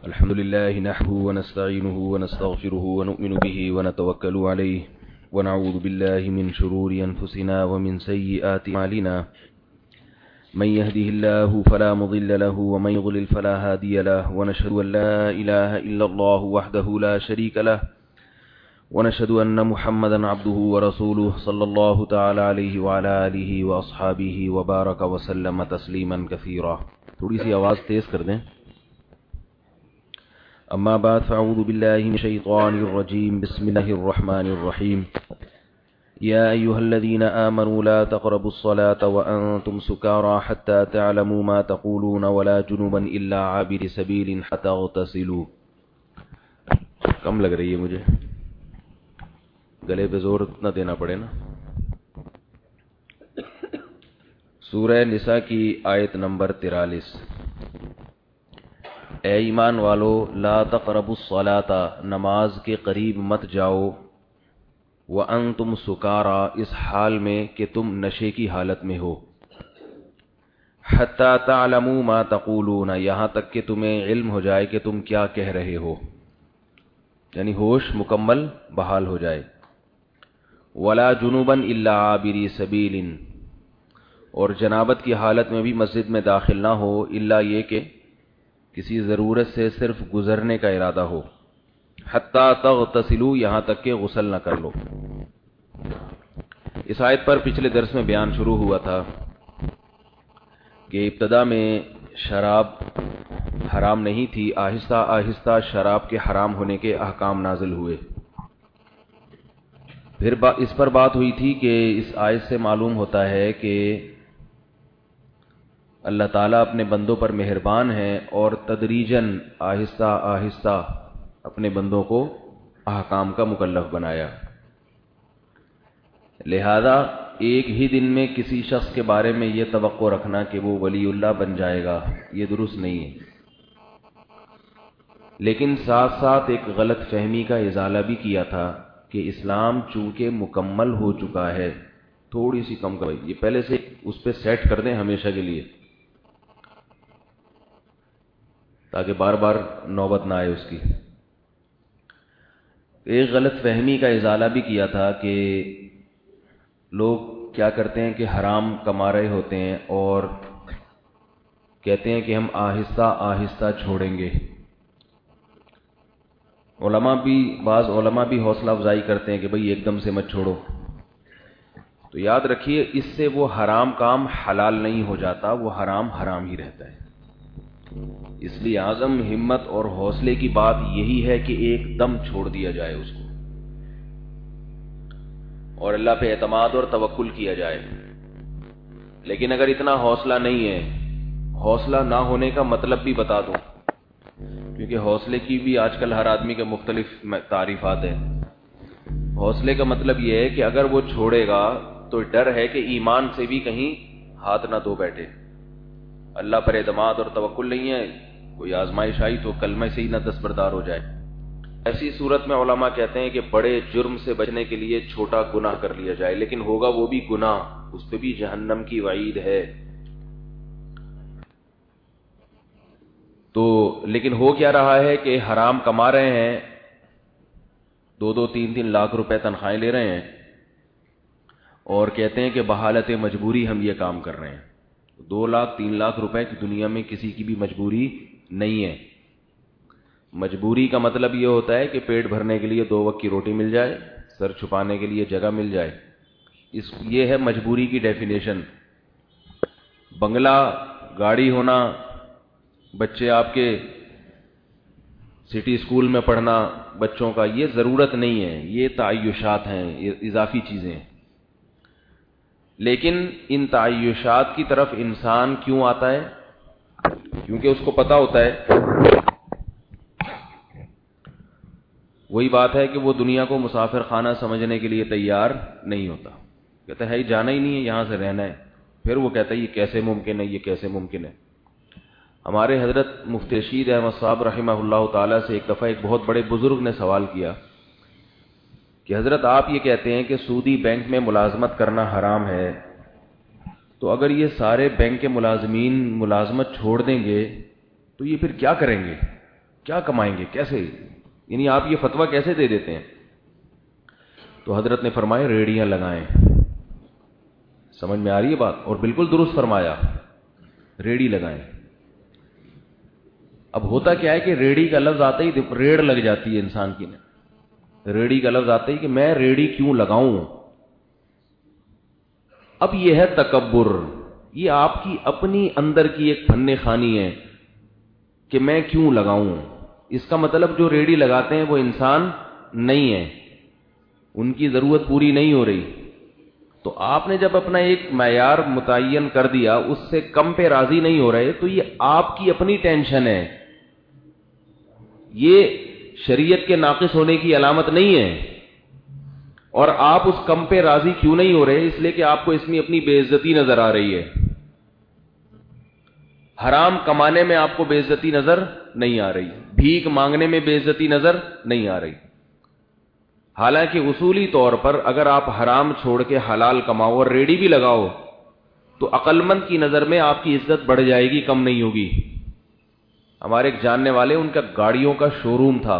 الحمد لله نحمده ونستعينه ونستغفره ونؤمن به ونتوكل عليه ونعوذ بالله من شرور أنفسنا ومن سيئات أعمالنا من يهده الله فلا مضل له ومن يضلل فلا هادي له ونشهد أن لا إله إلا الله وحده لا شريك له ونشهد أن محمدا عبده ورسوله صلى الله تعالى عليه وعلى آله وأصحابه وبارك وسلم تسليما كثيرا. تھوڑی سی آواز تیز کر دیں. اما بعد فاعوذ بالله من الشيطان الرجيم بسم الله الرحمن الرحيم يا ايها الذين امنوا لا تقربوا الصلاة وانتم سكارى حتى تعلموا ما تقولون ولا جنبا الا عابر سبيل حتى تغتسلوا. کم لگ رہی ہے مجھے, گلے پہ زور نہ دینا پڑے نا. سورہ نساء کی آیت نمبر 43. اے ایمان والو, لا تقربوا الصلاۃ, نماز کے قریب مت جاؤ, وانتم سکارا, اس حال میں کہ تم نشے کی حالت میں ہو, حتی تعلموا ما تقولون, یہاں تک کہ تمہیں علم ہو جائے کہ تم کیا کہہ رہے ہو, یعنی ہوش مکمل بحال ہو جائے. ولا جنوبا الا عابری سبیل, اور جنابت کی حالت میں بھی مسجد میں داخل نہ ہو الا یہ کہ کسی ضرورت سے صرف گزرنے کا ارادہ ہو. حتی تغتسلوا, یہاں تک کہ غسل نہ کر لو. اس آیت پر پچھلے درس میں بیان شروع ہوا تھا کہ ابتدا میں شراب حرام نہیں تھی, آہستہ آہستہ شراب کے حرام ہونے کے احکام نازل ہوئے. پھر اس پر بات ہوئی تھی کہ اس آیت سے معلوم ہوتا ہے کہ اللہ تعالیٰ اپنے بندوں پر مہربان ہے اور تدریجاً آہستہ آہستہ اپنے بندوں کو احکام کا مکلف بنایا. لہذا ایک ہی دن میں کسی شخص کے بارے میں یہ توقع رکھنا کہ وہ ولی اللہ بن جائے گا, یہ درست نہیں ہے. لیکن ساتھ ساتھ ایک غلط فہمی کا ازالہ بھی کیا تھا کہ اسلام چونکہ مکمل ہو چکا ہے, تھوڑی سی کم کرو, یہ پہلے سے اس پہ سیٹ کر دیں ہمیشہ کے لیے تاکہ بار بار نوبت نہ آئے اس کی. ایک غلط فہمی کا ازالہ بھی کیا تھا کہ لوگ کیا کرتے ہیں کہ حرام کما رہے ہوتے ہیں اور کہتے ہیں کہ ہم آہستہ آہستہ چھوڑیں گے. بعض علماء بھی حوصلہ افزائی کرتے ہیں کہ بھئی ایک دم سے مت چھوڑو. تو یاد رکھیے, اس سے وہ حرام کام حلال نہیں ہو جاتا, وہ حرام حرام ہی رہتا ہے. اس لیے اعظم ہمت اور حوصلے کی بات یہی ہے کہ ایک دم چھوڑ دیا جائے اس کو اور اللہ پہ اعتماد اور توکل کیا جائے. لیکن اگر اتنا حوصلہ نہیں ہے, حوصلہ نہ ہونے کا مطلب بھی بتا دوں, کیونکہ حوصلے کی بھی آج کل ہر آدمی کے مختلف تعریفات ہیں. حوصلے کا مطلب یہ ہے کہ اگر وہ چھوڑے گا تو ڈر ہے کہ ایمان سے بھی کہیں ہاتھ نہ دھو بیٹھے, اللہ پر اعتماد اور توکل نہیں ہے, کوئی آزمائش آئی تو کلمہ سے ہی نہ دستبردار ہو جائے. ایسی صورت میں علماء کہتے ہیں کہ بڑے جرم سے بچنے کے لیے چھوٹا گناہ کر لیا جائے, لیکن ہوگا وہ بھی گناہ, اس پہ بھی جہنم کی وعید ہے. تو لیکن ہو کیا رہا ہے کہ حرام کما رہے ہیں, 2-3 لاکھ روپے تنخواہیں لے رہے ہیں اور کہتے ہیں کہ بحالت مجبوری ہم یہ کام کر رہے ہیں. 2-3 لاکھ روپے کی دنیا میں کسی کی بھی مجبوری نہیں ہے. مجبوری کا مطلب یہ ہوتا ہے کہ پیٹ بھرنے کے لیے 2 وقت کی روٹی مل جائے, سر چھپانے کے لیے جگہ مل جائے, یہ ہے مجبوری کی ڈیفینیشن. بنگلہ, گاڑی ہونا, بچے آپ کے سٹی اسکول میں پڑھنا بچوں کا, یہ ضرورت نہیں ہے, یہ تعیشات ہیں, یہ اضافی چیزیں ہیں. لیکن ان تعیشات کی طرف انسان کیوں آتا ہے؟ کیونکہ اس کو پتا ہوتا ہے, وہی بات ہے کہ وہ دنیا کو مسافر خانہ سمجھنے کے لیے تیار نہیں ہوتا. کہتا ہے جانا ہی نہیں ہے, یہاں سے رہنا ہے. پھر وہ کہتا ہے یہ کیسے ممکن ہے, یہ کیسے ممکن ہے. ہمارے حضرت مفتی رشید احمد صاحب رحمہ اللہ تعالیٰ سے ایک دفعہ ایک بہت بڑے بزرگ نے سوال کیا کہ حضرت آپ یہ کہتے ہیں کہ سودی بینک میں ملازمت کرنا حرام ہے, تو اگر یہ سارے بینک کے ملازمین ملازمت چھوڑ دیں گے تو یہ پھر کیا کریں گے, کیا کمائیں گے, کیسے, یعنی آپ یہ فتویٰ کیسے دے دیتے ہیں؟ تو حضرت نے فرمایا ریڑیاں لگائیں. سمجھ میں آ رہی ہے بات؟ اور بالکل درست فرمایا, ریڑی لگائیں. اب ہوتا کیا ہے کہ ریڑی کا لفظ آتا ہی ریڑ لگ جاتی ہے انسان کی. ریڑی کا لفظ آتا ہی کہ میں ریڑی کیوں لگاؤں. اب یہ ہے تکبر, یہ آپ کی اپنی اندر کی ایک فن خوانی ہے کہ میں کیوں لگاؤں. اس کا مطلب جو ریڑی لگاتے ہیں وہ انسان نہیں ہے, ان کی ضرورت پوری نہیں ہو رہی. تو آپ نے جب اپنا ایک معیار متعین کر دیا, اس سے کم پہ راضی نہیں ہو رہے, تو یہ آپ کی اپنی ٹینشن ہے, یہ شریعت کے ناقص ہونے کی علامت نہیں ہے. اور آپ اس کم پہ راضی کیوں نہیں ہو رہے؟ اس لیے کہ آپ کو اس میں اپنی بے عزتی نظر آ رہی ہے. حرام کمانے میں آپ کو بے عزتی نظر نہیں آ رہی, بھیک مانگنے میں بے عزتی نظر نہیں آ رہی. حالانکہ اصولی طور پر اگر آپ حرام چھوڑ کے حلال کماؤ اور ریڑی بھی لگاؤ تو عقل مند کی نظر میں آپ کی عزت بڑھ جائے گی, کم نہیں ہوگی. ہمارے ایک جاننے والے, ان کا گاڑیوں کا شو روم تھا,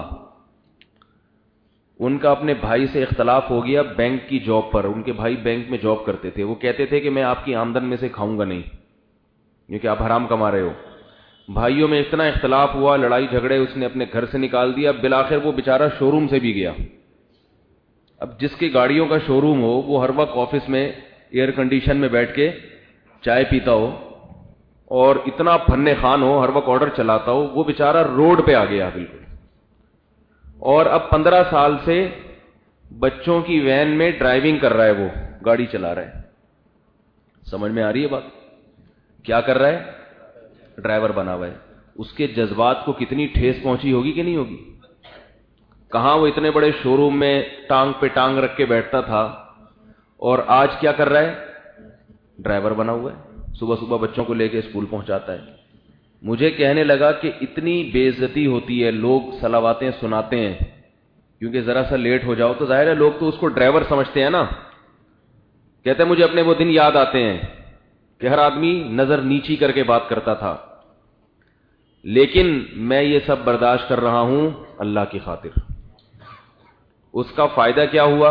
ان کا اپنے بھائی سے اختلاف ہو گیا بینک کی جاب پر. ان کے بھائی بینک میں جاب کرتے تھے, وہ کہتے تھے کہ میں آپ کی آمدن میں سے کھاؤں گا نہیں کیونکہ آپ حرام کما رہے ہو. بھائیوں میں اتنا اختلاف ہوا, لڑائی جھگڑے, اس نے اپنے گھر سے نکال دیا. بالآخر وہ بیچارہ شو روم سے بھی گیا. اب جس کی گاڑیوں کا شو روم ہو وہ ہر وقت آفس میں ایئر کنڈیشن میں بیٹھ کے چائے پیتا ہو اور اتنا فن خوان ہو, ہر وقت آرڈر چلاتا ہو, وہ بیچارہ روڈ پہ آ گیا بالکل. اور اب 15 سال سے بچوں کی وین میں ڈرائیونگ کر رہا ہے, وہ گاڑی چلا رہا ہے. سمجھ میں آ رہی ہے بات؟ کیا کر رہا ہے؟ ڈرائیور بنا ہوا ہے. اس کے جذبات کو کتنی ٹھیس پہنچی ہوگی کہ نہیں ہوگی؟ کہاں وہ اتنے بڑے شو روم میں ٹانگ پہ ٹانگ رکھ کے بیٹھتا تھا, اور آج کیا کر رہا ہے؟ ڈرائیور بنا ہوا ہے. صبح صبح بچوں کو لے کے اسکول پہنچاتا ہے. مجھے کہنے لگا کہ اتنی بے عزتی ہوتی ہے, لوگ صلواتیں سناتے ہیں کیونکہ ذرا سا لیٹ ہو جاؤ تو ظاہر ہے لوگ تو اس کو ڈرائیور سمجھتے ہیں نا. کہتے ہیں مجھے اپنے وہ دن یاد آتے ہیں کہ ہر آدمی نظر نیچی کر کے بات کرتا تھا, لیکن میں یہ سب برداشت کر رہا ہوں اللہ کی خاطر. اس کا فائدہ کیا ہوا؟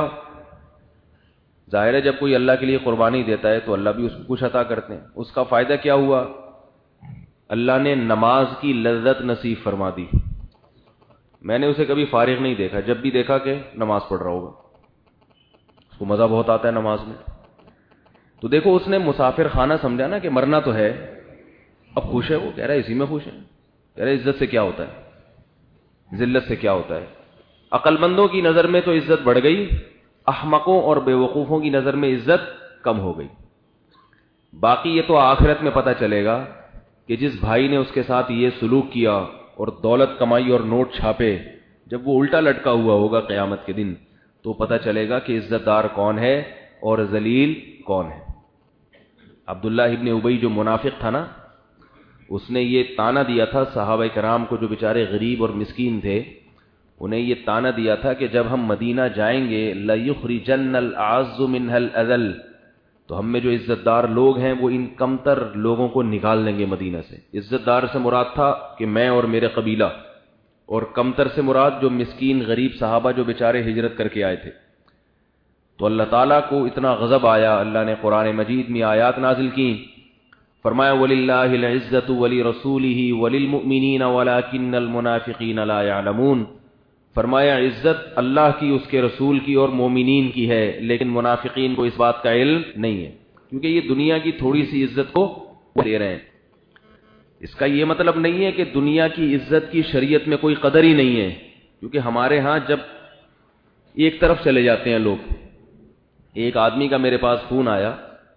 ظاہر ہے جب کوئی اللہ کے لیے قربانی دیتا ہے تو اللہ بھی اس کو کچھ عطا کرتے ہیں. اس کا فائدہ کیا ہوا؟ اللہ نے نماز کی لذت نصیب فرما دی. میں نے اسے کبھی فارغ نہیں دیکھا, جب بھی دیکھا کہ نماز پڑھ رہا ہوگا, اس کو مزہ بہت آتا ہے نماز میں. تو دیکھو اس نے مسافر خانہ سمجھا نا کہ مرنا تو ہے, اب خوش ہے, وہ کہہ رہا ہے اسی میں خوش ہے. کہہ رہا ہے عزت سے کیا ہوتا ہے, ذلت سے کیا ہوتا ہے. عقل مندوں کی نظر میں تو عزت بڑھ گئی, احمقوں اور بے وقوفوں کی نظر میں عزت کم ہو گئی. باقی یہ تو آخرت میں پتہ چلے گا کہ جس بھائی نے اس کے ساتھ یہ سلوک کیا اور دولت کمائی اور نوٹ چھاپے, جب وہ الٹا لٹکا ہوا ہوگا قیامت کے دن تو پتہ چلے گا کہ عزت دار کون ہے اور ذلیل کون ہے. عبداللہ ابن ابی جو منافق تھا نا, اس نے یہ تانا دیا تھا صحابہ کرام کو جو بیچارے غریب اور مسکین تھے, انہیں یہ تانا دیا تھا کہ جب ہم مدینہ جائیں گے لَيُخْرِجَنَّ الْأَعَزُّ مِنْهَا الْأَذَلَّ, تو ہم میں جو عزت دار لوگ ہیں وہ ان کمتر لوگوں کو نکال لیں گے مدینہ سے. عزت دار سے مراد تھا کہ میں اور میرے قبیلہ, اور کمتر سے مراد جو مسکین غریب صحابہ جو بیچارے ہجرت کر کے آئے تھے. تو اللہ تعالیٰ کو اتنا غضب آیا, اللہ نے قرآن مجید میں آیات نازل کی, فرمایا وَلِلَّهِ الْعِزَّةُ وَلِرَسُولِهِ وَلِلْمُؤْمِنِينَ وَلَكِنَّ الْمُنَافِقِينَ لَا يَعْلَمُونَ. فرمایا عزت اللہ کی, اس کے رسول کی اور مومنین کی ہے, لیکن منافقین کو اس بات کا علم نہیں ہے, کیونکہ یہ دنیا کی تھوڑی سی عزت کو دے رہے ہیں. اس کا یہ مطلب نہیں ہے کہ دنیا کی عزت کی شریعت میں کوئی قدر ہی نہیں ہے, کیونکہ ہمارے ہاں جب ایک طرف چلے جاتے ہیں لوگ. ایک آدمی کا میرے پاس فون آیا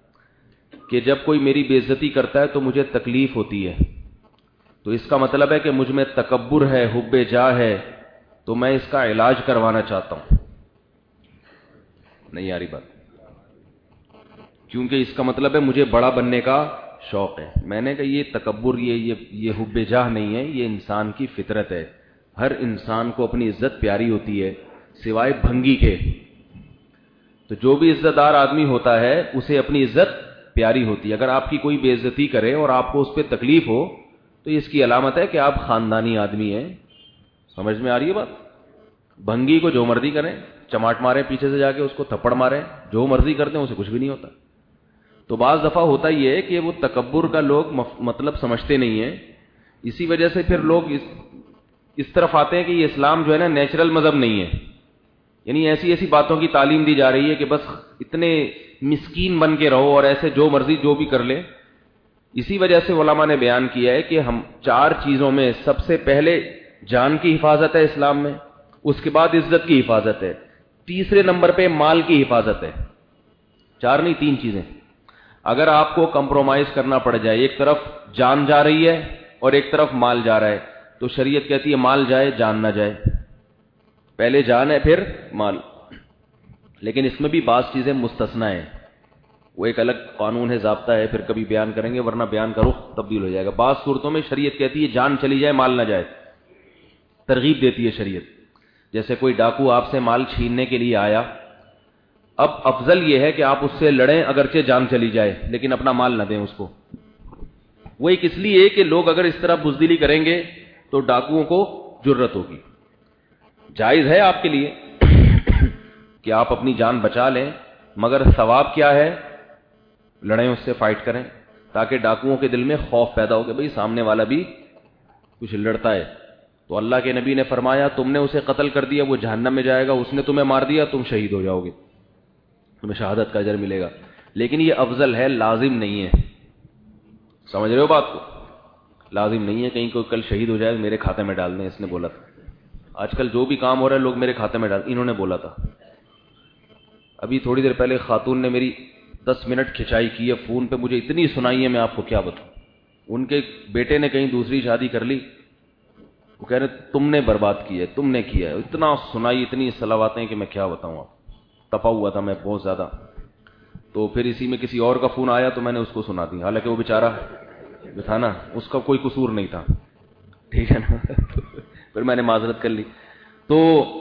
کہ جب کوئی میری بے عزتی کرتا ہے تو مجھے تکلیف ہوتی ہے, تو اس کا مطلب ہے کہ مجھ میں تکبر ہے, حب جاہ ہے, تو میں اس کا علاج کروانا چاہتا ہوں. نہیں آ رہی بات؟ کیونکہ اس کا مطلب ہے مجھے بڑا بننے کا شوق ہے. میں نے کہا یہ تکبر, یہ حب جاہ نہیں ہے, یہ انسان کی فطرت ہے. ہر انسان کو اپنی عزت پیاری ہوتی ہے سوائے بھنگی کے. تو جو بھی عزت دار آدمی ہوتا ہے اسے اپنی عزت پیاری ہوتی ہے. اگر آپ کی کوئی بے عزتی کرے اور آپ کو اس پہ تکلیف ہو تو اس کی علامت ہے کہ آپ خاندانی آدمی ہیں, سمجھ میں آ رہی ہے بات؟ بھنگی کو جو مرضی کریں, چماٹ ماریں پیچھے سے جا کے, اس کو تھپڑ ماریں, جو مرضی کرتے ہیں, اسے کچھ بھی نہیں ہوتا. تو بعض دفعہ ہوتا یہ ہے کہ وہ تکبر کا لوگ مطلب سمجھتے نہیں ہیں, اسی وجہ سے پھر لوگ اس طرف آتے ہیں کہ یہ اسلام جو ہے نا نیچرل مذہب نہیں ہے, یعنی ایسی ایسی باتوں کی تعلیم دی جا رہی ہے کہ بس اتنے مسکین بن کے رہو اور ایسے جو مرضی جو بھی کر لے. اسی وجہ سے علماء نے بیان کیا ہے کہ ہم 4 چیزوں میں سب سے پہلے جان کی حفاظت ہے اسلام میں, اس کے بعد عزت کی حفاظت ہے, تیسرے نمبر پہ مال کی حفاظت ہے. 4 نہیں 3 چیزیں. اگر آپ کو کمپرومائز کرنا پڑ جائے, ایک طرف جان جا رہی ہے اور ایک طرف مال جا رہا ہے, تو شریعت کہتی ہے مال جائے جان نہ جائے, پہلے جان ہے پھر مال. لیکن اس میں بھی بعض چیزیں مستثنا ہیں, وہ ایک الگ قانون ہے, ضابطہ ہے, پھر کبھی بیان کریں گے, ورنہ بیان کا رخ تبدیل ہو جائے گا. بعض صورتوں میں شریعت کہتی ہے جان چلی جائے مال نہ جائے, ترغیب دیتی ہے شریعت. جیسے کوئی ڈاکو آپ سے مال چھیننے کے لیے آیا, اب افضل یہ ہے کہ آپ اس سے لڑیں اگرچہ جان چلی جائے, لیکن اپنا مال نہ دیں اس کو. وہ ایک اس لیے کہ لوگ اگر اس طرح بزدلی کریں گے تو ڈاکوؤں کو جرت ہوگی. جائز ہے آپ کے لیے کہ آپ اپنی جان بچا لیں, مگر ثواب کیا ہے؟ لڑیں, اس سے فائٹ کریں, تاکہ ڈاکوؤں کے دل میں خوف پیدا ہو کہ بھئی سامنے والا بھی کچھ لڑتا ہے. تو اللہ کے نبی نے فرمایا تم نے اسے قتل کر دیا, وہ جہنم میں جائے گا, اس نے تمہیں مار دیا, تم شہید ہو جاؤ گے, تمہیں شہادت کا اجر ملے گا. لیکن یہ افضل ہے, لازم نہیں ہے. سمجھ رہے ہو بات کو؟ لازم نہیں ہے. کہیں کوئی کل شہید ہو جائے میرے کھاتے میں ڈال دیں, اس نے بولا تھا. آج کل جو بھی کام ہو رہا ہے لوگ میرے کھاتے میں ڈال, انہوں نے بولا تھا. ابھی تھوڑی دیر پہلے خاتون نے میری 10 منٹ کھچائی کی ہے فون پہ, مجھے اتنی سنائی ہے میں آپ کو کیا بتاؤں. ان کے بیٹے نے کہیں دوسری شادی کر لی, وہ کہہ رہے تم نے برباد کی ہے, تم نے کیا ہے. اتنا سنائی, اتنی صلواتیں کہ میں کیا بتاؤں آپ. تپا ہوا تھا میں بہت زیادہ. تو پھر اسی میں کسی اور کا فون آیا تو میں نے اس کو سنا دی, حالانکہ وہ بیچارہ جو تھا نا اس کا کوئی قصور نہیں تھا, ٹھیک ہے نا. پھر میں نے معذرت کر لی. تو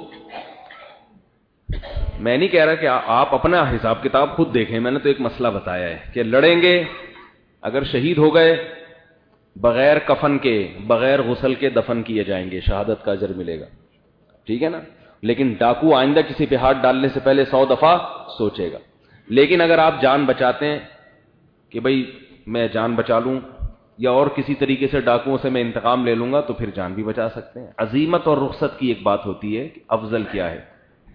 میں نہیں کہہ رہا کہ آپ اپنا حساب کتاب خود دیکھیں, میں نے تو ایک مسئلہ بتایا ہے کہ لڑیں گے, اگر شہید ہو گئے بغیر کفن کے, بغیر غسل کے دفن کیے جائیں گے, شہادت کا اجر ملے گا, ٹھیک ہے نا. لیکن ڈاکو آئندہ کسی پہ ہاتھ ڈالنے سے پہلے 100 دفعہ سوچے گا. لیکن اگر آپ جان بچاتے ہیں کہ بھئی میں جان بچا لوں, یا اور کسی طریقے سے ڈاکوؤں سے میں انتقام لے لوں گا, تو پھر جان بھی بچا سکتے ہیں. عزیمت اور رخصت کی ایک بات ہوتی ہے کہ افضل کیا ہے.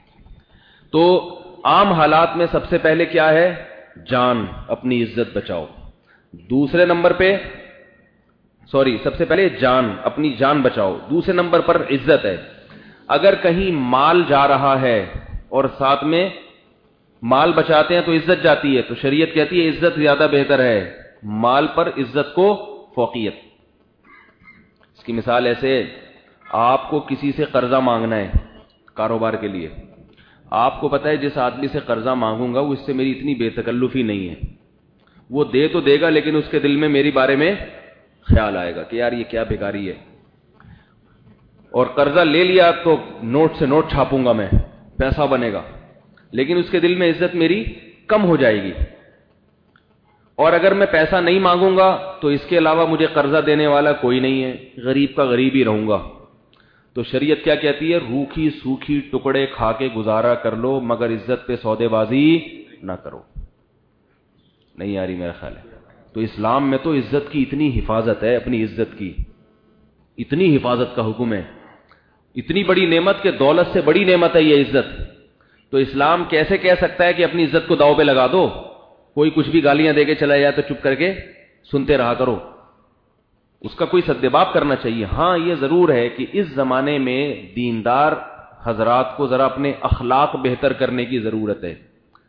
تو عام حالات میں سب سے پہلے کیا ہے؟ جان, اپنی عزت بچاؤ. دوسرے نمبر پہ سب سے پہلے جان, اپنی جان بچاؤ. دوسرے نمبر پر عزت ہے. اگر کہیں مال جا رہا ہے اور ساتھ میں مال بچاتے ہیں تو عزت جاتی ہے, تو شریعت کہتی ہے عزت زیادہ بہتر ہے, مال پر عزت کو فوقیت. اس کی مثال ایسے, آپ کو کسی سے قرضہ مانگنا ہے کاروبار کے لیے, آپ کو پتا ہے جس آدمی سے قرضہ مانگوں گا وہ اس سے میری اتنی بے تکلفی نہیں ہے, وہ دے تو دے گا لیکن اس کے دل میں میری بارے میں خیال آئے گا کہ یار یہ کیا بیکاری ہے. اور قرضہ لے لیا تو نوٹ سے نوٹ چھاپوں گا میں, پیسہ بنے گا, لیکن اس کے دل میں عزت میری کم ہو جائے گی. اور اگر میں پیسہ نہیں مانگوں گا تو اس کے علاوہ مجھے قرضہ دینے والا کوئی نہیں ہے, غریب کا غریب ہی رہوں گا. تو شریعت کیا کہتی ہے؟ روکھی سوکھی ٹکڑے کھا کے گزارا کر لو, مگر عزت پہ سودے بازی نہ کرو. نہیں آ رہی میرا خیال ہے. تو اسلام میں تو عزت کی اتنی حفاظت ہے, اپنی عزت کی اتنی حفاظت کا حکم ہے, اتنی بڑی نعمت کہ دولت سے بڑی نعمت ہے یہ عزت. تو اسلام کیسے کہہ سکتا ہے کہ اپنی عزت کو داؤ پہ لگا دو؟ کوئی کچھ بھی گالیاں دے کے چلا جائے تو چپ کر کے سنتے رہا کرو, اس کا کوئی سدباب کرنا چاہیے. ہاں یہ ضرور ہے کہ اس زمانے میں دیندار حضرات کو ذرا اپنے اخلاق بہتر کرنے کی ضرورت ہے,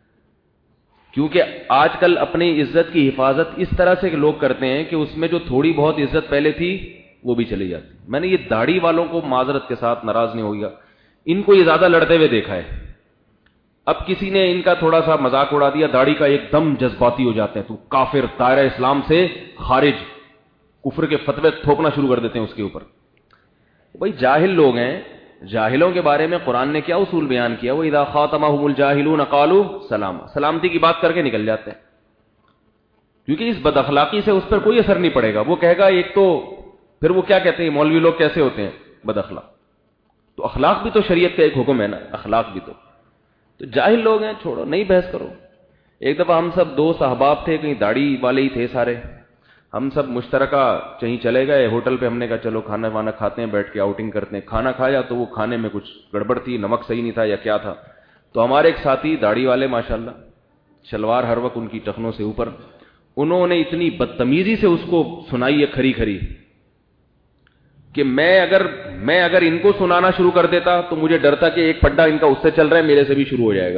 کیونکہ آج کل اپنی عزت کی حفاظت اس طرح سے لوگ کرتے ہیں کہ اس میں جو تھوڑی بہت عزت پہلے تھی وہ بھی چلی جاتی. میں نے یہ داڑھی والوں کو معذرت کے ساتھ ناراض نہیں ہوگا, ان کو یہ زیادہ لڑتے ہوئے دیکھا ہے. اب کسی نے ان کا تھوڑا سا مذاق اڑا دیا, داڑھی کا ایک دم جذباتی ہو جاتے ہیں, تو کافر, دائرہ اسلام سے خارج, کفر کے فتوے تھوپنا شروع کر دیتے ہیں اس کے اوپر. بھائی جاہل لوگ ہیں, جاہلوں کے بارے میں قرآن نے کیا اصول بیان کیا؟ وَإِذَا خَاطَبَهُمُ الْجَاهِلُونَ قَالُوا سَلَامًا, سلامتی کی بات کر کے نکل جاتے ہیں, کیونکہ اس بد اخلاقی سے اس پر کوئی اثر نہیں پڑے گا. وہ کہے گا ایک تو, پھر وہ کیا کہتے ہیں مولوی لوگ کیسے ہوتے ہیں بد اخلاق, تو اخلاق بھی تو شریعت کا ایک حکم ہے نا, اخلاق بھی تو جاہل لوگ ہیں, چھوڑو, نہیں بحث کرو. ایک دفعہ ہم سب دوست احباب تھے, کہیں داڑھی والے ہی تھے سارے, ہم سب مشترکہ کہیں چلے گئے ہوٹل پہ. ہم نے کہا چلو کھانا وانا کھاتے ہیں, بیٹھ کے آؤٹنگ کرتے ہیں. کھانا کھایا تو وہ کھانے میں کچھ گڑبڑ تھی, نمک صحیح نہیں تھا یا کیا تھا. تو ہمارے ایک ساتھی داڑھی والے ماشاءاللہ, شلوار ہر وقت ان کی ٹخنوں سے اوپر, انہوں نے اتنی بدتمیزی سے اس کو سنائی ہے کھری کھری کہ میں اگر ان کو سنانا شروع کر دیتا تو مجھے ڈر تھا کہ ایک پڈا ان کا اس سے چل رہا ہے, میرے سے بھی شروع ہو جائے گا.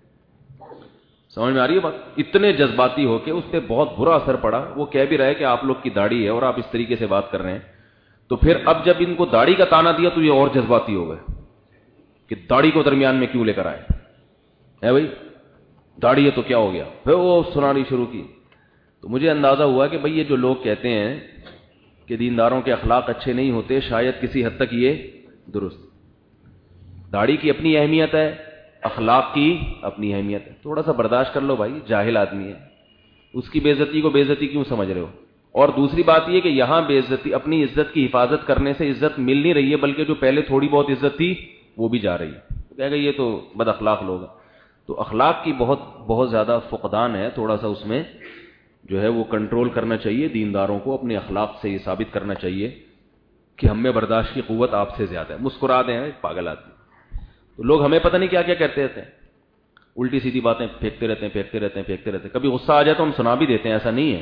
سمجھ میں آ رہی ہے بات؟ اتنے جذباتی ہو کے اس پہ بہت برا اثر پڑا. وہ کہہ بھی رہے کہ آپ لوگ کی داڑھی ہے اور آپ اس طریقے سے بات کر رہے ہیں. تو پھر اب جب ان کو داڑھی کا تانا دیا تو یہ اور جذباتی ہو گئے کہ داڑھی کو درمیان میں کیوں لے کر آئے ہے بھائی, داڑھی ہے تو کیا ہو گیا. پھر وہ سنانی شروع کی. تو مجھے اندازہ ہوا کہ بھئی یہ جو لوگ کہتے ہیں کہ دینداروں کے اخلاق اچھے نہیں ہوتے, شاید کسی حد تک یہ درست. داڑھی کی اپنی اہمیت ہے, اخلاق کی اپنی اہمیت ہے. تھوڑا سا برداشت کر لو بھائی, جاہل آدمی ہے, اس کی بے عزتی کو بے عزتی کیوں سمجھ رہے ہو. اور دوسری بات یہ کہ یہاں بے عزتی, اپنی عزت کی حفاظت کرنے سے عزت مل نہیں رہی ہے, بلکہ جو پہلے تھوڑی بہت عزت تھی وہ بھی جا رہی ہے. کہے گا یہ تو بد اخلاق لوگ ہیں. تو اخلاق کی بہت زیادہ فقدان ہے. تھوڑا سا اس میں جو ہے وہ کنٹرول کرنا چاہیے. دینداروں کو اپنے اخلاق سے یہ ثابت کرنا چاہیے کہ ہم میں برداشت کی قوت آپ سے زیادہ ہے. مسکرا دیں پاگل آدمی. تو لوگ ہمیں پتہ نہیں کیا کیا کہتے رہتے ہیں, الٹی سیدھی باتیں پھینکتے رہتے ہیں. کبھی غصہ آ جائے تو ہم سنا بھی دیتے ہیں, ایسا نہیں ہے,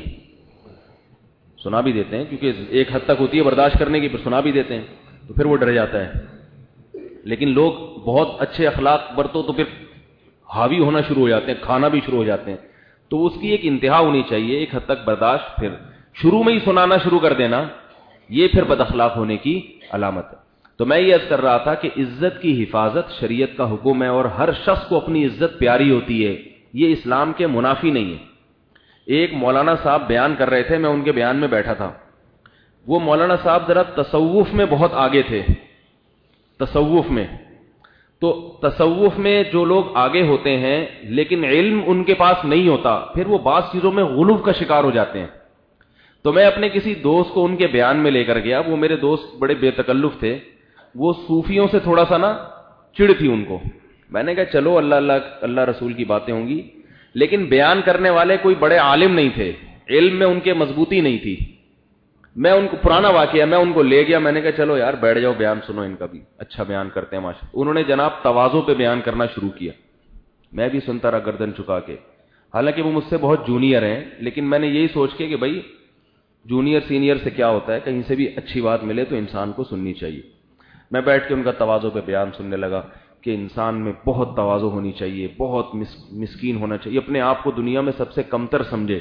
سنا بھی دیتے ہیں کیونکہ ایک حد تک ہوتی ہے برداشت کرنے کی, پھر سنا بھی دیتے ہیں تو پھر وہ ڈر جاتا ہے. لیکن لوگ بہت اچھے اخلاق برتو تو پھر حاوی ہونا شروع ہو جاتے ہیں, کھانا بھی شروع ہو جاتے ہیں. تو اس کی ایک انتہا ہونی چاہیے, ایک حد تک برداشت. پھر شروع میں ہی سنانا شروع کر دینا, یہ پھر بد اخلاق ہونے کی علامت ہے. تو میں یہ عرض کر رہا تھا کہ عزت کی حفاظت شریعت کا حکم ہے, اور ہر شخص کو اپنی عزت پیاری ہوتی ہے, یہ اسلام کے منافی نہیں ہے. ایک مولانا صاحب بیان کر رہے تھے, میں ان کے بیان میں بیٹھا تھا. وہ مولانا صاحب ذرا تصوف میں بہت آگے تھے, تصوف میں. تو تصوف میں جو لوگ آگے ہوتے ہیں لیکن علم ان کے پاس نہیں ہوتا, پھر وہ بعض چیزوں میں غلو کا شکار ہو جاتے ہیں. تو میں اپنے کسی دوست کو ان کے بیان میں لے کر گیا. وہ میرے دوست بڑے بے تکلف تھے, وہ صوفیوں سے تھوڑا سا نا چڑ تھی ان کو. میں نے کہا چلو اللہ رسول کی باتیں ہوں گی, لیکن بیان کرنے والے کوئی بڑے عالم نہیں تھے, علم میں ان کے مضبوطی نہیں تھی. میں ان کو پرانا واقعہ, میں ان کو لے گیا, میں نے کہا چلو یار بیٹھ جاؤ, بیان سنو ان کا بھی, اچھا بیان کرتے ہیں ماشاءاللہ. انہوں نے جناب تواضع پہ بیان کرنا شروع کیا. میں بھی سنتا رہا گردن چکا کے. حالانکہ وہ مجھ سے بہت جونیئر ہیں, لیکن میں نے یہی سوچ کے کہ بھائی جونیئر سینئر سے کیا ہوتا ہے, کہیں سے بھی اچھی بات ملے تو انسان کو سننی چاہیے. میں بیٹھ کے ان کا تواضع پہ بیان سننے لگا کہ انسان میں بہت تواضع ہونی چاہیے, بہت مسکین ہونا چاہیے, اپنے آپ کو دنیا میں سب سے کمتر سمجھے.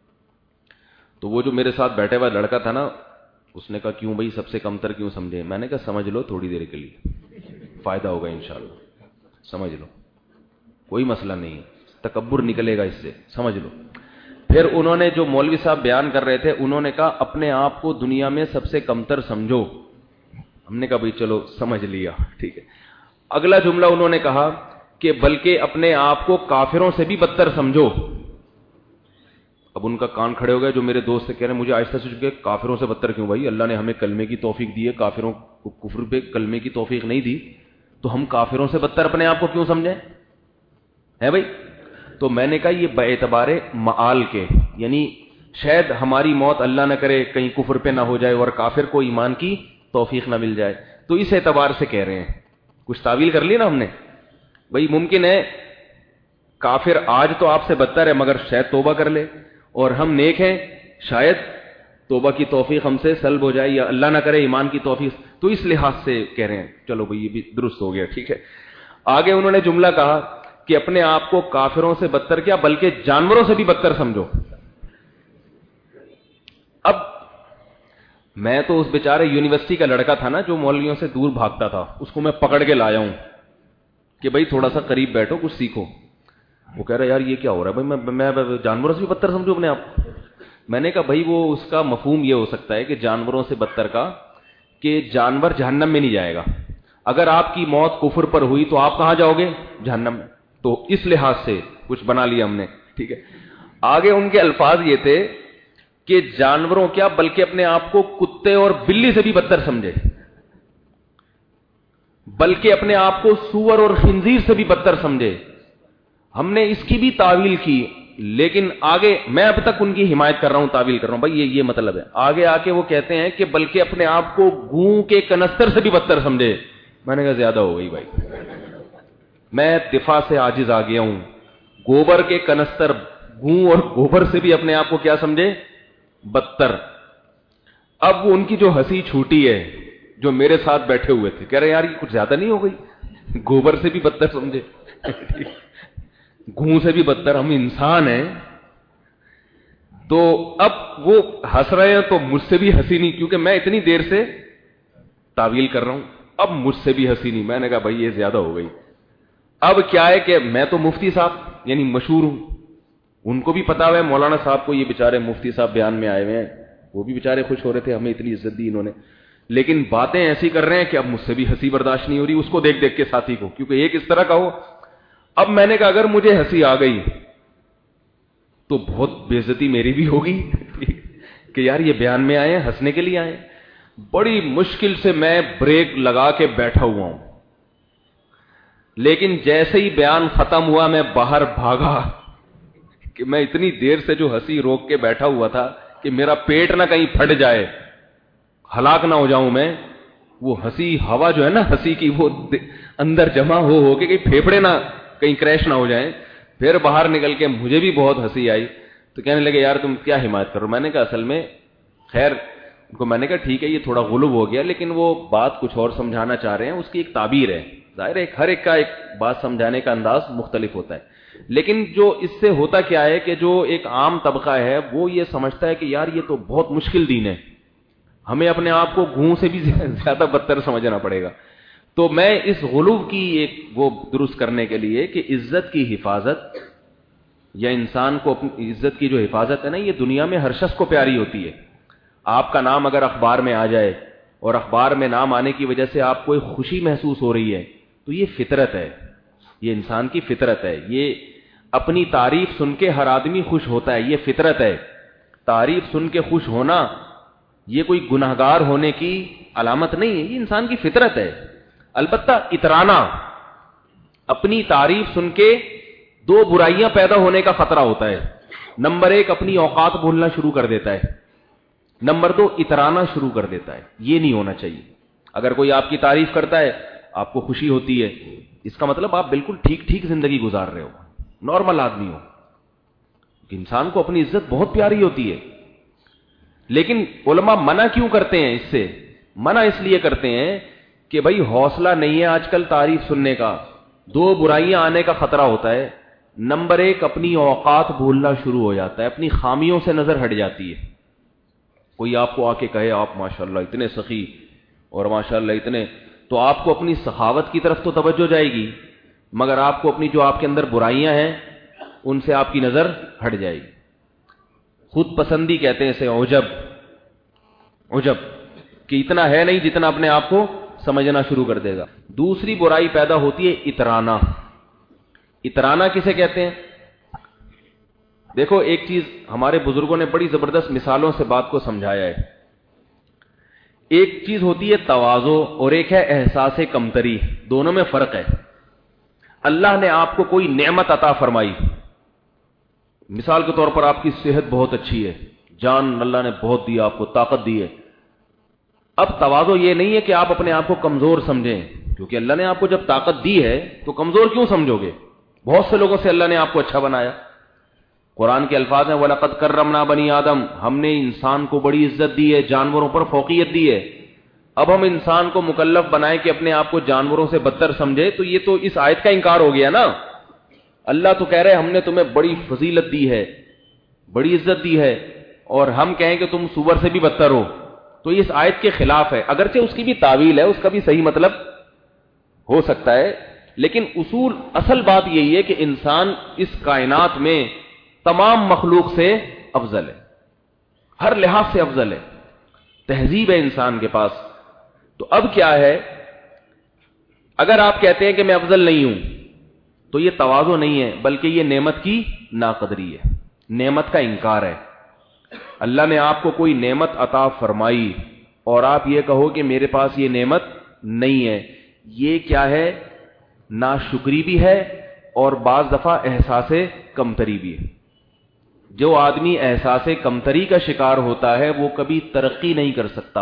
تو وہ جو میرے ساتھ بیٹھے ہوا لڑکا تھا نا, اس نے کہا کیوں بھائی سب سے کمتر کیوں سمجھے. میں نے کہا سمجھ لو تھوڑی دیر کے لیے, فائدہ ہوگا انشاءاللہ, سمجھ لو, کوئی مسئلہ نہیں ہے, تکبر نکلے گا اس سے, سمجھ لو. پھر انہوں نے جو مولوی صاحب بیان کر رہے تھے, انہوں نے کہا اپنے آپ کو دنیا میں سب سے کمتر سمجھو. ہم نے کہا بھائی چلو سمجھ لیا, ٹھیک ہے. اگلا جملہ انہوں نے کہا کہ بلکہ اپنے آپ کو کافروں سے بھی بدتر سمجھو. اب ان کا کان کھڑے ہو گئے, جو میرے دوست سے کہہ رہے ہیں مجھے آہستہ سے کہ کافروں سے بدتر کیوں بھائی, اللہ نے ہمیں کلمے کی توفیق دی ہے, کافروں کو کفر پہ کلمے کی توفیق نہیں دی, تو ہم کافروں سے بدتر اپنے آپ کو کیوں سمجھیں ہے بھائی. تو میں نے کہا یہ باعتبار معال کے, یعنی شاید ہماری موت اللہ نہ کرے کہیں کفر پہ نہ ہو جائے اور کافر کو ایمان کی توفیق نہ مل جائے, تو اس اعتبار سے کہہ رہے ہیں. کچھ تعویل کر لی نا ہم نے, بھئی ممکن ہے کافر آج تو آپ سے بدتر ہے مگر شاید توبہ کر لے, اور ہم نیک ہیں شاید توبہ کی توفیق ہم سے سلب ہو جائے, یا اللہ نہ کرے ایمان کی توفیق. تو اس لحاظ سے کہہ رہے ہیں. چلو بھئی یہ بھی درست ہو گیا, ٹھیک ہے. آگے انہوں نے جملہ کہا کہ اپنے آپ کو کافروں سے بدتر کیا بلکہ جانوروں سے بھی بدتر سمجھو. اب میں تو اس بیچارے یونیورسٹی کا لڑکا تھا نا جو مولویوں سے دور بھاگتا تھا, اس کو میں پکڑ کے لایا ہوں کہ بھئی تھوڑا سا قریب بیٹھو, کچھ سیکھو. وہ کہہ رہا ہے یار یہ کیا ہو رہا ہے بھئی, میں جانوروں سے بھی بدتر سمجھوں اپنے آپ. میں نے کہا بھئی وہ اس کا مفہوم یہ ہو سکتا ہے کہ جانوروں سے بدتر کا کہ جانور جہنم میں نہیں جائے گا. اگر آپ کی موت کفر پر ہوئی تو آپ کہاں جاؤ گے, جہنم میں. تو اس لحاظ سے کچھ بنا لیا ہم نے, ٹھیک ہے. آگے ان کے الفاظ یہ تھے کہ جانوروں کیا بلکہ اپنے آپ کو کتے اور بلی سے بھی بدتر سمجھے. بلکہ اپنے آپ کو سور اور خنزیر سے بھی بدتر سمجھے. ہم نے اس کی بھی تعویل کی, لیکن آگے میں اب تک ان کی حمایت کر رہا ہوں, تعویل کر رہا ہوں, بھائی یہ مطلب ہے. آگے آ کے وہ کہتے ہیں کہ بلکہ اپنے آپ کو گوں کے کنستر سے بھی بدتر سمجھے. میں نے کہا زیادہ ہو گئی بھائی, میں دفاع سے عاجز آ گیا ہوں. گوبر کے کنستر, گوں اور گوبر سے بھی اپنے آپ کو کیا سمجھے, بدتر. اب وہ ان کی جو ہنسی چھوٹی ہے, جو میرے ساتھ بیٹھے ہوئے تھے, کہہ رہے یار یہ کچھ زیادہ نہیں ہو گئی, گوبر سے بھی بدتر سمجھے, گوں سے بھی بدتر, ہم انسان ہیں. تو اب وہ ہنس رہے ہیں تو مجھ سے بھی ہنسی نہیں, کیونکہ میں اتنی دیر سے تعویل کر رہا ہوں, اب مجھ سے بھی ہنسی نہیں. میں نے کہا بھائی یہ زیادہ ہو گئی. اب کیا ہے کہ میں تو مفتی صاحب یعنی مشہور ہوں, ان کو بھی پتا ہے مولانا صاحب کو, یہ بیچارے مفتی صاحب بیان میں آئے ہوئے ہیں, وہ بھی بیچارے خوش ہو رہے تھے, ہمیں اتنی عزت دی انہوں نے, لیکن باتیں ایسی کر رہے ہیں کہ اب مجھ سے بھی ہنسی برداشت نہیں ہو رہی, اس کو دیکھ دیکھ کے ساتھی کو, کیونکہ ایک اس طرح کا ہو. اب میں نے کہا اگر مجھے ہنسی آ گئی تو بہت بے عزتی میری بھی ہوگی کہ یار یہ بیان میں آئے ہیں, ہنسنے کے لیے آئے ہیں. بڑی مشکل سے میں بریک لگا کے بیٹھا ہوا ہوں, لیکن جیسے ہی بیان ختم ہوا میں باہر بھاگا کہ میں اتنی دیر سے جو ہنسی روک کے بیٹھا ہوا تھا کہ میرا پیٹ نہ کہیں پھٹ جائے, ہلاک نہ ہو جاؤں میں. وہ ہنسی ہوا جو ہے نا ہنسی کی, وہ اندر جمع ہو کے کہیں پھیپھڑے نہ کہیں کریش نہ ہو جائیں. پھر باہر نکل کے مجھے بھی بہت ہنسی آئی, تو کہنے لگے یار تم کیا حمایت کرو. میں نے کہا اصل میں خیر ان کو میں نے کہا ٹھیک ہے یہ تھوڑا غلو ہو گیا, لیکن وہ بات کچھ اور سمجھانا چاہ رہے ہیں, اس کی ایک تعبیر ہے. ظاہر ہے ہر ایک کا ایک بات سمجھانے کا انداز مختلف ہوتا ہے, لیکن جو اس سے ہوتا کیا ہے کہ جو ایک عام طبقہ ہے وہ یہ سمجھتا ہے کہ یار یہ تو بہت مشکل دین ہے, ہمیں اپنے آپ کو گوں سے بھی زیادہ بدتر سمجھنا پڑے گا. تو میں اس غلو کی ایک وہ درست کرنے کے لیے کہ عزت کی حفاظت یا انسان کو اپنی عزت کی جو حفاظت ہے نا, یہ دنیا میں ہر شخص کو پیاری ہوتی ہے. آپ کا نام اگر اخبار میں آ جائے اور اخبار میں نام آنے کی وجہ سے آپ کو ایک خوشی محسوس ہو رہی ہے, تو یہ فطرت ہے, یہ انسان کی فطرت ہے. یہ اپنی تعریف سن کے ہر آدمی خوش ہوتا ہے, یہ فطرت ہے. تعریف سن کے خوش ہونا یہ کوئی گناہگار ہونے کی علامت نہیں ہے, یہ انسان کی فطرت ہے. البتہ اترانا, اپنی تعریف سن کے دو برائیاں پیدا ہونے کا خطرہ ہوتا ہے. نمبر ایک, اپنی اوقات بھولنا شروع کر دیتا ہے. نمبر دو, اترانا شروع کر دیتا ہے. یہ نہیں ہونا چاہیے. اگر کوئی آپ کی تعریف کرتا ہے, آپ کو خوشی ہوتی ہے, اس کا مطلب آپ بالکل ٹھیک ٹھیک زندگی گزار رہے ہو, نارمل آدمی ہو. انسان کو اپنی عزت بہت پیاری ہوتی ہے. لیکن علماء منع کیوں کرتے ہیں اس سے؟ منع اس لیے کرتے ہیں کہ بھائی حوصلہ نہیں ہے آج کل تعریف سننے کا, دو برائیاں آنے کا خطرہ ہوتا ہے. نمبر ایک, اپنی اوقات بھولنا شروع ہو جاتا ہے, اپنی خامیوں سے نظر ہٹ جاتی ہے. کوئی آپ کو آ کے کہے آپ ماشاءاللہ اتنے سخی اور ماشاءاللہ اتنے, تو آپ کو اپنی سخاوت کی طرف تو توجہ جائے گی, مگر آپ کو اپنی جو آپ کے اندر برائیاں ہیں ان سے آپ کی نظر ہٹ جائے گی. خود پسندی کہتے ہیں اسے, عجب کہ اتنا ہے نہیں جتنا اپنے آپ کو سمجھنا شروع کر دے گا. دوسری برائی پیدا ہوتی ہے اترانا. اترانا کسے کہتے ہیں؟ دیکھو ایک چیز ہمارے بزرگوں نے بڑی زبردست مثالوں سے بات کو سمجھایا ہے. ایک چیز ہوتی ہے تواضع اور ایک ہے احساس کمتری, دونوں میں فرق ہے. اللہ نے آپ کو کوئی نعمت عطا فرمائی, مثال کے طور پر آپ کی صحت بہت اچھی ہے, جان اللہ نے بہت دیا, آپ کو طاقت دی ہے. اب تواضع یہ نہیں ہے کہ آپ اپنے آپ کو کمزور سمجھیں, کیونکہ اللہ نے آپ کو جب طاقت دی ہے تو کمزور کیوں سمجھو گے؟ بہت سے لوگوں سے اللہ نے آپ کو اچھا بنایا. قرآن کے الفاظ ہیں وَلَقَدْ كَرَّمْنَا بَنِي آدم, ہم نے انسان کو بڑی عزت دی ہے, جانوروں پر فوقیت دی ہے. اب ہم انسان کو مکلف بنائیں کہ اپنے آپ کو جانوروں سے بدتر سمجھے, تو یہ تو اس آیت کا انکار ہو گیا نا. اللہ تو کہہ رہے ہم نے تمہیں بڑی فضیلت دی ہے, بڑی عزت دی ہے, اور ہم کہیں کہ تم سور سے بھی بدتر ہو, تو یہ اس آیت کے خلاف ہے. اگرچہ اس کی بھی تعویل ہے, اس کا بھی صحیح مطلب ہو سکتا ہے, لیکن اصل بات یہی ہے کہ انسان اس کائنات میں تمام مخلوق سے افضل ہے, ہر لحاظ سے افضل ہے. تہذیب ہے انسان کے پاس. تو اب کیا ہے, اگر آپ کہتے ہیں کہ میں افضل نہیں ہوں, تو یہ تواضع نہیں ہے, بلکہ یہ نعمت کی ناقدری ہے, نعمت کا انکار ہے. اللہ نے آپ کو کوئی نعمت عطا فرمائی اور آپ یہ کہو کہ میرے پاس یہ نعمت نہیں ہے, یہ کیا ہے؟ ناشکری بھی ہے اور بعض دفعہ احساس کمتری بھی ہے. جو آدمی احساس کمتری کا شکار ہوتا ہے وہ کبھی ترقی نہیں کر سکتا.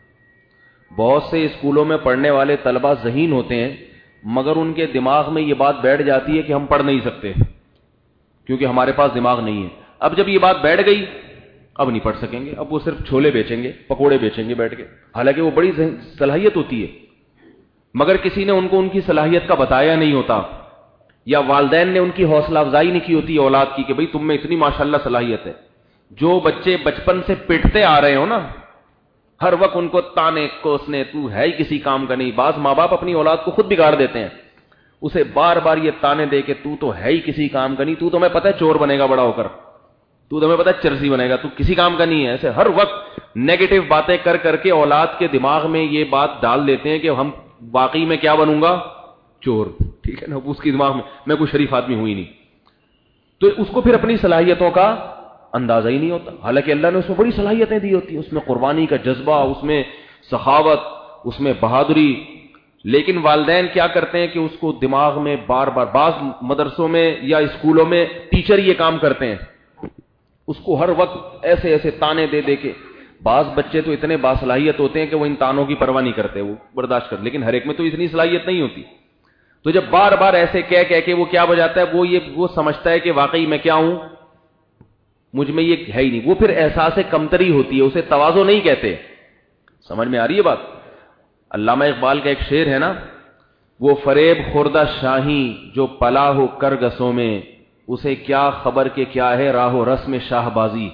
بہت سے اسکولوں میں پڑھنے والے طلبہ ذہین ہوتے ہیں مگر ان کے دماغ میں یہ بات بیٹھ جاتی ہے کہ ہم پڑھ نہیں سکتے کیونکہ ہمارے پاس دماغ نہیں ہے. اب جب یہ بات بیٹھ گئی اب نہیں پڑھ سکیں گے, اب وہ صرف چھولے بیچیں گے, پکوڑے بیچیں گے بیٹھ کے, حالانکہ وہ بڑی صلاحیت ہوتی ہے مگر کسی نے ان کو ان کی صلاحیت کا بتایا نہیں ہوتا, یا والدین نے ان کی حوصلہ افزائی نہیں کی ہوتی اولاد کی کہ بھئی تم میں اتنی ماشاءاللہ صلاحیت ہے. جو بچے بچپن سے پٹتے آ رہے ہو نا, ہر وقت ان کو تانے کوسنے, تو ہے ہی کسی کام کا نہیں. بعض ماں باپ اپنی اولاد کو خود بگاڑ دیتے ہیں, اسے بار بار یہ تانے دے کہ تو ہے ہی کسی کام کا نہیں, تو تمہیں پتہ ہے چور بنے گا بڑا ہو کر, تو تمہیں پتہ ہے چرسی بنے گا, تو کسی کام کا نہیں ہے. ایسے ہر وقت نیگیٹو باتیں کر کر کے اولاد کے دماغ میں یہ بات ڈال دیتے ہیں کہ ہم واقعی میں کیا بنوں گا؟ چور. ٹھیک ہے نا, اس کی دماغ میں کوئی شریف آدمی ہوئی نہیں, تو اس کو پھر اپنی صلاحیتوں کا اندازہ ہی نہیں ہوتا. حالانکہ اللہ نے اس میں بڑی صلاحیتیں دی ہوتی ہیں, اس میں قربانی کا جذبہ, اس میں سخاوت, اس میں بہادری. لیکن والدین کیا کرتے ہیں کہ اس کو دماغ میں بار بار, بعض مدرسوں میں یا اسکولوں میں ٹیچر یہ کام کرتے ہیں, اس کو ہر وقت ایسے ایسے تانے دے دے کے. بعض بچے تو اتنے باصلاحیت ہوتے ہیں کہ وہ ان تانوں کی پرواہ نہیں کرتے, وہ برداشت کرتے, لیکن ہر ایک میں تو اتنی صلاحیت نہیں ہوتی. تو جب بار بار ایسے کہہ کے وہ کیا بجاتا ہے, وہ سمجھتا ہے کہ واقعی میں کیا ہوں, مجھ میں یہ ہے ہی نہیں. وہ پھر احساس کمتری ہوتی ہے, اسے تواضع نہیں کہتے. سمجھ میں آ رہی ہے بات؟ علامہ اقبال کا ایک شعر ہے نا, وہ فریب خوردہ شاہی جو پلا ہو کرگسوں میں, اسے کیا خبر کہ کیا ہے راہ و رسم شاہ بازی.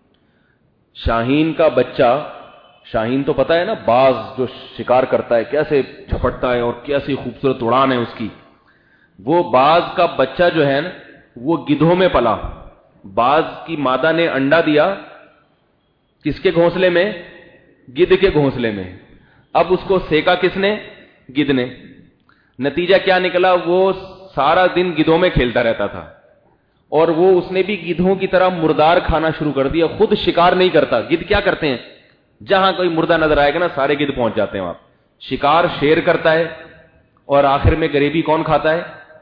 شاہین کا بچہ, شاہین تو پتہ ہے نا باز جو شکار کرتا ہے کیسے جھپٹتا ہے اور کیسی خوبصورت اڑان ہے اس کی, وہ باز کا بچہ جو ہے نا وہ گدھوں میں پلا. باز کی مادہ نے انڈا دیا کس کے گھونسلے میں؟ گدھ کے گھونسلے میں. اب اس کو سیکا کس نے؟ گدھ نے. نتیجہ کیا نکلا؟ وہ سارا دن گدھوں میں کھیلتا رہتا تھا, اور وہ اس نے بھی گدھوں کی طرح مردار کھانا شروع کر دیا. خود شکار نہیں کرتا. گدھ کیا کرتے ہیں, جہاں کوئی مردہ نظر آئے گا نا سارے گدھ پہنچ جاتے ہیں وہاں. شکار شیر کرتا ہے اور آخر میں گریبی کون کھاتا ہے؟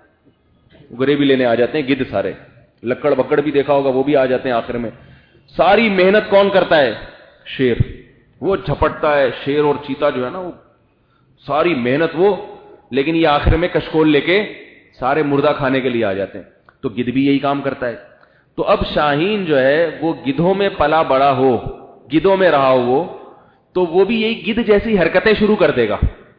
گریبی لینے آ جاتے ہیں گدھ سارے. لکڑ بکڑ بھی دیکھا ہوگا, وہ بھی آ جاتے ہیں آخر میں. ساری محنت کون کرتا ہے؟ شیر. وہ جھپٹتا ہے, شیر اور چیتا جو ہے نا وہ ساری محنت وہ, لیکن یہ آخر میں کشکول لے کے سارے مردہ کھانے کے لیے آ جاتے ہیں. تو گدھ بھی یہی کام کرتا ہے. تو اب شاہین جو ہے وہ گدھوں میں پلا بڑا ہو, گدھوں میں رہا ہو وہ, تو وہ بھی یہی گدھ جیسی حرکتیں شروع کر دے گا.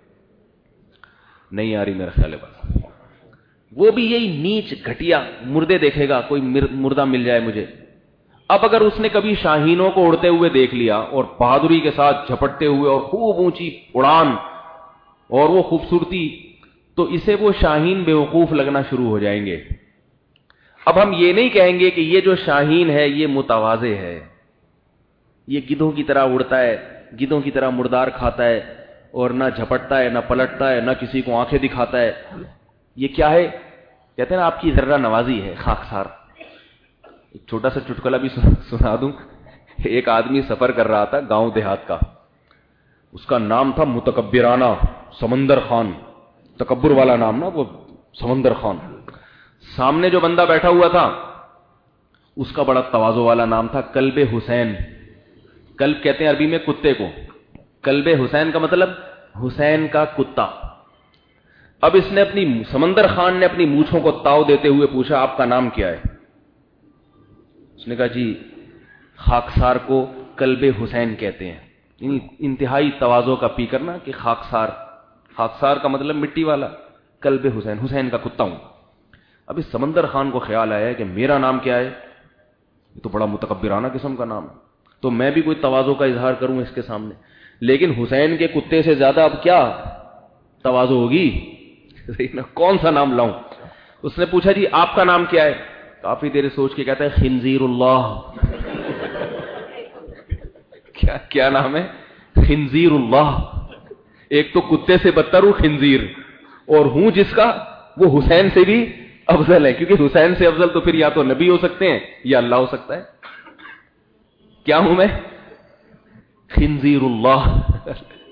نہیں آ رہی میرا خیال ہے بات. وہ بھی یہی نیچ گھٹیا مردے دیکھے گا, کوئی مردہ مل جائے مجھے. اب اگر اس نے کبھی شاہینوں کو اڑتے ہوئے دیکھ لیا اور بہادری کے ساتھ جھپٹتے ہوئے اور خوب اونچی اڑان اور وہ خوبصورتی, تو اسے وہ شاہین بیوقوف لگنا شروع ہو جائیں گے. اب ہم یہ نہیں کہیں گے کہ یہ جو شاہین ہے یہ متواضع ہے, یہ گدھوں کی طرح اڑتا ہے, گدھوں کی طرح مردار کھاتا ہے, اور نہ جھپٹتا ہے, نہ پلٹتا ہے, نہ کسی کو آنکھیں دکھاتا ہے. یہ کیا ہے؟ کہتے ہیں نا آپ کی ذرہ نوازی ہے, خاکسار. ایک چھوٹا سا چٹکلا بھی سنا دوں. ایک آدمی سفر کر رہا تھا گاؤں دیہات کا, اس کا نام تھا متکبرانہ سمندر خان. تکبر والا نام نا وہ, سمندر خان. سامنے جو بندہ بیٹھا ہوا تھا اس کا بڑا تواضع والا نام تھا کلب حسین. کلب کہتے ہیں عربی میں کتے کو. کلب حسین کا مطلب حسین کا کتا. اب اس نے سمندر خان نے اپنی مونچھوں کو تاؤ دیتے ہوئے پوچھا آپ کا نام کیا ہے؟ اس نے کہا جی خاکسار کو کلب حسین کہتے ہیں. یعنی انتہائی تواضع کا پی کرنا کہ خاکسار, خاکسار کا مطلب مٹی والا, کلب حسین, حسین کا کتا ہوں. اب اس سمندر خان کو خیال آیا کہ میرا نام کیا ہے, یہ تو بڑا متکبرانہ قسم کا نام ہے, تو میں بھی کوئی تواضع کا اظہار کروں اس کے سامنے. لیکن حسین کے کتے سے زیادہ اب کیا تواضع ہوگی, کون سا نام لاؤں؟ اس نے پوچھا جی آپ کا نام کیا ہے؟ کافی دیر سوچ کے کہتا ہے خنزیر اللہ. کیا نام ہے؟ خنزیر اللہ. ایک تو کتے سے بدتر ہوں خنزیر, اور ہوں جس کا وہ حسین سے بھی افضل ہے, کیونکہ حسین سے افضل تو پھر یا تو نبی ہو سکتے ہیں یا اللہ ہو سکتا ہے. کیا ہوں میں؟ خنزیر اللہ.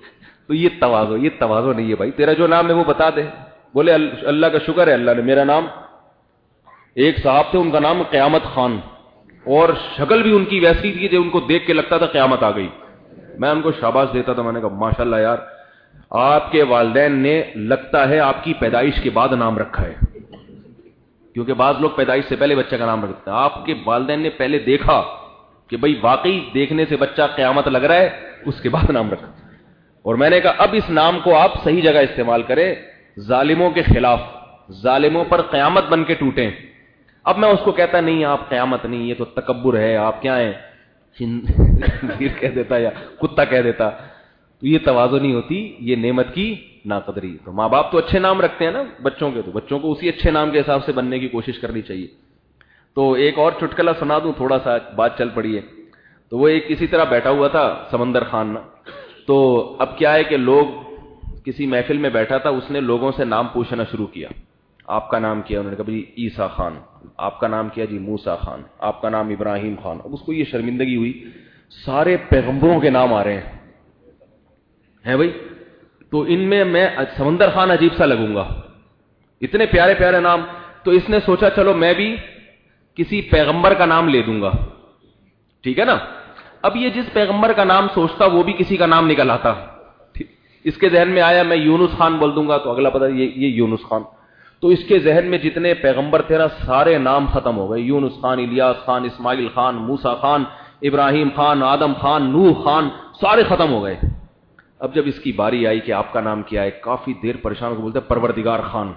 تو یہ تواضع نہیں ہے بھائی. تیرا جو نام ہے وہ بتا دے. بولے اللہ کا شکر ہے اللہ نے میرا نام, ایک صاحب تھے ان کا نام قیامت خان, اور شکل بھی ان کی ویسی تھی جو ان کو دیکھ کے لگتا تھا قیامت آ گئی. میں ان کو شاباش دیتا تھا, میں نے کہا ماشاءاللہ یار آپ کے والدین نے لگتا ہے آپ کی پیدائش کے بعد نام رکھا ہے, کیونکہ بعض لوگ پیدائش سے پہلے بچے کا نام رکھتے ہیں. آپ کے والدین نے پہلے دیکھا کہ بھئی واقعی دیکھنے سے بچہ قیامت لگ رہا ہے, اس کے بعد نام رکھا. اور میں نے کہا اب اس نام کو آپ صحیح جگہ استعمال کریں, ظالموں کے خلاف, ظالموں پر قیامت بن کے ٹوٹیں. اب میں اس کو کہتا نہیں آپ قیامت نہیں, یہ تو تکبر ہے, آپ کیا ہیں خنزیر کہہ دیتا یا کتا کہہ دیتا, تو یہ تواضع نہیں ہوتی, یہ نعمت کی ناقدری. تو ماں باپ تو اچھے نام رکھتے ہیں نا بچوں کے, تو بچوں کو اسی اچھے نام کے حساب سے بننے کی کوشش کرنی چاہیے. تو ایک اور چٹکلا سنا دوں, تھوڑا سا بات چل پڑی ہے. تو وہ ایک کسی طرح بیٹھا ہوا تھا سمندر خان. تو اب کیا ہے کہ لوگ کسی محفل میں بیٹھا تھا, اس نے لوگوں سے نام پوچھنا شروع کیا. آپ کا نام کیا؟ انہوں نے کہا بھائی عیسیٰ خان. آپ کا نام کیا؟ جی موسیٰ خان. آپ کا نام ابراہیم خان. اب اس کو یہ شرمندگی ہوئی, سارے پیغمبروں کے نام آ رہے ہیں بھائی, تو ان میں سمندر خان عجیب سا لگوں گا, اتنے پیارے پیارے نام. تو اس نے سوچا چلو میں بھی کسی پیغمبر کا نام لے دوں گا, ٹھیک ہے نا. اب یہ جس پیغمبر کا نام سوچتا وہ بھی کسی کا نام نکل آتا. اس کے ذہن میں آیا میں یونس خان بول دوں گا, تو اگلا پتا یہ یونس خان. تو اس کے ذہن میں جتنے پیغمبر تھے نا سارے نام ختم ہو گئے. یونس خان, الیاس خان, اسماعیل خان, موسیٰ خان, ابراہیم خان, آدم خان, نوح خان, سارے ختم ہو گئے. اب جب اس کی باری آئی کہ آپ کا نام کیا ہے, کافی دیر پریشان کو بولتے پروردگار خان.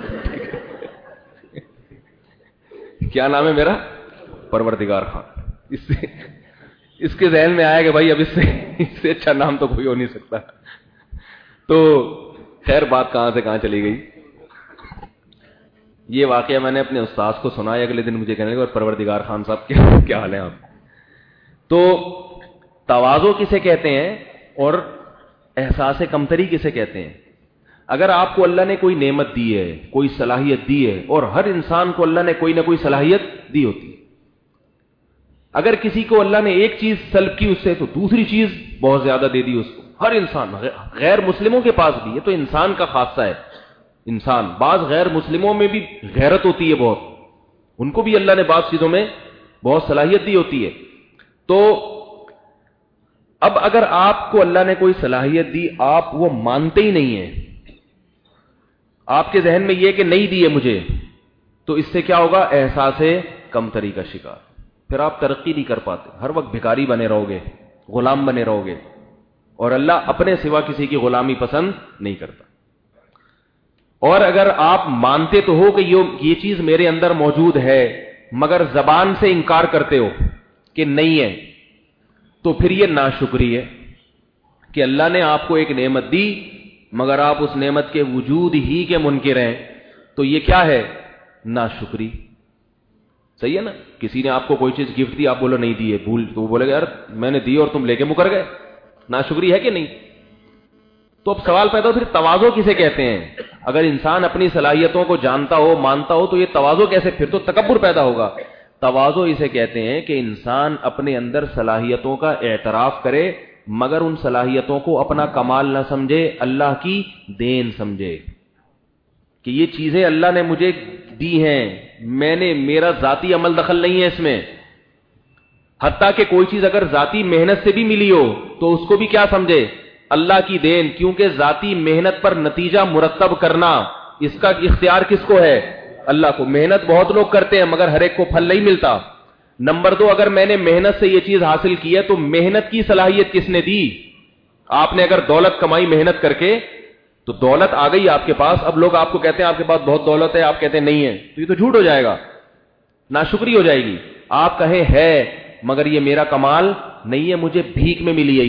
کیا نام ہے میرا؟ پروردگار خان. اس کے ذہن میں آیا کہ بھائی اب اس سے اچھا نام تو کوئی ہو نہیں سکتا. تو خیر بات کہاں سے کہاں چلی گئی. یہ واقعہ میں نے اپنے استاد کو سنایا, اگلے دن مجھے کہنے لگے پروردگار خان صاحب کیا حال ہے آپ. تو تواضع کسے کہتے ہیں اور احساس کمتری کسے کہتے ہیں؟ اگر آپ کو اللہ نے کوئی نعمت دی ہے, کوئی صلاحیت دی ہے, اور ہر انسان کو اللہ نے کوئی نہ کوئی صلاحیت دی ہوتی ہے. اگر کسی کو اللہ نے ایک چیز سلب کی اس سے, تو دوسری چیز بہت زیادہ دے دی اس کو. ہر انسان, غیر مسلموں کے پاس بھی, یہ تو انسان کا خاصہ ہے. انسان, بعض غیر مسلموں میں بھی غیرت ہوتی ہے بہت, ان کو بھی اللہ نے بعض چیزوں میں بہت صلاحیت دی ہوتی ہے. تو اب اگر آپ کو اللہ نے کوئی صلاحیت دی, آپ وہ مانتے ہی نہیں ہیں, آپ کے ذہن میں یہ کہ نہیں دی ہے مجھے, تو اس سے کیا ہوگا؟ احساس کمتری کا شکار. پھر آپ ترقی نہیں کر پاتے, ہر وقت بھکاری بنے رہو گے, غلام بنے رہو گے, اور اللہ اپنے سوا کسی کی غلامی پسند نہیں کرتا. اور اگر آپ مانتے تو ہو کہ یہ چیز میرے اندر موجود ہے, مگر زبان سے انکار کرتے ہو کہ نہیں ہے, تو پھر یہ ناشکری ہے کہ اللہ نے آپ کو ایک نعمت دی مگر آپ اس نعمت کے وجود ہی کے منکر ہیں. تو یہ کیا ہے؟ ناشکری. صحیح ہے نا. کسی نے آپ کو کوئی چیز گفٹ دی, آپ بولو نہیں دی ہے, بھول, تو وہ بولے گا یار میں نے دی اور تم لے کے مکر گئے. ناشکری ہے کہ نہیں؟ تو اب سوال پیدا ہو پھر تواضع کسے کہتے ہیں؟ اگر انسان اپنی صلاحیتوں کو جانتا ہو, مانتا ہو, تو یہ تواضع کیسے؟ پھر تو تکبر پیدا ہوگا. تواضع اسے کہتے ہیں کہ انسان اپنے اندر صلاحیتوں کا اعتراف کرے مگر ان صلاحیتوں کو اپنا کمال نہ سمجھے, اللہ کی دین سمجھے کہ یہ چیزیں اللہ نے مجھے دی ہیں, میرا ذاتی عمل دخل نہیں ہے اس میں. حتیٰ کہ کوئی چیز اگر ذاتی محنت سے بھی ملی ہو تو اس کو بھی کیا سمجھے؟ اللہ کی دین. کیونکہ ذاتی محنت پر نتیجہ مرتب کرنا, اس کا اختیار کس کو ہے؟ اللہ کو. محنت بہت لوگ کرتے ہیں مگر ہر ایک کو پھل نہیں ملتا. نمبر 2, اگر میں نے محنت سے یہ چیز حاصل کی ہے تو محنت کی صلاحیت کس نے دی؟ آپ نے اگر دولت کمائی محنت کر کے, تو دولت آ گئی آپ کے پاس. اب لوگ آپ کو کہتے ہیں آپ کے پاس بہت دولت ہے, آپ کہتے ہیں نہیں ہے, تو یہ تو جھوٹ ہو جائے گا, ناشکری ہو جائے گی. آپ کہیں ہے مگر یہ میرا کمال نہیں ہے, مجھے بھیک میں ملی ہے,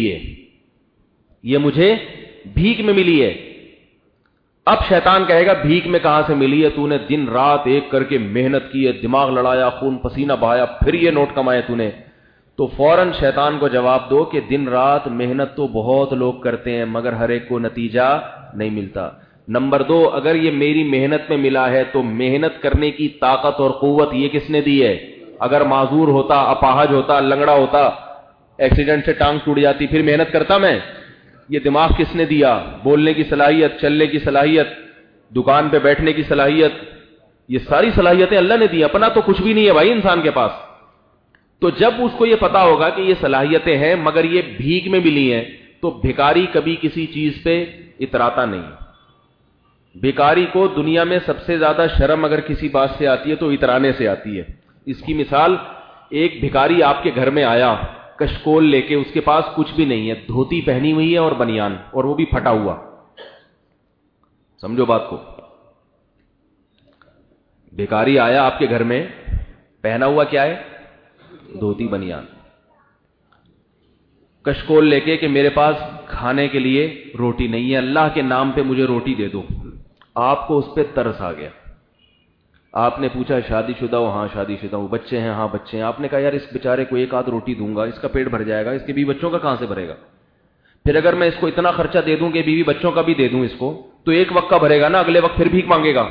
یہ مجھے بھیک میں ملی ہے. اب شیطان کہے گا بھیک میں کہاں سے ملی ہے؟ تو نے دن رات ایک کر کے محنت کی ہے, دماغ لڑایا, خون پسینہ بہایا, پھر یہ نوٹ کمائے تو نے. تو فوراً شیطان کو جواب دو کہ دن رات محنت تو بہت لوگ کرتے ہیں مگر ہر ایک کو نتیجہ نہیں ملتا. نمبر 2, اگر یہ میری محنت میں ملا ہے تو محنت کرنے کی طاقت اور قوت یہ کس نے دی ہے؟ اگر معذور ہوتا, اپاہج ہوتا, لنگڑا ہوتا, ایکسیڈنٹ سے ٹانگ ٹوٹ جاتی, پھر محنت کرتا میں؟ یہ دماغ کس نے دیا؟ بولنے کی صلاحیت، چلنے کی صلاحیت، دکان پہ بیٹھنے کی صلاحیت، یہ ساری صلاحیتیں اللہ نے دی. اپنا تو کچھ بھی نہیں ہے بھائی انسان کے پاس. تو جب اس کو یہ پتا ہوگا کہ یہ صلاحیتیں ہیں مگر یہ بھیک میں ملی ہیں، تو بھکاری کبھی کسی چیز پہ اتراتا نہیں. بھکاری کو دنیا میں سب سے زیادہ شرم اگر کسی بات سے آتی ہے تو اترانے سے آتی ہے. اس کی مثال، ایک بھکاری آپ کے گھر میں آیا کشکول لے کے، اس کے پاس کچھ بھی نہیں ہے، دھوتی پہنی ہوئی ہے اور بنیان، اور وہ بھی پھٹا ہوا. سمجھو بات کو. بھکاری آیا آپ کے گھر میں، پہنا ہوا کیا ہے؟ دھوتی بنیان. کشکول لے کے کہ میرے پاس کھانے کے لیے روٹی نہیں ہے، اللہ کے نام پہ مجھے روٹی دے دو. آپ کو اس پہ ترس آ گیا. آپ نے پوچھا شادی شدہ ہو؟ ہاں شادی شدہ ہوں. بچے ہیں؟ ہاں بچے ہیں. آپ نے کہا یار اس بیچارے کو ایک آدھ روٹی دوں گا، اس کا پیٹ بھر جائے گا، اس کے بیوی بچوں کا کہاں سے بھرے گا؟ پھر اگر میں اس کو اتنا خرچہ دے دوں کہ بیوی بچوں کا بھی دے دوں اس کو، تو ایک وقت کا بھرے گا نا، اگلے وقت پھر بھیک مانگے گا.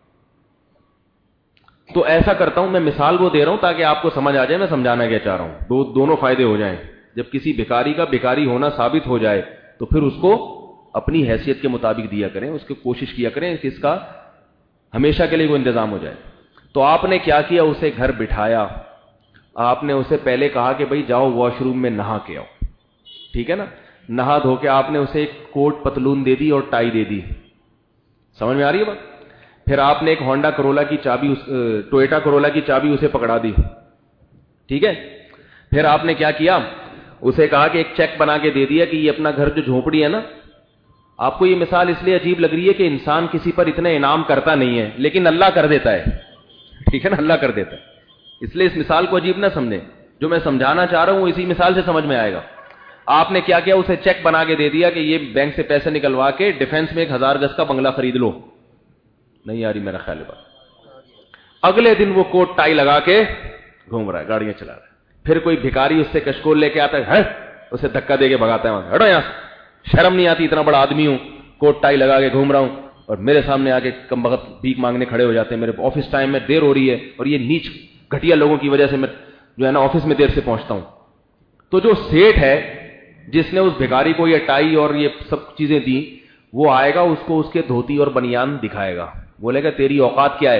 تو ایسا کرتا ہوں میں، مثال وہ دے رہا ہوں تاکہ آپ کو سمجھ آ جائے میں سمجھانا کیا چاہ رہا ہوں. دونوں فائدے ہو جائیں. جب کسی بھکاری کا بھکاری ہونا ثابت ہو جائے تو پھر اس کو اپنی حیثیت کے مطابق دیا کریں، اس کی کوشش کیا کریں کہ اس کا ہمیشہ کے لیے وہ انتظام ہو جائے. تو آپ نے کیا کیا؟ اسے گھر بٹھایا. آپ نے اسے پہلے کہا کہ بھائی جاؤ واش روم میں نہا کے آؤ. ٹھیک ہے نا؟ نہا دھو کے آپ نے اسے ایک کوٹ پتلون دے دی اور ٹائی دے دی. سمجھ میں آ رہی ہے بات؟ پھر آپ نے ایک ہونڈا کرولا کی چابی، ٹویوٹا کرولا کی چابی اسے پکڑا دی. ٹھیک ہے؟ پھر آپ نے کیا کیا؟ اسے کہا کہ ایک چیک بنا کے دے دیا کہ یہ اپنا گھر جو جھونپڑی ہے نا. آپ کو یہ مثال اس لیے عجیب لگ رہی ہے کہ انسان کسی پر اتنے انعام کرتا نہیں ہے، لیکن اللہ کر دیتا ہے. ٹھیک ہے نا؟ اللہ کر دیتا ہے. اس لیے اس مثال کو عجیب نہ سمجھیں، جو میں سمجھانا چاہ رہا ہوں اسی مثال سے سمجھ میں آئے گا. آپ نے کیا کیا؟ اسے چیک بنا کے دے دیا کہ یہ بینک سے پیسے نکلوا کے ڈیفنس میں 1000 گز کا بنگلہ خرید لو. نہیں آ رہی میرا خیال ہے بات. اگلے دن وہ کوٹ ٹائی لگا کے گھوم رہا ہے، گاڑیاں چلا رہا ہے. پھر کوئی بھکاری اس سے کشکول لے کے آتا ہے، اسے دھکا دے کے بھگاتا ہے وہاں سے. ہٹو یہاں سے، شرم نہیں آتی؟ اتنا بڑا آدمی ہوں، کوٹ ٹائی لگا کے گھوم رہا ہوں، اور میرے سامنے آ کے کم بخت بھیک مانگنے کھڑے ہو جاتے ہیں. میرے آفس ٹائم میں دیر ہو رہی ہے اور یہ نیچ گھٹیا لوگوں کی وجہ سے میں جو ہے نا آفس میں دیر سے پہنچتا ہوں. تو جو سیٹ ہے جس نے اس بھکاری کو یہ ٹائی اور یہ سب چیزیں دی، وہ آئے گا، اس کو اس کے دھوتی اور بنیان دکھائے گا، بولے گا تیری اوقات کیا ہے؟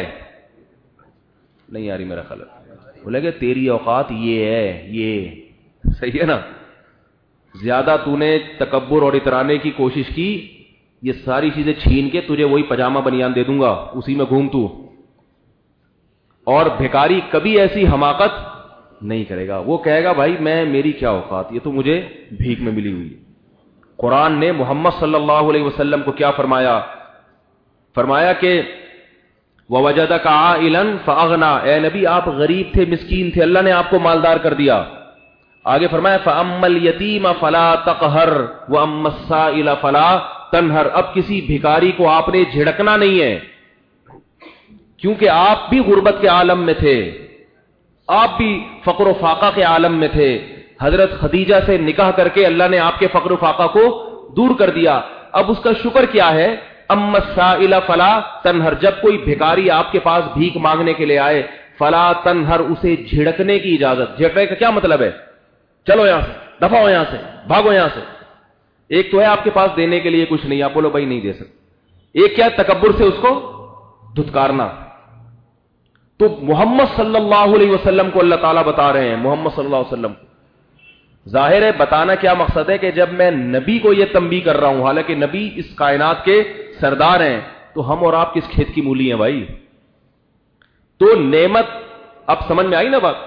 نہیں آ رہی میرا خیال ہے. بولے گا تیری اوقات یہ ہے، یہ صحیح ہے نا؟ زیادہ تو نے تکبر اور اترانے کی کوشش کی، یہ ساری چیزیں چھین کے تجھے وہی پجامہ بنیان دے دوں گا، اسی میں گھوم تو. اور بھکاری کبھی ایسی حماقت نہیں کرے گا. وہ کہے گا بھائی میں، میری کیا اوقات، یہ تو مجھے بھیک میں ملی ہوئی ہے. قرآن نے محمد صلی اللہ علیہ وسلم کو کیا فرمایا؟ فرمایا کہ وَوَجَدَكَ عَائِلًا فَأَغْنَىٰ، اے نبی آپ غریب تھے، مسکین تھے، اللہ نے آپ کو مالدار کر دیا. آگے فرمایا فَأَمَّا الْيَتِيمَ فَلَا تَقْهَرْ وَأَمَّا السَّائِلَ فَلَا تَنْهَرْ. اب کسی بھکاری کو آپ نے جھڑکنا نہیں ہے، کیونکہ آپ بھی غربت کے عالم میں تھے، آپ بھی فقر و فاقہ کے عالم میں تھے. حضرت خدیجہ سے نکاح کر کے اللہ نے آپ کے فقر و فاقہ کو دور کر دیا. اب اس کا شکر کیا ہے؟ اما السائل فلا تنہر، جب کوئی بھکاری آپ کے پاس بھیک مانگنے کے لیے آئے، فلا تنہر، اسے جھڑکنے کی اجازت. جھڑکنے کا کیا مطلب ہے؟ چلو یہاں سے، دفع ہو یہاں سے، بھاگو یہاں سے. ایک تو ہے آپ کے پاس دینے کے لیے کچھ نہیں، آپ بولو بھائی نہیں دے سکتے. ایک کیا؟ تکبر سے اس کو دھتکارنا. تو محمد صلی اللہ علیہ وسلم کو اللہ تعالیٰ بتا رہے ہیں، محمد صلی اللہ علیہ وسلم کو ظاہر ہے بتانا کیا مقصد ہے کہ جب میں نبی کو یہ تنبیہ کر رہا ہوں، حالانکہ نبی اس کائنات کے سردار ہیں، تو ہم اور آپ کس کھیت کی مولی ہیں بھائی؟ تو نعمت اب سمجھ میں آئی نا بات؟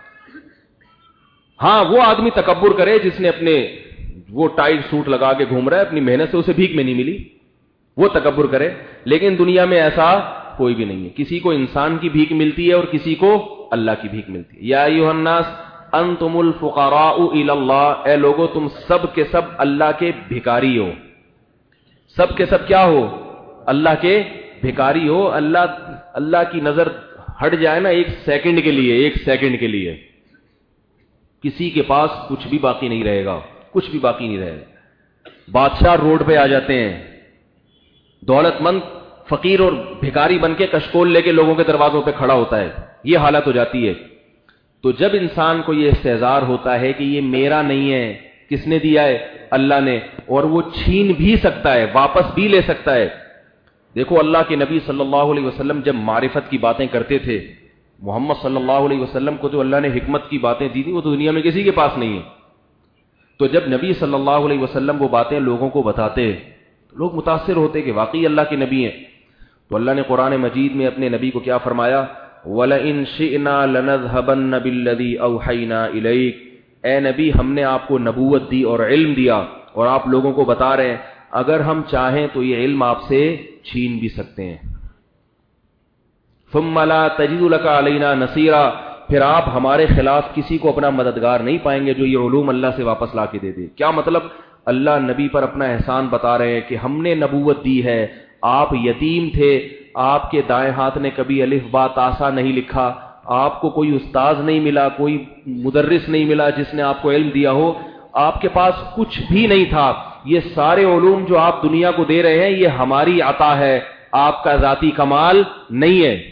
ہاں وہ آدمی تکبر کرے جس نے اپنے وہ ٹائٹ سوٹ لگا کے گھوم رہا ہے، اپنی محنت سے اسے بھیک میں نہیں ملی، وہ تکبر کرے. لیکن دنیا میں ایسا کوئی بھی نہیں ہے. کسی کو انسان کی بھیک ملتی ہے اور کسی کو اللہ کی بھیک ملتی ہے. یا ایھا الناس انتم الفقراء الی اللہ، اے لوگو تم سب کے سب اللہ کے بھکاری ہو. سب کے سب کیا ہو؟ اللہ کے بھکاری ہو. اللہ کی نظر ہٹ جائے نا ایک سیکنڈ کے لیے، ایک سیکنڈ کے لیے کسی کے پاس کچھ بھی باقی نہیں رہے گا، کچھ بھی باقی نہیں رہے گا. بادشاہ روڈ پہ آ جاتے ہیں، دولت مند فقیر اور بھکاری بن کے کشکول لے کے لوگوں کے دروازوں پہ کھڑا ہوتا ہے، یہ حالت ہو جاتی ہے. تو جب انسان کو یہ استحضار ہوتا ہے کہ یہ میرا نہیں ہے، کس نے دیا ہے؟ اللہ نے, اور وہ چھین بھی سکتا ہے, واپس بھی لے سکتا ہے. دیکھو اللہ کے نبی صلی اللہ علیہ وسلم جب معرفت کی باتیں کرتے تھے, محمد صلی اللہ علیہ وسلم کو جو اللہ نے حکمت کی باتیں دی تھی وہ تو دنیا میں کسی کے پاس نہیں ہے. تو جب نبی صلی اللہ علیہ وسلم وہ باتیں لوگوں کو بتاتے تو لوگ متاثر ہوتے کہ واقعی اللہ کے نبی ہیں. تو اللہ نے قرآن مجید میں اپنے نبی کو کیا فرمایا, وَلَئِن شِئْنَا لَنَذْهَبَنَّ بِالَّذِي أَوْحَيْنَا إِلَيْكَ, اے نبی ہم نے آپ کو نبوت دی اور علم دیا, اور آپ لوگوں کو بتا رہے ہیں اگر ہم چاہیں تو یہ علم آپ سے چھین بھی سکتے ہیں. ثُمَّ لَا تَجِدُ لَكَ عَلَيْنَا نَصِيرًا, پھر آپ ہمارے خلاف کسی کو اپنا مددگار نہیں پائیں گے جو یہ علوم اللہ سے واپس لا کے دے دے. کیا مطلب, اللہ نبی پر اپنا احسان بتا رہے ہیں کہ ہم نے نبوت دی ہے, آپ یتیم تھے, آپ کے دائیں ہاتھ نے کبھی الف با تا سا نہیں لکھا, آپ کو کوئی استاذ نہیں ملا, کوئی مدرس نہیں ملا جس نے آپ کو علم دیا ہو, آپ کے پاس کچھ بھی نہیں تھا. یہ سارے علوم جو آپ دنیا کو دے رہے ہیں یہ ہماری عطا ہے, آپ کا ذاتی کمال نہیں ہے.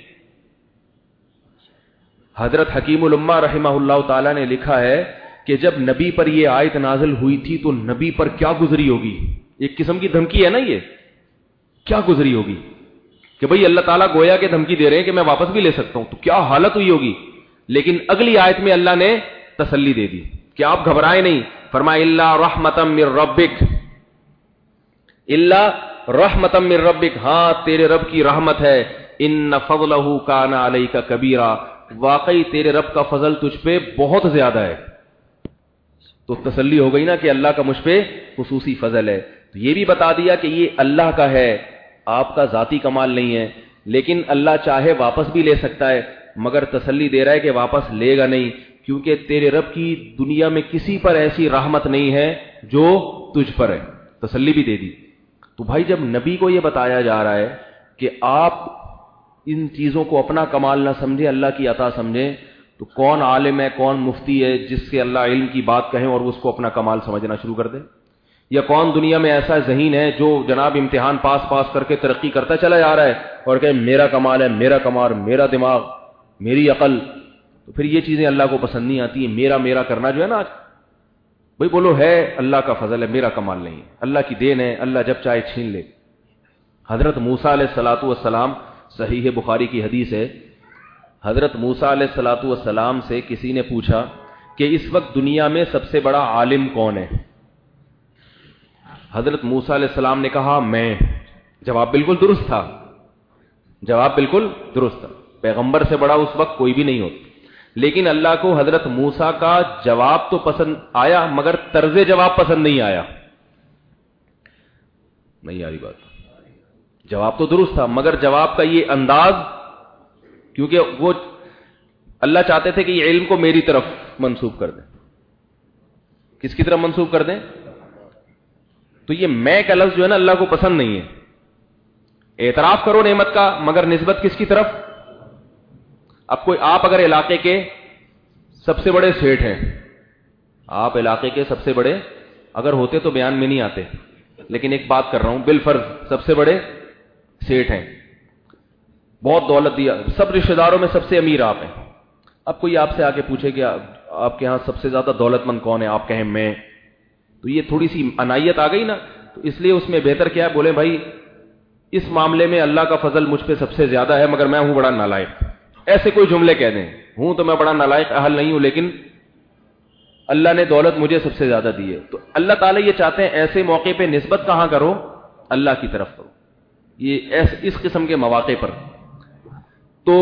حضرت حکیم الامہ رحمہ اللہ تعالی نے لکھا ہے کہ جب نبی پر یہ آیت نازل ہوئی تھی تو نبی پر کیا گزری ہوگی. ایک قسم کی دھمکی ہے نا, یہ کیا گزری ہوگی کہ بھئی اللہ تعالیٰ گویا کہ دھمکی دے رہے ہیں کہ میں واپس بھی لے سکتا ہوں, تو کیا حالت ہوئی ہوگی. لیکن اگلی آیت میں اللہ نے تسلی دے دی کہ آپ گھبرائیں نہیں, فرمایا الا رحمتا من ربک, الا رحمتا من ربک, ہاں تیرے رب کی رحمت ہے, ان فضلہ کان علیک کبیرا, واقعی تیرے رب کا فضل تجھ پہ بہت زیادہ ہے. تو تسلی ہو گئی نا کہ اللہ کا مجھ پہ خصوصی فضل ہے. تو یہ بھی بتا دیا کہ یہ اللہ کا ہے, آپ کا ذاتی کمال نہیں ہے, لیکن اللہ چاہے واپس بھی لے سکتا ہے, مگر تسلی دے رہا ہے کہ واپس لے گا نہیں, کیونکہ تیرے رب کی دنیا میں کسی پر ایسی رحمت نہیں ہے جو تجھ پر ہے. تسلی بھی دے دی. تو بھائی جب نبی کو یہ بتایا جا رہا ہے کہ آپ ان چیزوں کو اپنا کمال نہ سمجھیں, اللہ کی عطا سمجھیں, تو کون عالم ہے, کون مفتی ہے جس سے اللہ علم کی بات کہیں اور اس کو اپنا کمال سمجھنا شروع کر دے؟ یا کون دنیا میں ایسا ذہین ہے جو جناب امتحان پاس کر کے ترقی کرتا چلا جا رہا ہے اور کہ میرا کمال ہے, میرا کمال, میرا دماغ, میری عقل. تو پھر یہ چیزیں اللہ کو پسند نہیں آتی ہیں. میرا کرنا جو ہے نا, بھئی بولو ہے اللہ کا فضل ہے, میرا کمال نہیں ہے, اللہ کی دین ہے, اللہ جب چاہے چھین لے. حضرت موسیٰ علیہ الصلوۃ والسلام, صحیح بخاری کی حدیث ہے, حضرت موسیٰ علیہ الصلوۃ والسلام سے کسی نے پوچھا کہ اس وقت دنیا میں سب سے بڑا عالم کون ہے؟ حضرت موسیٰ علیہ السلام نے کہا میں. جواب بالکل درست تھا, جواب بالکل درست تھا. پیغمبر سے بڑا اس وقت کوئی بھی نہیں ہوتا. لیکن اللہ کو حضرت موسیٰ کا جواب تو پسند آیا, مگر طرز جواب پسند نہیں آیا. نہیں آ رہی بات. جواب تو درست تھا, مگر جواب کا یہ انداز, کیونکہ وہ اللہ چاہتے تھے کہ یہ علم کو میری طرف منسوب کر دیں. کس کی طرف منسوب کر دیں؟ تو یہ میں کا لفظ جو ہے نا اللہ کو پسند نہیں ہے. اعتراف کرو نعمت کا, مگر نسبت کس کی طرف؟ اب کوئی, آپ اگر علاقے کے سب سے بڑے سیٹھ ہیں, آپ علاقے کے سب سے بڑے اگر ہوتے تو بیان میں نہیں آتے, لیکن ایک بات کر رہا ہوں, بالفرض سب سے بڑے سیٹھ ہیں, بہت دولت دیا, سب رشتہ داروں میں سب سے امیر آپ ہیں. اب کوئی آپ سے آ کے پوچھے کہ آپ کے ہاں سب سے زیادہ دولت مند کون ہے, آپ کہیں میں, تو یہ تھوڑی سی عنایت آ گئی نا. تو اس لیے اس میں بہتر کیا ہے, بولے بھائی اس معاملے میں اللہ کا فضل مجھ پہ سب سے زیادہ ہے, مگر میں ہوں بڑا نالائق. ایسے کوئی جملے کہہ دیں, ہوں تو میں بڑا نالائق اہل نہیں ہوں, لیکن اللہ نے دولت مجھے سب سے زیادہ دی ہے. تو اللہ تعالیٰ یہ چاہتے ہیں ایسے موقع پہ نسبت کہاں کرو؟ اللہ کی طرف کرو, یہ اس قسم کے مواقع پر. تو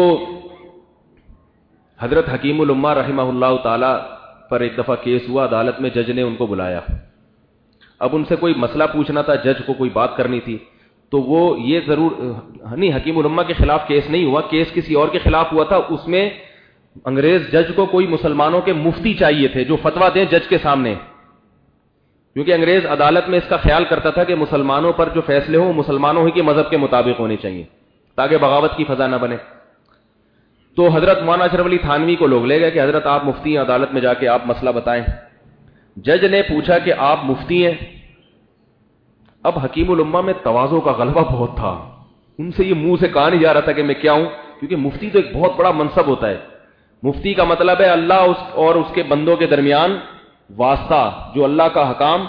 حضرت حکیم الامہ رحمہ اللہ تعالی پر ایک دفعہ کیس ہوا, عدالت میں جج نے ان کو بلایا. اب ان سے کوئی مسئلہ پوچھنا تھا, جج کو کوئی بات کرنی تھی. تو وہ یہ ضرور نہیں, حکیم الامہ کے خلاف کیس نہیں ہوا, کیس کسی اور کے خلاف ہوا تھا. اس میں انگریز جج کو کوئی مسلمانوں کے مفتی چاہیے تھے جو فتویٰ دیں جج کے سامنے, کیونکہ انگریز عدالت میں اس کا خیال کرتا تھا کہ مسلمانوں پر جو فیصلے ہوں مسلمانوں ہی کے مذہب کے مطابق ہونے چاہیے تاکہ بغاوت کی فضا نہ بنے. تو حضرت مولانا اشرف علی تھانوی کو لوگ لے گئے کہ حضرت آپ مفتی ہیں, عدالت میں جا کے آپ مسئلہ بتائیں. جج نے پوچھا کہ آپ مفتی ہیں. اب حکیم الامہ میں تواضع کا غلبہ بہت تھا, ان سے یہ منہ سے کہا نہیں جا رہا تھا کہ میں کیا ہوں, کیونکہ مفتی تو ایک بہت بڑا منصب ہوتا ہے. مفتی کا مطلب ہے اللہ اور اس کے بندوں کے درمیان واسطہ, جو اللہ کا حکام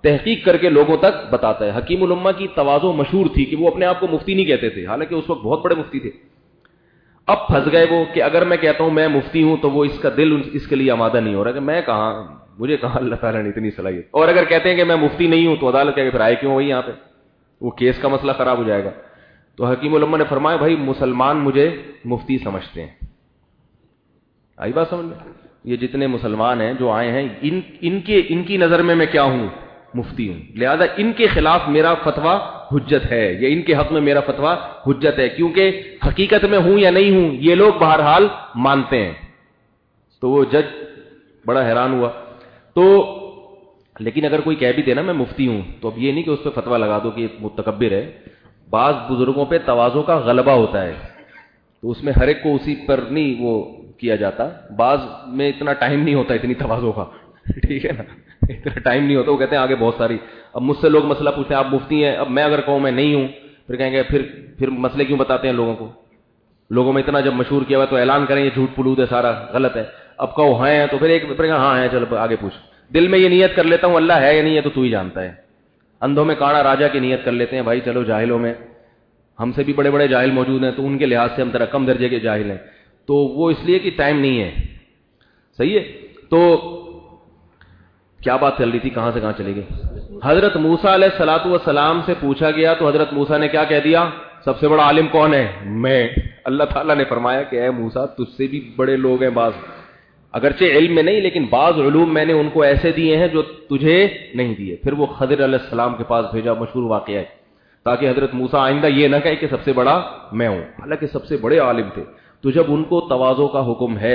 تحقیق کر کے لوگوں تک بتاتا ہے. حکیم الامہ کی تواضع مشہور تھی کہ وہ اپنے آپ کو مفتی نہیں کہتے تھے، حالانکہ اس وقت بہت بڑے مفتی تھے. اب پھنس گئے وہ کہ اگر میں کہتا ہوں میں مفتی ہوں تو وہ اس کا دل اس کے لیے آمادہ نہیں ہو رہا کہ میں کہاں، مجھے کہاں اللہ تعالیٰ نے اتنی صلاحیت. اور اگر کہتے ہیں کہ میں مفتی نہیں ہوں تو عدالت کہے کہ پھر آئے کیوں وہی یہاں پہ، وہ کیس کا مسئلہ خراب ہو جائے گا. تو حکیم الامہ نے فرمایا بھائی مسلمان مجھے مفتی سمجھتے ہیں. آئی بات سمجھ میں؟ یہ جتنے مسلمان ہیں جو آئے ہیں ان کی نظر میں کیا ہوں؟ مفتی ہوں. لہذا ان کے خلاف میرا فتویٰ حجت ہے یا ان کے حق میں میرا فتویٰ حجت ہے، کیونکہ حقیقت میں ہوں یا نہیں ہوں یہ لوگ بہرحال مانتے ہیں. تو وہ جج بڑا حیران ہوا. تو لیکن اگر کوئی کہہ بھی دے نا میں مفتی ہوں تو اب یہ نہیں کہ اس پہ فتویٰ لگا دو کہ متکبر ہے. بعض بزرگوں پہ تواضع کا غلبہ ہوتا ہے تو اس میں ہر ایک کو اسی پر نہیں وہ کیا جاتا. بعض میں اتنا ٹائم نہیں ہوتا اتنی تواضع کا، ٹھیک ہے نا، اتنا ٹائم نہیں ہوتا. وہ کہتے ہیں آگے بہت ساری. اب مجھ سے لوگ مسئلہ پوچھتے ہیں آپ مفتی ہیں، اب میں اگر کہوں میں نہیں ہوں پھر کہیں گے پھر مسئلے کیوں بتاتے ہیں لوگوں کو؟ لوگوں میں اتنا جب مشہور کیا ہوا تو اعلان کریں یہ جھوٹ پلود ہے، سارا غلط ہے. اب کہو ہیں تو پھر ہاں ہے، چلو آگے پوچھ. دل میں یہ نیت کر لیتا ہوں اللہ ہے یا نہیں ہے تو ہی جانتا ہے. اندھوں میں کانا راجا کی نیت کر لیتے ہیں بھائی چلو جاہلوں میں ہم سے بھی بڑے بڑے جاہل موجود ہیں تو ان کے لحاظ سے ہم ذرا کم درجے کے جاہل ہیں. تو وہ اس لیے کہ ٹائم نہیں ہے. صحیح ہے. تو کیا بات چل رہی تھی، کہاں سے کہاں چلی گئی؟ حضرت موسیٰ علیہ الصلوۃ والسلام سے پوچھا گیا تو حضرت موسیٰ نے کیا کہہ دیا؟ سب سے بڑا عالم کون ہے؟ میں. اللہ تعالیٰ نے فرمایا کہ اے موسیٰ تجھ سے بھی بڑے لوگ ہیں بعض، اگرچہ علم میں نہیں لیکن بعض علوم میں نے ان کو ایسے دیے ہیں جو تجھے نہیں دیے. پھر وہ خضر علیہ السلام کے پاس بھیجا، مشہور واقعہ ہے، تاکہ حضرت موسیٰ آئندہ یہ نہ کہے کہ سب سے بڑا میں ہوں، حالانکہ سب سے بڑے عالم تھے. تو جب ان کو تواضع کا حکم ہے،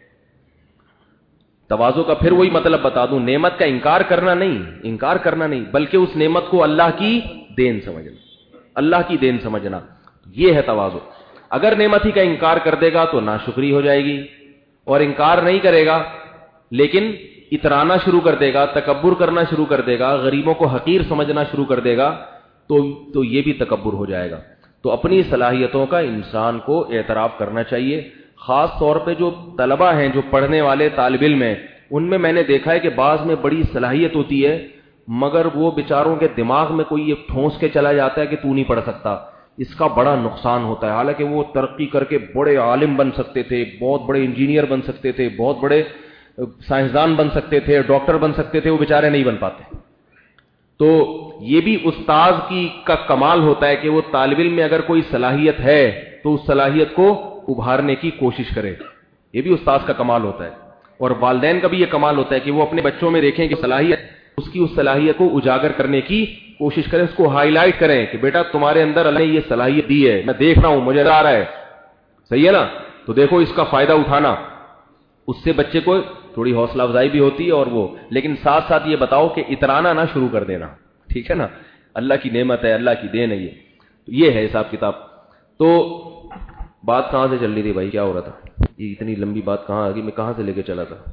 تواضع کا پھر وہی مطلب بتا دوں، نعمت کا انکار کرنا نہیں بلکہ اس نعمت کو اللہ کی دین سمجھنا، اللہ کی دین سمجھنا، یہ ہے تواضع. اگر نعمت ہی کا انکار کر دے گا تو ناشکری ہو جائے گی، اور انکار نہیں کرے گا لیکن اترانا شروع کر دے گا، تکبر کرنا شروع کر دے گا، غریبوں کو حقیر سمجھنا شروع کر دے گا تو یہ بھی تکبر ہو جائے گا. تو اپنی صلاحیتوں کا انسان کو اعتراف کرنا چاہیے. خاص طور پہ جو طلبہ ہیں، جو پڑھنے والے طالب علم ہیں، ان میں میں نے دیکھا ہے کہ بعض میں بڑی صلاحیت ہوتی ہے مگر وہ بیچاروں کے دماغ میں کوئی یہ ٹھونس کے چلا جاتا ہے کہ تو نہیں پڑھ سکتا. اس کا بڑا نقصان ہوتا ہے. حالانکہ وہ ترقی کر کے بڑے عالم بن سکتے تھے، بہت بڑے انجینئر بن سکتے تھے، بہت بڑے سائنسدان بن سکتے تھے، ڈاکٹر بن سکتے تھے، وہ بیچارے نہیں بن پاتے. تو یہ بھی استاذ کا کمال ہوتا ہے کہ وہ طالب علم میں اگر کوئی صلاحیت ہے تو اس صلاحیت کو ابھارنے کی کوشش کرے. یہ بھی استاذ کا کمال ہوتا ہے. اور والدین کا بھی یہ کمال ہوتا ہے کہ وہ اپنے بچوں میں دیکھیں کہ صلاحیت، اس صلاحیت کو اجاگر کرنے کی کوشش کریں، اس کو ہائی لائٹ کریں کہ بیٹا تمہارے اندر اللہ نے یہ صلاحیت دی ہے، میں دیکھ رہا ہوں، مجھے آ رہا ہے. صحیح ہے نا؟ تو دیکھو اس کا فائدہ اٹھانا. اس سے بچے کو تھوڑی حوصلہ افزائی بھی ہوتی ہے، اور وہ لیکن ساتھ ساتھ یہ بتاؤ کہ اترانا نہ شروع کر دینا. ٹھیک ہے نا؟ اللہ کی نعمت ہے، اللہ کی دین ہے. یہ ہے حساب کتاب. تو بات کہاں سے چل رہی تھی بھائی؟ کیا ہو رہا تھا؟ یہ اتنی لمبی بات کہاں آ گئی؟ میں کہاں سے لے کے چلا تھا؟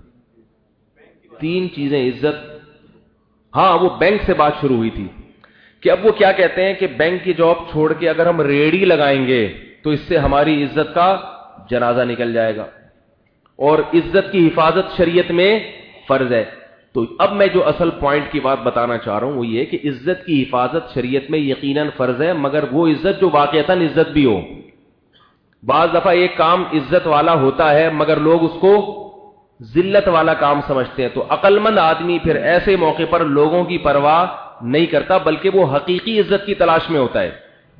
3 چیزیں. عزت، ہاں وہ بینک سے بات شروع ہوئی تھی کہ اب وہ کیا کہتے ہیں کہ بینک کی جاب چھوڑ کے اگر ہم ریڑھی لگائیں گے تو اس سے ہماری عزت کا جنازہ نکل جائے گا، اور عزت کی حفاظت شریعت میں فرض ہے. تو اب میں جو اصل پوائنٹ کی بات بتانا چاہ رہا ہوں وہ یہ کہ عزت کی حفاظت شریعت میں یقیناً فرض ہے، مگر وہ عزت جو واقعتاً عزت بھی ہو. بعض دفعہ ایک کام عزت والا ہوتا ہے مگر لوگ اس کو ذلت والا کام سمجھتے ہیں. تو عقل مند آدمی پھر ایسے موقع پر لوگوں کی پرواہ نہیں کرتا بلکہ وہ حقیقی عزت کی تلاش میں ہوتا ہے.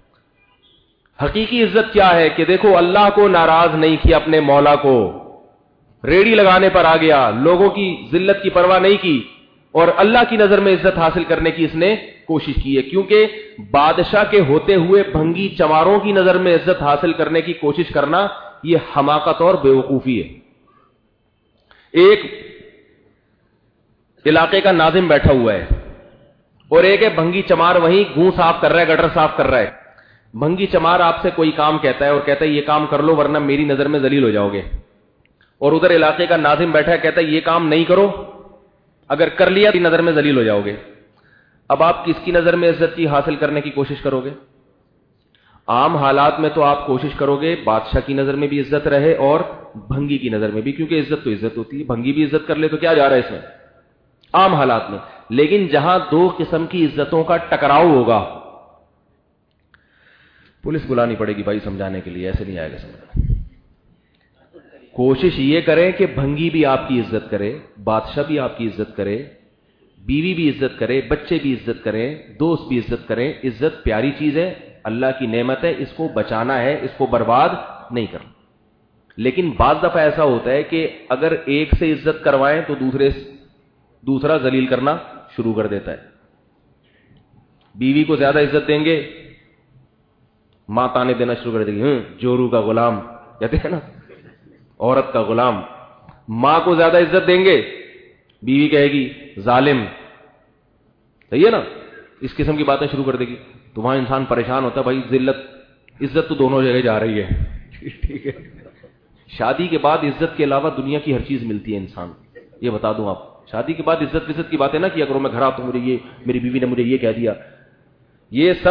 حقیقی عزت کیا ہے کہ دیکھو اللہ کو ناراض نہیں کیا اپنے مولا کو، ریڑھی لگانے پر آ گیا، لوگوں کی ذلت کی پرواہ نہیں کی، اور اللہ کی نظر میں عزت حاصل کرنے کی اس نے کوشش کی ہے. کیونکہ بادشاہ کے ہوتے ہوئے بھنگی چماروں کی نظر میں عزت حاصل کرنے کی کوشش کرنا یہ حماقت اور بیوقوفی ہے. ایک علاقے کا ناظم بیٹھا ہوا ہے اور ایک ہے بھنگی چمار وہیں گوں صاف کر رہا ہے، گٹر صاف کر رہا ہے. بھنگی چمار آپ سے کوئی کام کہتا ہے اور کہتا ہے یہ کام کر لو ورنہ میری نظر میں ذلیل ہو جاؤ گے، اور ادھر علاقے کا ناظم بیٹھا ہے کہتا ہے یہ کام نہیں کرو، اگر کر لیا تو نظر میں ذلیل ہو جاؤ گے. اب آپ کس کی نظر میں عزت کی حاصل کرنے کی کوشش کرو گے؟ عام حالات میں تو آپ کوشش کرو گے بادشاہ کی نظر میں بھی عزت رہے اور بھنگی کی نظر میں بھی، کیونکہ عزت تو عزت ہوتی ہے. بھنگی بھی عزت کر لے تو کیا جا رہا ہے اس میں؟ عام حالات میں. لیکن جہاں دو قسم کی عزتوں کا ٹکراؤ ہوگا, پولیس بلانی پڑے گی بھائی سمجھانے کے لیے, ایسے نہیں آئے گا سمجھنا. کوشش یہ کریں کہ بھنگی بھی آپ کی عزت کرے, بادشاہ بھی آپ کی عزت کرے, بیوی بھی عزت کرے, بچے بھی عزت کریں, دوست بھی عزت کریں. عزت پیاری چیز ہے, اللہ کی نعمت ہے, اس کو بچانا ہے, اس کو برباد نہیں کرنا. لیکن بعض دفعہ ایسا ہوتا ہے کہ اگر ایک سے عزت کروائیں تو دوسرا ذلیل کرنا شروع کر دیتا ہے. بیوی کو زیادہ عزت دیں گے, ماں تانے دینا شروع کر دے گی, جورو کا غلام کہتے ہیں نا, عورت کا غلام. ماں کو زیادہ عزت دیں گے, بیوی کہے گی ظالم. صحیح ہے نا, اس قسم کی باتیں شروع کر دے گی. تو وہاں انسان پریشان ہوتا ہے, بھائی عزت تو دونوں جگہ جا رہی ہے. ٹھیک ہے, شادی کے بعد عزت کے علاوہ دنیا کی ہر چیز ملتی ہے انسان, یہ بتا دوں آپ. شادی کے بعد عزت کی باتیں نہ کیا کرو, میں گھر آتا ہوں مجھے میری بیوی نے مجھے یہ کہہ دیا. یہ سب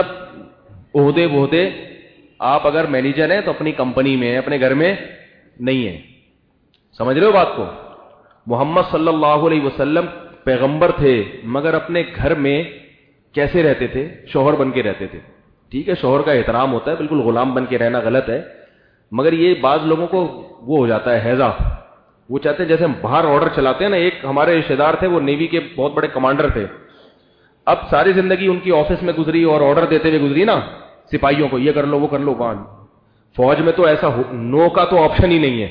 عہدے آپ اگر مینیجر ہیں تو اپنی کمپنی میں, اپنے گھر میں نہیں ہے. سمجھ رہے ہو بات کو؟ محمد صلی اللہ علیہ وسلم پیغمبر تھے, مگر اپنے گھر میں کیسے رہتے تھے؟ شوہر بن کے رہتے تھے. ٹھیک ہے, شوہر کا احترام ہوتا ہے, بالکل غلام بن کے رہنا غلط ہے. مگر یہ بعض لوگوں کو وہ ہو جاتا ہے حیضہ, وہ چاہتے ہیں جیسے ہم باہر آرڈر چلاتے ہیں نا. ایک ہمارے رشتے دار تھے, وہ نیوی کے بہت بڑے کمانڈر تھے. اب ساری زندگی ان کی آفس میں گزری اور آرڈر دیتے ہوئے گزری نا سپاہیوں کو, یہ کر لو وہ کر لو. فوج میں تو ایسا نو کا تو آپشن ہی نہیں ہے.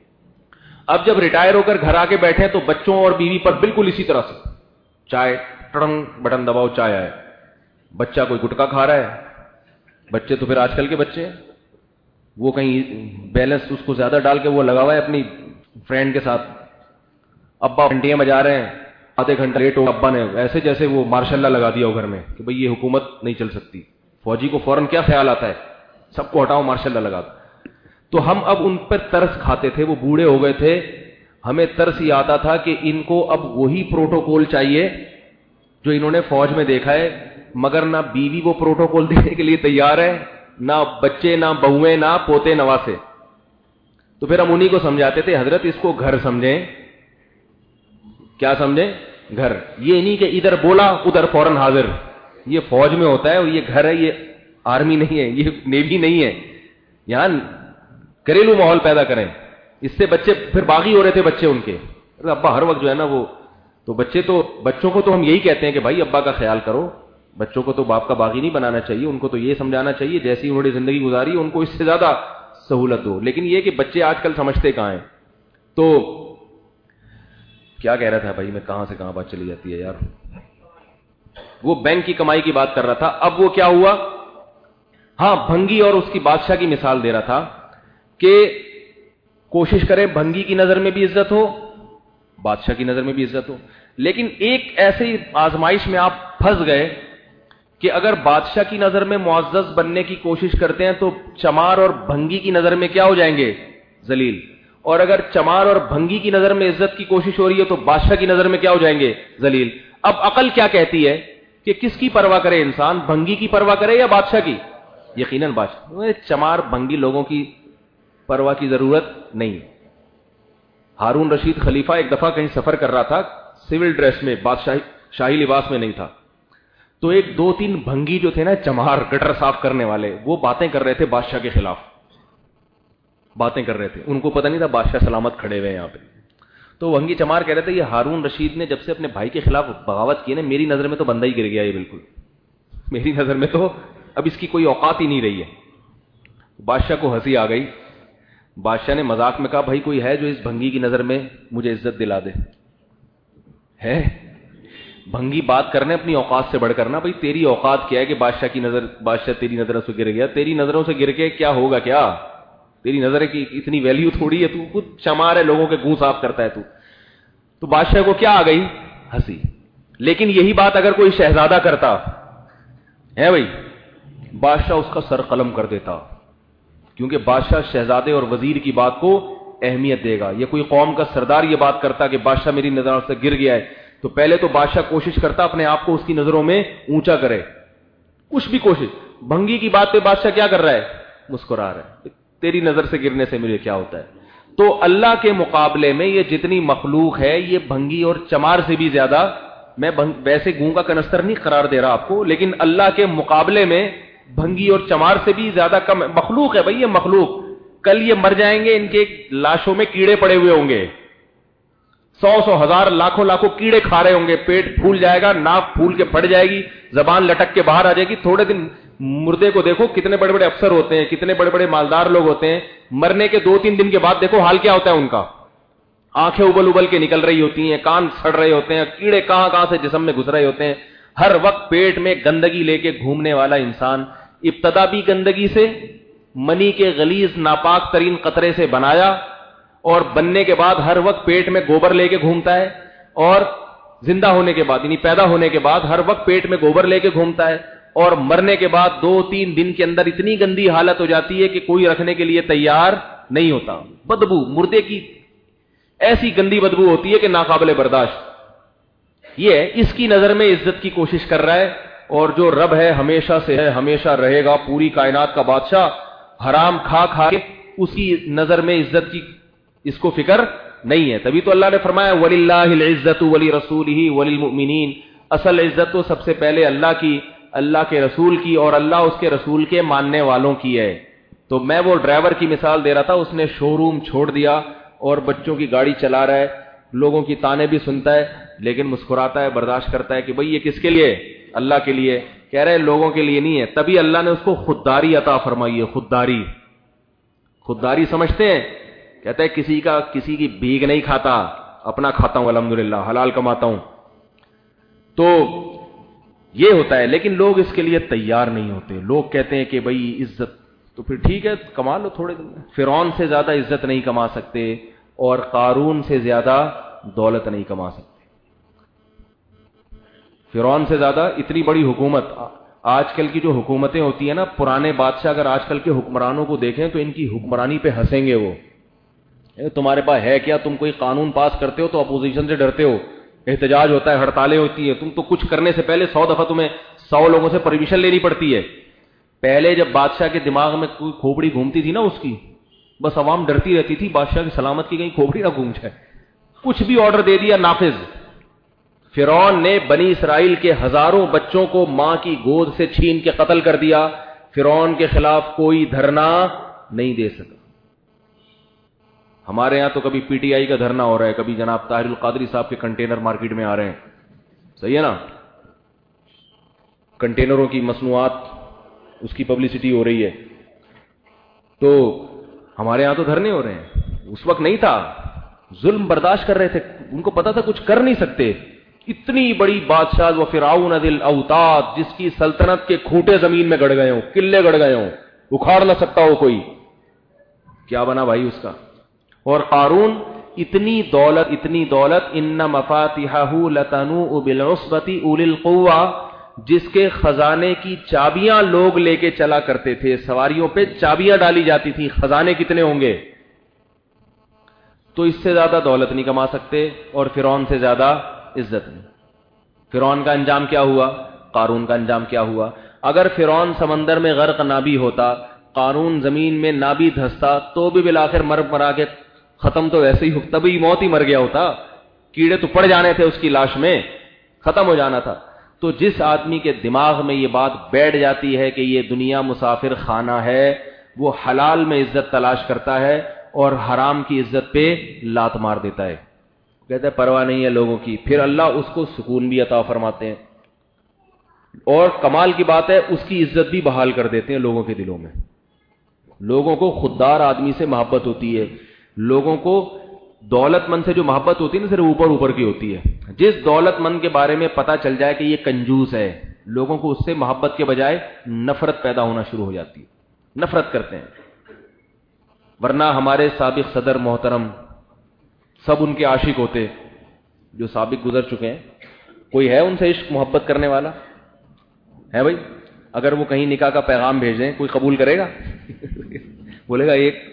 اب جب ریٹائر ہو کر گھر آ کے بیٹھے تو بچوں اور بیوی پر بالکل اسی طرح سے, چائے ٹرنگ بٹن دباؤ چائے آئے. بچہ کوئی گٹکا کھا رہا ہے, بچے تو پھر آج کل کے بچے ہیں, وہ کہیں بیلنس اس کو زیادہ ڈال کے وہ لگا ہوا ہے اپنی فرینڈ کے ساتھ. ابا گھنٹیاں بجا رہے ہیں, آدھے گھنٹہ لیٹ ہو, ابا نے ایسے جیسے وہ مارشاء اللہ لگا دیا ہو گھر میں کہ بھئی یہ حکومت نہیں چل سکتی. فوجی کو فوراً کیا خیال آتا ہے؟ سب کو ہٹاؤ, مارشاء اللہ لگا دو. تو ہم اب ان پر ترس کھاتے تھے, وہ بوڑھے ہو گئے تھے, ہمیں ترس یہ آتا تھا کہ ان کو اب وہی پروٹوکول چاہیے جو انہوں نے فوج میں دیکھا ہے. مگر نہ بیوی وہ پروٹوکول دینے کے لیے تیار ہے, نہ بچے, نہ بہویں, نہ پوتے نواسے. تو پھر ہم انہی کو سمجھاتے تھے, حضرت اس کو گھر سمجھیں. کیا سمجھیں؟ گھر. یہ نہیں کہ ادھر بولا ادھر فوراً حاضر. یہ فوج میں ہوتا ہے, اور یہ گھر ہے, یہ آرمی نہیں ہے, یہ نیوی نہیں ہے. یہاں گھریلو ماحول پیدا کریں. اس سے بچے پھر باغی ہو رہے تھے بچے ان کے. ابا ہر وقت جو ہے نا وہ, تو بچوں کو تو ہم یہی کہتے ہیں کہ بھائی ابا کا خیال کرو. بچوں کو تو باپ کا باغی نہیں بنانا چاہیے, ان کو تو یہ سمجھانا چاہیے جیسی انہوں نے زندگی گزاری ان کو اس سے زیادہ سہولت دو. لیکن یہ کہ بچے آج کل سمجھتے کہاں ہیں. تو کیا کہہ رہا تھا بھائی میں, کہاں سے کہاں بات چلی جاتی ہے یار. وہ بینک کی کمائی کی بات کر رہا تھا. اب وہ کیا ہوا, ہاں بھنگی اور اس کی بادشاہ کی مثال دے رہا تھا کہ کوشش کریں بھنگی کی نظر میں بھی عزت ہو, بادشاہ کی نظر میں بھی عزت ہو. لیکن ایک ایسی آزمائش میں آپ پھنس گئے کہ اگر بادشاہ کی نظر میں معزز بننے کی کوشش کرتے ہیں تو چمار اور بھنگی کی نظر میں کیا ہو جائیں گے؟ ذلیل. اور اگر چمار اور بھنگی کی نظر میں عزت کی کوشش ہو رہی ہے تو بادشاہ کی نظر میں کیا ہو جائیں گے؟ ذلیل. اب عقل کیا کہتی ہے کہ کس کی پرواہ کرے انسان, بھنگی کی پرواہ کرے یا بادشاہ کی؟ یقیناً بادشاہ. چمار بھنگی لوگوں کی پرواہ کی ضرورت نہیں. ہارون رشید خلیفہ ایک دفعہ کہیں سفر کر رہا تھا, سول ڈریس میں, بادشاہی شاہی لباس میں نہیں تھا. تو ایک دو تین بھنگی جو تھے نا, چمار گٹر صاف کرنے والے, وہ باتیں کر رہے تھے بادشاہ کے خلاف, باتیں کر رہے تھے. ان کو پتہ نہیں تھا بادشاہ سلامت کھڑے ہوئے یہاں پہ. تو بھنگی چمار کہہ رہے تھے یہ ہارون رشید نے جب سے اپنے بھائی کے خلاف بغاوت کی نا, میری نظر میں تو بندہ ہی گر گیا, یہ بالکل میری نظر میں تو اب اس کی کوئی اوقات ہی نہیں رہی ہے. بادشاہ کو ہنسی آ گئی. بادشاہ نے مذاق میں کہا بھائی کوئی ہے جو اس بھنگی کی نظر میں مجھے عزت دلا دے؟ ہے بھنگی بات کرنے اپنی اوقات سے بڑھ کرنا. بھائی تیری اوقات کیا ہے کہ بادشاہ کی نظر, بادشاہ تیری نظروں سے گر گیا؟ تیری نظروں سے گر کے کیا ہوگا, کیا تیری نظر کی اتنی ویلیو تھوڑی ہے, تو خود چمار ہے, لوگوں کے گوں صاف کرتا ہے تو بادشاہ کو کیا آ گئی؟ ہنسی. لیکن یہی بات اگر کوئی شہزادہ کرتا ہے بھائی, بادشاہ اس کا سر قلم کر دیتا, کیونکہ بادشاہ شہزادے اور وزیر کی بات کو اہمیت دے گا. یہ کوئی قوم کا سردار یہ بات کرتا کہ بادشاہ میری نظروں سے گر گیا ہے, تو پہلے تو بادشاہ کوشش کرتا اپنے آپ کو اس کی نظروں میں اونچا کرے, کچھ بھی کوشش. بھنگی کی بات پہ بادشاہ کیا کر رہا ہے؟ مسکرا رہا ہے. تیری نظر سے گرنے سے مجھے کیا ہوتا ہے. تو اللہ کے مقابلے میں یہ جتنی مخلوق ہے یہ بھنگی اور چمار سے بھی زیادہ، میں ویسے گونگا کنستر نہیں قرار دے رہا آپ کو، لیکن اللہ کے مقابلے میں بھنگی اور چمار سے بھی زیادہ کم مخلوق ہے بھائی، یہ مخلوق کل یہ مر جائیں گے، ان کے لاشوں میں کیڑے پڑے ہوئے ہوں گے، 100 ہزار لاکھوں کیڑے کھا رہے ہوں گے، پیٹ پھول جائے گا، ناک پھول کے پھٹ جائے گی، زبان لٹک کے باہر آ جائے گی. تھوڑے دن مردے کو دیکھو، کتنے بڑے بڑے افسر ہوتے ہیں، کتنے بڑے بڑے مالدار لوگ ہوتے ہیں، مرنے کے 2-3 دن کے بعد دیکھو حال کیا ہوتا ہے ان کا، آنکھیں ابل کے نکل رہی ہوتی ہیں، کان سڑ رہے ہوتے ہیں، کیڑے کہاں سے جسم میں گھس رہے ہوتے ہیں. ہر وقت پیٹ میں گندگی لے کے گھومنے والا انسان، ابتدا بھی گندگی سے، منی کے غلیظ ناپاک ترین قطرے سے بنایا، اور بننے کے بعد ہر وقت پیٹ میں گوبر لے کے گھومتا ہے، اور زندہ ہونے کے بعد یعنی پیدا ہونے کے بعد ہر وقت پیٹ میں گوبر لے کے گھومتا ہے، اور مرنے کے بعد 2-3 دن کے اندر اتنی گندی حالت ہو جاتی ہے کہ کوئی رکھنے کے لیے تیار نہیں ہوتا. بدبو مردے کی ایسی گندی بدبو ہوتی ہے کہ ناقابل برداشت. یہ اس کی نظر میں عزت کی کوشش کر رہا ہے، اور جو رب ہے ہمیشہ سے ہے، ہمیشہ رہے گا، پوری کائنات کا بادشاہ، حرام کھا کے اس کی نظر میں عزت کی اس کو فکر نہیں ہے. تبھی تو اللہ نے فرمایا وَلِلَّهِ الْعِزَّةُ وَلِرَسُولِهِ وَلِلْمُؤْمِنِينَ. اصل عزت تو سب سے پہلے اللہ کی، اللہ کے رسول کی، اور اللہ اس کے رسول کے ماننے والوں کی ہے. تو میں وہ ڈرائیور کی مثال دے رہا تھا، اس نے شو روم چھوڑ دیا اور بچوں کی گاڑی چلا رہا ہے، لوگوں کی تانے بھی سنتا ہے لیکن مسکراتا ہے، برداشت کرتا ہے کہ بھئی یہ کس کے لیے؟ اللہ کے لیے. کہہ رہے لوگوں کے لیے نہیں ہے. تبھی اللہ نے اس کو خودداری عطا فرمائی ہے. خودداری سمجھتے ہیں؟ کہتا ہے کسی کی بھیک نہیں کھاتا، اپنا کھاتا ہوں، الحمدللہ حلال کماتا ہوں. تو یہ ہوتا ہے، لیکن لوگ اس کے لیے تیار نہیں ہوتے. لوگ کہتے ہیں کہ بھئی عزت، تو پھر ٹھیک ہے کما لو تھوڑے دن میں. فرعون سے زیادہ عزت نہیں کما سکتے، اور قارون سے زیادہ دولت نہیں کما سکتے. فرعون سے زیادہ اتنی بڑی حکومت. آج کل کی جو حکومتیں ہوتی ہیں نا، پرانے بادشاہ اگر آج کل کے حکمرانوں کو دیکھیں تو ان کی حکمرانی پہ ہنسیں گے. وہ تمہارے پاس ہے کیا؟ تم کوئی قانون پاس کرتے ہو تو اپوزیشن سے ڈرتے ہو، احتجاج ہوتا ہے، ہڑتالیں ہوتی ہیں. تم تو کچھ کرنے سے پہلے 100 دفعہ تمہیں 100 لوگوں سے پرمیشن لینی پڑتی ہے. پہلے جب بادشاہ کے دماغ میں کوئی کھوپڑی گھومتی تھی نا اس کی، بس عوام ڈرتی رہتی تھی بادشاہ کی سلامت کی کہیں کھوپڑی نہ گھوم جائے. کچھ بھی آرڈر دے دیا نافذ. فرعون نے بنی اسرائیل کے ہزاروں بچوں کو ماں کی گود سے چھین کے قتل کر دیا. فرعون کے خلاف کوئی دھرنا نہیں دے سکا. ہمارے ہاں تو کبھی پی ٹی آئی کا دھرنا ہو رہا ہے، کبھی جناب طاہر القادری صاحب کے کنٹینر مارکیٹ میں آ رہے ہیں. صحیح ہے نا؟ کنٹینروں کی مصنوعات، اس کی پبلسٹی ہو رہی ہے. تو ہمارے ہاں تو دھرنے ہو رہے ہیں. اس وقت نہیں تھا، ظلم برداشت کر رہے تھے، ان کو پتا تھا کچھ کر نہیں سکتے. اتنی بڑی بادشاہ و فرعون ذی الاوتاد، جس کی سلطنت کے کھوٹے زمین میں گڑ گئے ہوں، قلعے گڑ گئے ہوں، اکھاڑ نہ سکتا ہو کوئی. کیا بنا بھائی اس کا؟ اور قارون اتنی دولت ان مفاتیحہ لتنوء بالعصبۃ اولی القوہ، جس کے خزانے کی چابیاں لوگ لے کے چلا کرتے تھے. سواریوں پہ چابیاں ڈالی جاتی تھی. خزانے کتنے ہوں گے؟ تو اس سے زیادہ دولت نہیں کما سکتے، اور فرعون سے زیادہ عزت نہیں. فرعون کا انجام کیا ہوا؟ قارون کا انجام کیا ہوا؟ اگر فرعون سمندر میں غرق نہ بھی ہوتا، قارون زمین میں نہ بھی دھستا، تو بھی بالآخر مرا کے ختم تو ویسے ہی تبھی موت ہی مر گیا ہوتا. کیڑے تو پڑ جانے تھے اس کی لاش میں، ختم ہو جانا تھا. تو جس آدمی کے دماغ میں یہ بات بیٹھ جاتی ہے کہ یہ دنیا مسافر خانہ ہے، وہ حلال میں عزت تلاش کرتا ہے اور حرام کی عزت پہ لات مار دیتا ہے. کہتا ہے پرواہ نہیں ہے لوگوں کی. پھر اللہ اس کو سکون بھی عطا فرماتے ہیں، اور کمال کی بات ہے اس کی عزت بھی بحال کر دیتے ہیں لوگوں کے دلوں میں. لوگوں کو خوددار آدمی سے محبت ہوتی ہے. لوگوں کو دولت مند سے جو محبت ہوتی ہے نا، صرف اوپر کی ہوتی ہے. جس دولت مند کے بارے میں پتا چل جائے کہ یہ کنجوس ہے، لوگوں کو اس سے محبت کے بجائے نفرت پیدا ہونا شروع ہو جاتی ہے. نفرت کرتے ہیں. ورنہ ہمارے سابق صدر محترم سب ان کے عاشق ہوتے جو سابق گزر چکے ہیں. کوئی ہے ان سے عشق محبت کرنے والا؟ ہے بھائی؟ اگر وہ کہیں نکاح کا پیغام بھیج دیں، کوئی قبول کرے گا؟ بولے گا ایک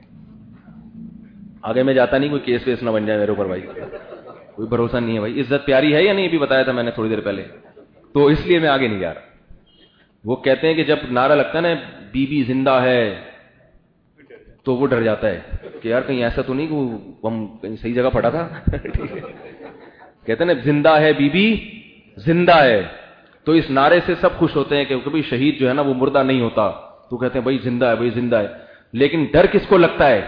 آگے میں جاتا نہیں، کوئی کیس ویس نہ بن جائے میرے اوپر. بھائی کوئی بھروسہ نہیں ہے. بھائی عزت پیاری ہے یا نہیں؟ یہ بھی بتایا تھا میں نے تھوڑی دیر پہلے. تو اس لیے میں آگے نہیں جا رہا. وہ کہتے ہیں کہ جب نعرہ لگتا ہے نا بی بی زندہ ہے، تو وہ ڈر جاتا ہے کہ یار کہیں ایسا تو نہیں کہ ہم کہیں صحیح جگہ پڑا تھا. کہتے ہیں نا زندہ ہے بی بی زندہ ہے, تو اس نعرے سے سب خوش ہوتے ہیں کہ کبھی شہید جو ہے نا وہ مردہ نہیں ہوتا, تو کہتے ہیں بھائی زندہ ہے, بھائی زندہ ہے. لیکن ڈر کس کو لگتا ہے؟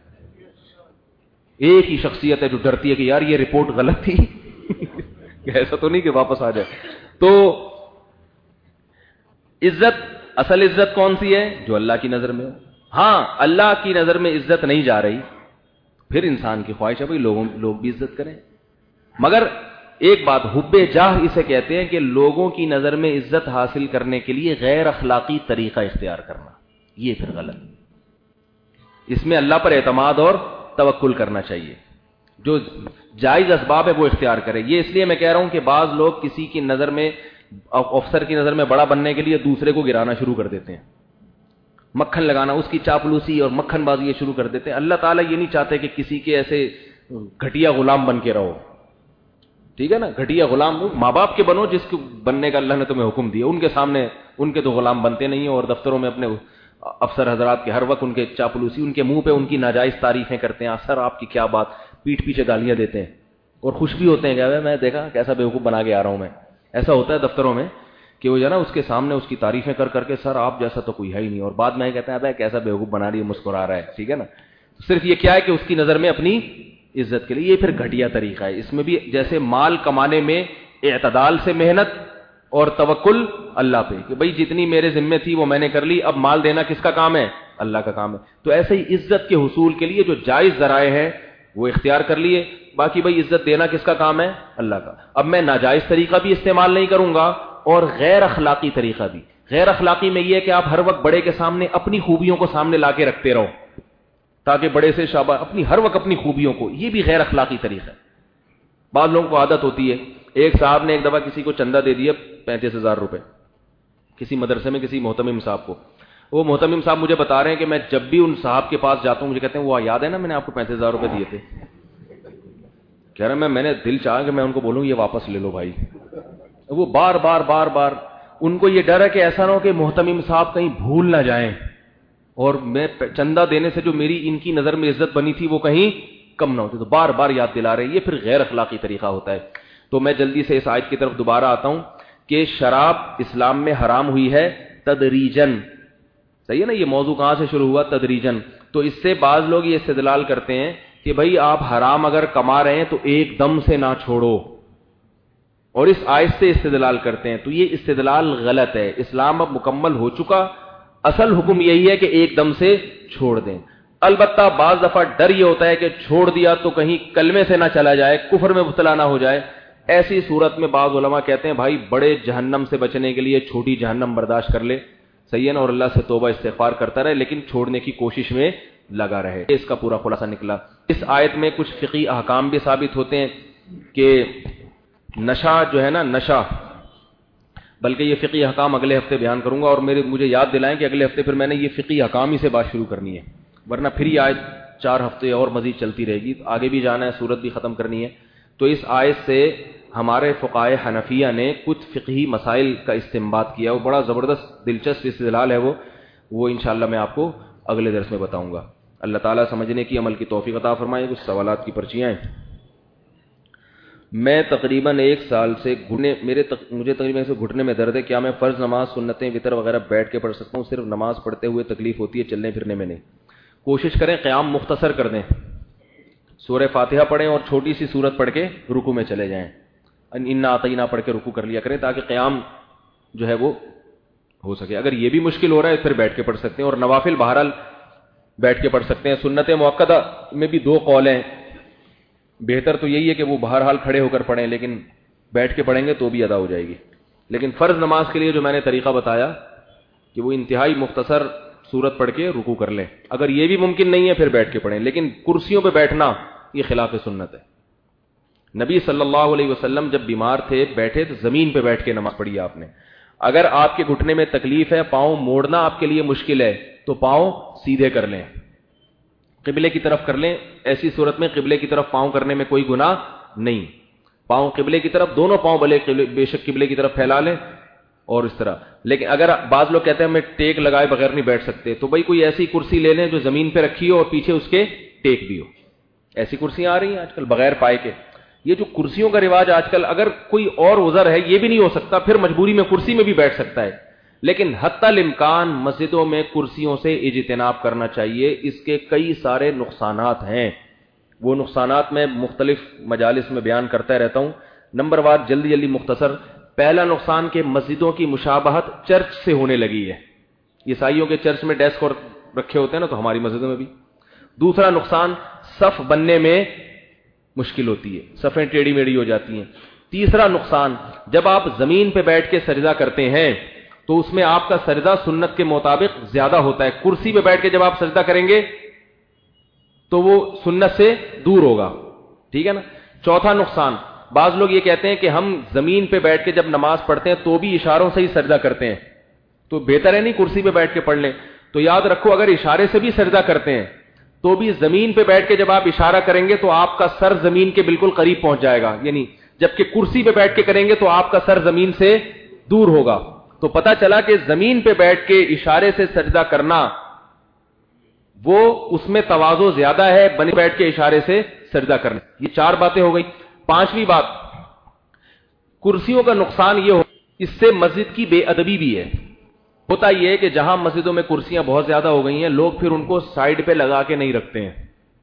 ایک ہی شخصیت ہے جو ڈرتی ہے کہ یار یہ رپورٹ غلط تھی. ایسا تو نہیں کہ واپس آ جائے. تو عزت, اصل عزت کون سی ہے؟ جو اللہ کی نظر میں ہو. ہاں اللہ کی نظر میں عزت نہیں جا رہی, پھر انسان کی خواہش ہے بھائی لوگ بھی عزت کریں. مگر ایک بات, حب جاہ اسے کہتے ہیں کہ لوگوں کی نظر میں عزت حاصل کرنے کے لیے غیر اخلاقی طریقہ اختیار کرنا, یہ پھر غلط. اس میں اللہ پر اعتماد اور توکل کرنا چاہیے, جو جائز اسباب ہے وہ اختیار کرے. یہ اس لیے میں کہہ رہا ہوں کہ بعض لوگ کسی کی نظر میں, افسر کی نظر میں بڑا بننے کے لیے دوسرے کو گرانا شروع کر دیتے ہیں, مکھن لگانا, اس کی چاپلوسی اور مکھن بازی شروع کر دیتے ہیں. اللہ تعالیٰ یہ نہیں چاہتے کہ کسی کے ایسے گھٹیا غلام بن کے رہو, ٹھیک ہے نا. گھٹیا غلام ماں باپ کے بنو جس کو بننے کا اللہ نے تمہیں حکم دیا, ان کے سامنے ان کے تو غلام بنتے نہیں ہیں, اور دفتروں میں اپنے افسر حضرات کے ہر وقت ان کے چاپلوسی, ان کے منہ پہ ان کی ناجائز تعریفیں کرتے ہیں. سر آپ کی کیا بات, پیٹھ پیچھے گالیاں دیتے ہیں اور خوش بھی ہوتے ہیں کہ میں دیکھا کیسا بیوقوف بنا کے آ رہا ہوں میں. ایسا ہوتا ہے دفتروں میں کہ وہ جو ہے نا اس کے سامنے اس کی تعریفیں کر کر کے سر آپ جیسا تو کوئی ہے ہی نہیں, اور بعد میں کہتے ہیں کیسا بیوقوف بنا رہی ہے, مسکرا رہا ہے, ٹھیک ہے نا. صرف یہ کیا ہے کہ اس کی نظر میں اپنی عزت کے لیے. یہ پھر گھٹیا طریقہ ہے. اس میں بھی جیسے مال کمانے میں اعتدال سے محنت اور توکل اللہ پہ, کہ بھئی جتنی میرے ذمہ تھی وہ میں نے کر لی, اب مال دینا کس کا کام ہے؟ اللہ کا کام ہے. تو ایسے ہی عزت کے حصول کے لیے جو جائز ذرائع ہیں وہ اختیار کر لیے, باقی بھئی عزت دینا کس کا کام ہے؟ اللہ کا. اب میں ناجائز طریقہ بھی استعمال نہیں کروں گا اور غیر اخلاقی طریقہ بھی. غیر اخلاقی میں یہ ہے کہ آپ ہر وقت بڑے کے سامنے اپنی خوبیوں کو سامنے لا کے رکھتے رہو تاکہ بڑے سے شاباش, اپنی ہر وقت اپنی خوبیوں کو, یہ بھی غیر اخلاقی طریقہ ہے. بعض لوگوں کو عادت ہوتی ہے, ایک صاحب نے ایک دفعہ کسی کو چندہ دے دیا 35,000 روپے کسی مدرسے میں کسی محتمم صاحب کو. وہ محتمم صاحب مجھے بتا رہے ہیں کہ میں جب بھی ان صاحب کے پاس جاتا ہوں مجھے کہتے ہیں وہ یاد ہے نا میں نے آپ کو 35,000 روپے دیے تھے. کہہ رہا میں نے دل چاہا کہ میں ان کو بولوں یہ واپس لے لو بھائی. وہ بار بار ان کو یہ ڈر ہے کہ ایسا نہ ہو کہ محتمم صاحب کہیں بھول نہ جائیں اور میں چندہ دینے سے جو میری ان کی نظر میں عزت بنی تھی وہ کہیں کم نہ ہوتی, تو بار بار یاد دلا رہے ہیں. یہ پھر غیر اخلاقی طریقہ ہوتا ہے. تو میں جلدی سے اس آیت کی طرف دوبارہ آتا ہوں کہ شراب اسلام میں حرام ہوئی ہے تدریجن. صحیح ہے نا, یہ موضوع کہاں سے شروع ہوا؟ تدریجن. تو اس سے بعض لوگ یہ استدلال کرتے ہیں کہ بھئی آپ حرام اگر کما رہے ہیں تو ایک دم سے نہ چھوڑو, اور اس آیت سے استدلال کرتے ہیں. تو یہ استدلال غلط ہے. اسلام اب مکمل ہو چکا, اصل حکم یہی ہے کہ ایک دم سے چھوڑ دیں. البتہ بعض دفعہ ڈر یہ ہوتا ہے کہ چھوڑ دیا تو کہیں کلمے سے نہ چلا جائے, کفر میں مبتلا نہ ہو جائے. ایسی صورت میں بعض علماء کہتے ہیں بھائی بڑے جہنم سے بچنے کے لیے چھوٹی جہنم برداشت کر لے, صحیح ہے نا, اور اللہ سے توبہ استغفار کرتا رہے لیکن چھوڑنے کی کوشش میں لگا رہے. اس کا پورا خلاصہ نکلا. اس آیت میں کچھ فقہی احکام بھی ثابت ہوتے ہیں کہ نشہ جو ہے نا, نشہ, بلکہ یہ فقہی احکام اگلے ہفتے بیان کروں گا, اور مجھے یاد دلائیں کہ اگلے ہفتے پھر میں نے یہ فقہی احکام ہی سے بات شروع کرنی ہے, ورنہ پھر یہ آیت 4 ہفتے اور مزید چلتی رہے گی. آگے بھی جانا ہے, سورت بھی ختم کرنی ہے. تو اس آیت سے ہمارے فقہائے حنفیہ نے کچھ فقہی مسائل کا استنباط کیا. وہ بڑا زبردست دلچسپ استدلال ہے, وہ انشاءاللہ میں آپ کو اگلے درس میں بتاؤں گا. اللہ تعالیٰ سمجھنے کی, عمل کی توفیق عطا فرمائے. کچھ سوالات کی پرچیاں ہیں. میں تقریباً 1 سال سے مجھے تقریباً سے گھٹنے میں درد ہے. کیا میں فرض نماز, سنتیں, وتر وغیرہ بیٹھ کے پڑھ سکتا ہوں؟ صرف نماز پڑھتے ہوئے تکلیف ہوتی ہے, چلنے پھرنے میں نہیں. کوشش کریں قیام مختصر کر دیں, سورہ فاتحہ پڑھیں اور چھوٹی سی سورت پڑھ کے رکوع میں چلے جائیں. انا اعطیناک پڑھ کے رکوع کر لیا کریں تاکہ قیام جو ہے وہ ہو سکے. اگر یہ بھی مشکل ہو رہا ہے پھر بیٹھ کے پڑھ سکتے ہیں, اور نوافل بہرحال بیٹھ کے پڑھ سکتے ہیں. سنت مؤکدہ میں بھی 2 قول ہیں. بہتر تو یہی ہے کہ وہ بہرحال کھڑے ہو کر پڑھیں, لیکن بیٹھ کے پڑھیں گے تو بھی ادا ہو جائے گی. لیکن فرض نماز کے لیے جو میں نے طریقہ بتایا کہ وہ انتہائی مختصر سورت پڑھ کے رکوع کر لیں. اگر یہ بھی ممکن نہیں ہے پھر بیٹھ کے پڑھیں, لیکن کرسیوں پہ بیٹھنا یہ خلاف سنت ہے. نبی صلی اللہ علیہ وسلم جب بیمار تھے بیٹھے تو زمین پہ بیٹھ کے نماز پڑھی آپ نے. اگر آپ کے گھٹنے میں تکلیف ہے, پاؤں موڑنا آپ کے لیے مشکل ہے, تو پاؤں سیدھے کر لیں, قبلے کی طرف کر لیں. ایسی صورت میں قبلے کی طرف پاؤں کرنے میں کوئی گناہ نہیں. پاؤں قبلے کی طرف, دونوں پاؤں بھلے بے شک قبلے کی طرف پھیلا لیں, اور اس طرح. لیکن اگر بعض لوگ کہتے ہیں ہمیں ٹیک لگائے بغیر نہیں بیٹھ سکتے, تو بھائی کوئی ایسی کرسی لے لیں جو زمین پہ رکھی ہو اور پیچھے اس کے ٹیک بھی ہو. ایسی کرسیاں آ رہی ہیں آج کل بغیر پائے کے. یہ جو کرسیوں کا رواج آج کل, اگر کوئی اور عذر ہے یہ بھی نہیں ہو سکتا, پھر مجبوری میں کرسی میں بھی بیٹھ سکتا ہے. لیکن حتی الامکان مسجدوں میں کرسیوں سے اجتناب کرنا چاہیے. اس کے کئی سارے نقصانات ہیں, وہ نقصانات میں مختلف مجالس میں بیان کرتا رہتا ہوں. نمبر 1 جلدی مختصر. پہلا نقصان کہ مسجدوں کی مشابہت چرچ سے ہونے لگی ہے. عیسائیوں کے چرچ میں ڈیسک اور رکھے ہوتے ہیں نا, تو ہماری مسجدوں میں بھی. دوسرا نقصان صف بننے میں مشکل ہوتی ہے, صفیں ٹیڑھی میڑھی ہو جاتی ہیں. تیسرا نقصان, جب آپ زمین پہ بیٹھ کے سجدہ کرتے ہیں تو اس میں آپ کا سجدہ سنت کے مطابق زیادہ ہوتا ہے. کرسی پہ بیٹھ کے جب آپ سجدہ کریں گے تو وہ سنت سے دور ہوگا, ٹھیک ہے نا. چوتھا نقصان, بعض لوگ یہ کہتے ہیں کہ ہم زمین پہ بیٹھ کے جب نماز پڑھتے ہیں تو بھی اشاروں سے ہی سجدہ کرتے ہیں, تو بہتر ہے نہیں کرسی پہ بیٹھ کے پڑھ لیں. تو یاد رکھو, اگر اشارے سے بھی سجدہ کرتے ہیں تو بھی زمین پہ بیٹھ کے جب آپ اشارہ کریں گے تو آپ کا سر زمین کے بالکل قریب پہنچ جائے گا, یعنی جبکہ کرسی پہ بیٹھ کے کریں گے تو آپ کا سر زمین سے دور ہوگا. تو پتا چلا کہ زمین پہ بیٹھ کے اشارے سے سجدہ کرنا وہ اس میں تواضع زیادہ ہے بنے بیٹھ کے اشارے سے سجدہ کرنا. یہ 4 باتیں ہو گئی. 5ویں بات, کرسیوں کا نقصان یہ ہو, اس سے مسجد کی بے ادبی بھی ہے. ہوتا یہ ہے کہ جہاں مسجدوں میں کرسیاں بہت زیادہ ہو گئی ہیں, لوگ پھر ان کو سائیڈ پہ لگا کے نہیں رکھتے ہیں,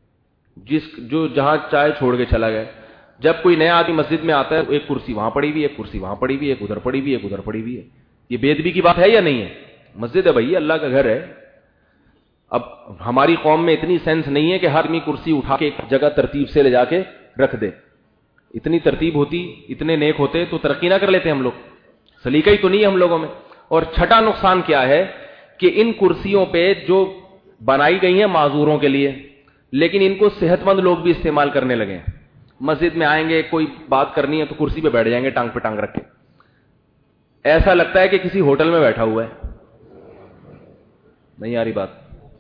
جو جہاں چائے چھوڑ کے چلا گیا. جب کوئی نیا آدمی مسجد میں آتا ہے, ایک کرسی وہاں پڑی ہوئی ہے, ایک کرسی وہاں پڑی ہوئی ہے, ایک ادھر پڑی ہوئی ہے, ایک ادھر پڑی ہوئی ہے. یہ بے ادبی کی بات ہے یا نہیں ہے؟ مسجد ہے بھائی, اللہ کا گھر ہے. اب ہماری قوم میں اتنی سینس نہیں ہے کہ ہر آدمی کرسی اٹھا کے ایک جگہ ترتیب سے لے جا کے رکھ دے. اتنی ترتیب ہوتی, اتنے نیک ہوتے تو ترقی نہ کر لیتے ہم لوگ. سلیقہ ہی تو نہیں ہے ہم لوگوں میں. اور چھٹا نقصان کیا ہے کہ ان کرسیوں پہ جو بنائی گئی ہیں معذوروں کے لیے, لیکن ان کو صحت مند لوگ بھی استعمال کرنے لگے ہیں. مسجد میں آئیں گے, کوئی بات کرنی ہے تو کرسی پہ بیٹھ جائیں گے ٹانگ پہ ٹانگ رکھ کے, ایسا لگتا ہے کہ کسی ہوٹل میں بیٹھا ہوا ہے. نہیں آ رہی بات؟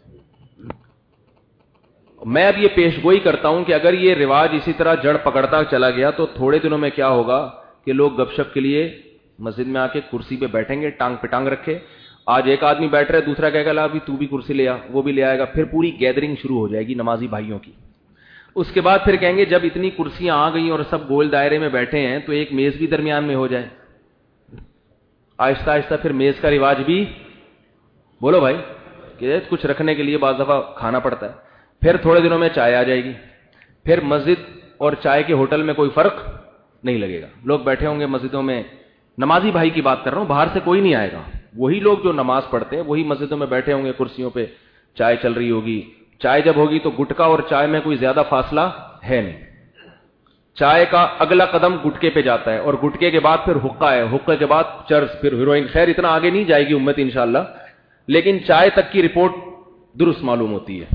میں اب یہ پیش گوئی کرتا ہوں کہ اگر یہ رواج اسی طرح جڑ پکڑتا چلا گیا تو تھوڑے دنوں میں کیا ہوگا کہ لوگ گپ شپ کے لیے مسجد میں آ کے کرسی پہ بیٹھیں گے, ٹانگ پہ ٹانگ رکھے. آج ایک آدمی بیٹھ رہا ہے, دوسرا کہے گا لا ابھی تو بھی کرسی لے آ, وہ بھی لے آئے گا. پھر پوری گیدرنگ شروع ہو جائے گی نمازی بھائیوں کی. اس کے بعد پھر کہیں گے جب اتنی کرسیاں آ گئی اور سب گول دائرے میں بیٹھے ہیں تو ایک میز بھی درمیان میں ہو جائے. آہستہ آہستہ پھر میز کا رواج بھی, بولو بھائی, کہ کچھ رکھنے کے لیے بعض دفعہ کھانا پڑتا ہے. پھر تھوڑے دنوں میں چائے آ جائے گی. پھر مسجد اور چائے کے ہوٹل میں کوئی فرق نہیں لگے گا. لوگ بیٹھے ہوں گے مسجدوں میں, نمازی بھائی کی بات کر رہا ہوں, باہر سے کوئی نہیں آئے گا. وہی لوگ جو نماز پڑھتے ہیں وہی مسجدوں میں بیٹھے ہوں گے کرسیوں پہ, چائے چل رہی ہوگی. چائے جب ہوگی تو گٹکا اور چائے میں کوئی زیادہ فاصلہ ہے نہیں. چائے کا اگلا قدم گٹکے پہ جاتا ہے, اور گٹکے کے بعد پھر حقہ ہے, حقہ کے بعد چرس, پھر ہیروئن. خیر اتنا آگے نہیں جائے گی امت انشاءاللہ, لیکن چائے تک کی رپورٹ درست معلوم ہوتی ہے.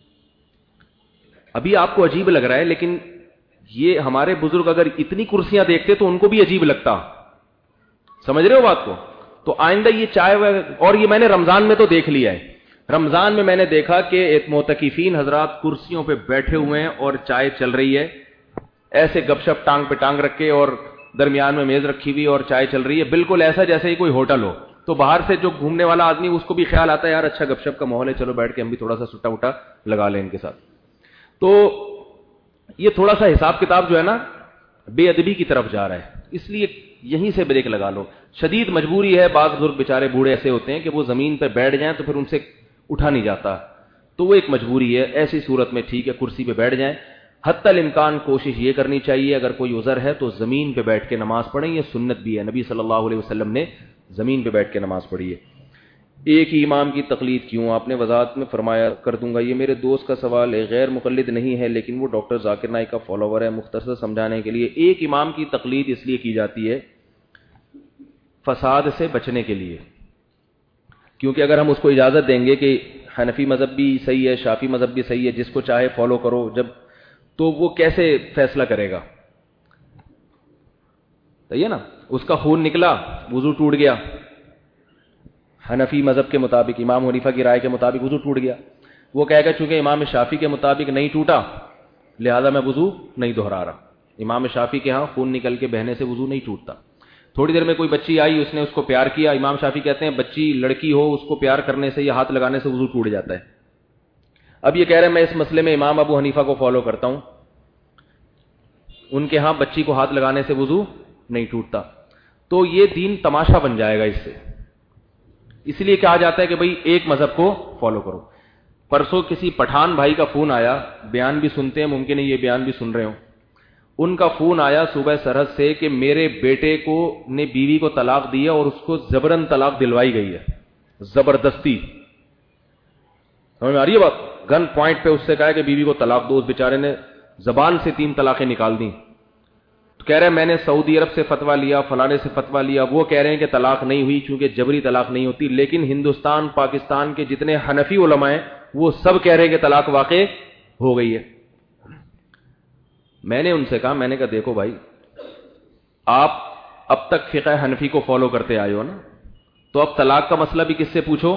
ابھی آپ کو عجیب لگ رہا ہے, لیکن یہ ہمارے بزرگ اگر اتنی کرسیاں دیکھتے تو ان کو بھی عجیب لگتا. سمجھ رہے ہو بات کو؟ تو آئندہ یہ چائے, اور یہ میں نے رمضان میں تو دیکھ لیا ہے. رمضان میں نے دیکھا کہ معتکفین حضرات کرسیوں پہ بیٹھے ہوئے ہیں اور چائے چل رہی ہے, ایسے گپ شپ ٹانگ پہ ٹانگ رکھ کے, اور درمیان میں میز رکھی ہوئی اور چائے چل رہی ہے, بالکل ایسا جیسے ہی کوئی ہوٹل ہو. تو باہر سے جو گھومنے والا آدمی اس کو بھی خیال آتا ہے یار اچھا گپ شپ کا ماحول ہے, چلو بیٹھ کے ہم بھی تھوڑا سا سٹا وٹا لگا لیں ان کے ساتھ. تو یہ تھوڑا سا حساب کتاب جو ہے نا بے ادبی کی طرف جا رہا ہے, اس لیے یہیں سے بریک لگا لو. شدید مجبوری ہے, بعض بزرگ بیچارے بوڑھے ایسے ہوتے ہیں کہ وہ زمین پہ بیٹھ جائیں تو پھر ان سے اٹھا نہیں جاتا, تو وہ ایک مجبوری ہے. ایسی صورت میں ٹھیک ہے کرسی پہ بیٹھ جائیں. حتی الامکان کوشش یہ کرنی چاہیے اگر کوئی عذر ہے تو زمین پہ بیٹھ کے نماز پڑھیں, یہ سنت بھی ہے. نبی صلی اللہ علیہ وسلم نے زمین پہ بیٹھ کے نماز پڑھی ہے. ایک ہی امام کی تقلید کیوں؟ آپ نے وضاحت میں فرمایا کر دوں گا. یہ میرے دوست کا سوال ہے, غیر مقلد نہیں ہے لیکن وہ ڈاکٹر ذاکر نائک کا فالوور ہے. مختصر سمجھانے کے لیے, ایک امام کی تقلید اس لیے کی جاتی ہے فساد سے بچنے کے لیے, کیونکہ اگر ہم اس کو اجازت دیں گے کہ حنفی مذہب بھی صحیح ہے, شافعی مذہب بھی صحیح ہے, جس کو چاہے فالو کرو, جب تو وہ کیسے فیصلہ کرے گا؟ صحیح ہے نا, اس کا خون نکلا, وضو ٹوٹ گیا, حنفی مذہب کے مطابق, امام حنیفہ کی رائے کے مطابق وضو ٹوٹ گیا. وہ کہے گا چونکہ امام شافعی کے مطابق نہیں ٹوٹا لہذا میں وضو نہیں دہرا رہا. امام شافعی کے ہاں خون نکل کے بہنے سے وضو نہیں ٹوٹتا. تھوڑی دیر میں کوئی بچی آئی, اس نے اس کو پیار کیا. امام شافعی کہتے ہیں بچی لڑکی ہو اس کو پیار کرنے سے یا ہاتھ لگانے سے وضو ٹوٹ جاتا ہے. اب یہ کہہ رہے ہیں میں اس مسئلے میں امام ابو حنیفہ کو فالو کرتا ہوں, ان کے ہاں بچی کو ہاتھ لگانے سے وضو نہیں ٹوٹتا. تو یہ دین تماشا بن جائے گا اس سے. اس لیے کہا جاتا ہے کہ بھئی ایک مذہب کو فالو کرو. پرسوں کسی پٹھان بھائی کا فون آیا, بیان بھی سنتے ہیں, ممکن ہے یہ بیان بھی سن رہے ہوں. ان کا فون آیا صوبہ سرحد سے کہ میرے بیٹے کو نے بیوی کو طلاق دی ہے اور اس کو زبرن طلاق دلوائی گئی ہے, زبردستی. سمجھ میں آ رہی ہے بات؟ گن پوائنٹ پہ اس سے کہا ہے کہ بیوی کو طلاق دو. اس بیچارے نے زبان سے 3 طلاقیں نکال دیں. تو کہہ رہے ہیں میں نے سعودی عرب سے فتویٰ لیا, فلانے سے فتویٰ لیا, وہ کہہ رہے ہیں کہ طلاق نہیں ہوئی چونکہ جبری طلاق نہیں ہوتی. لیکن ہندوستان پاکستان کے جتنے حنفی علماء ہیں وہ سب کہہ رہے ہیں کہ طلاق واقع ہو گئی ہے. میں نے ان سے کہا, میں نے کہا دیکھو بھائی, آپ اب تک فقہ حنفی کو فالو کرتے آئے ہو نا, تو اب طلاق کا مسئلہ بھی کس سے پوچھو؟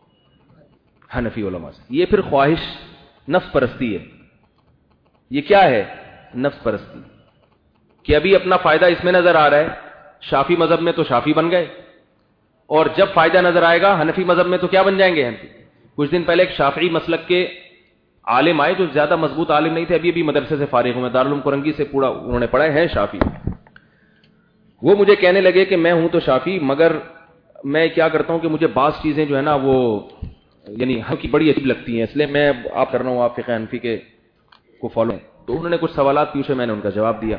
حنفی علماء سے. یہ پھر خواہش نفس پرستی ہے. یہ کیا ہے؟ نفس پرستی. کہ ابھی اپنا فائدہ اس میں نظر آ رہا ہے, شافی مذہب میں تو شافی بن گئے, اور جب فائدہ نظر آئے گا حنفی مذہب میں تو کیا بن جائیں گے؟ حنفی. کچھ دن پہلے ایک شافعی مسلک کے عالم آئے جو زیادہ مضبوط عالم نہیں تھے, ابھی مدرسے سے فارغ ہوئے, دارالعلوم کرنگی سے پورا انہوں نے پڑھا ہے شافعی. وہ مجھے کہنے لگے کہ میں ہوں تو شافعی, مگر میں کیا کرتا ہوں کہ مجھے بعض چیزیں جو ہے نا وہ یعنی حق بڑی عجیب لگتی ہیں, اس لیے میں آپ کر رہا ہوں آپ فقہ حنفی کے کو فالو. تو انہوں نے کچھ سوالات پوچھے, میں نے ان کا جواب دیا.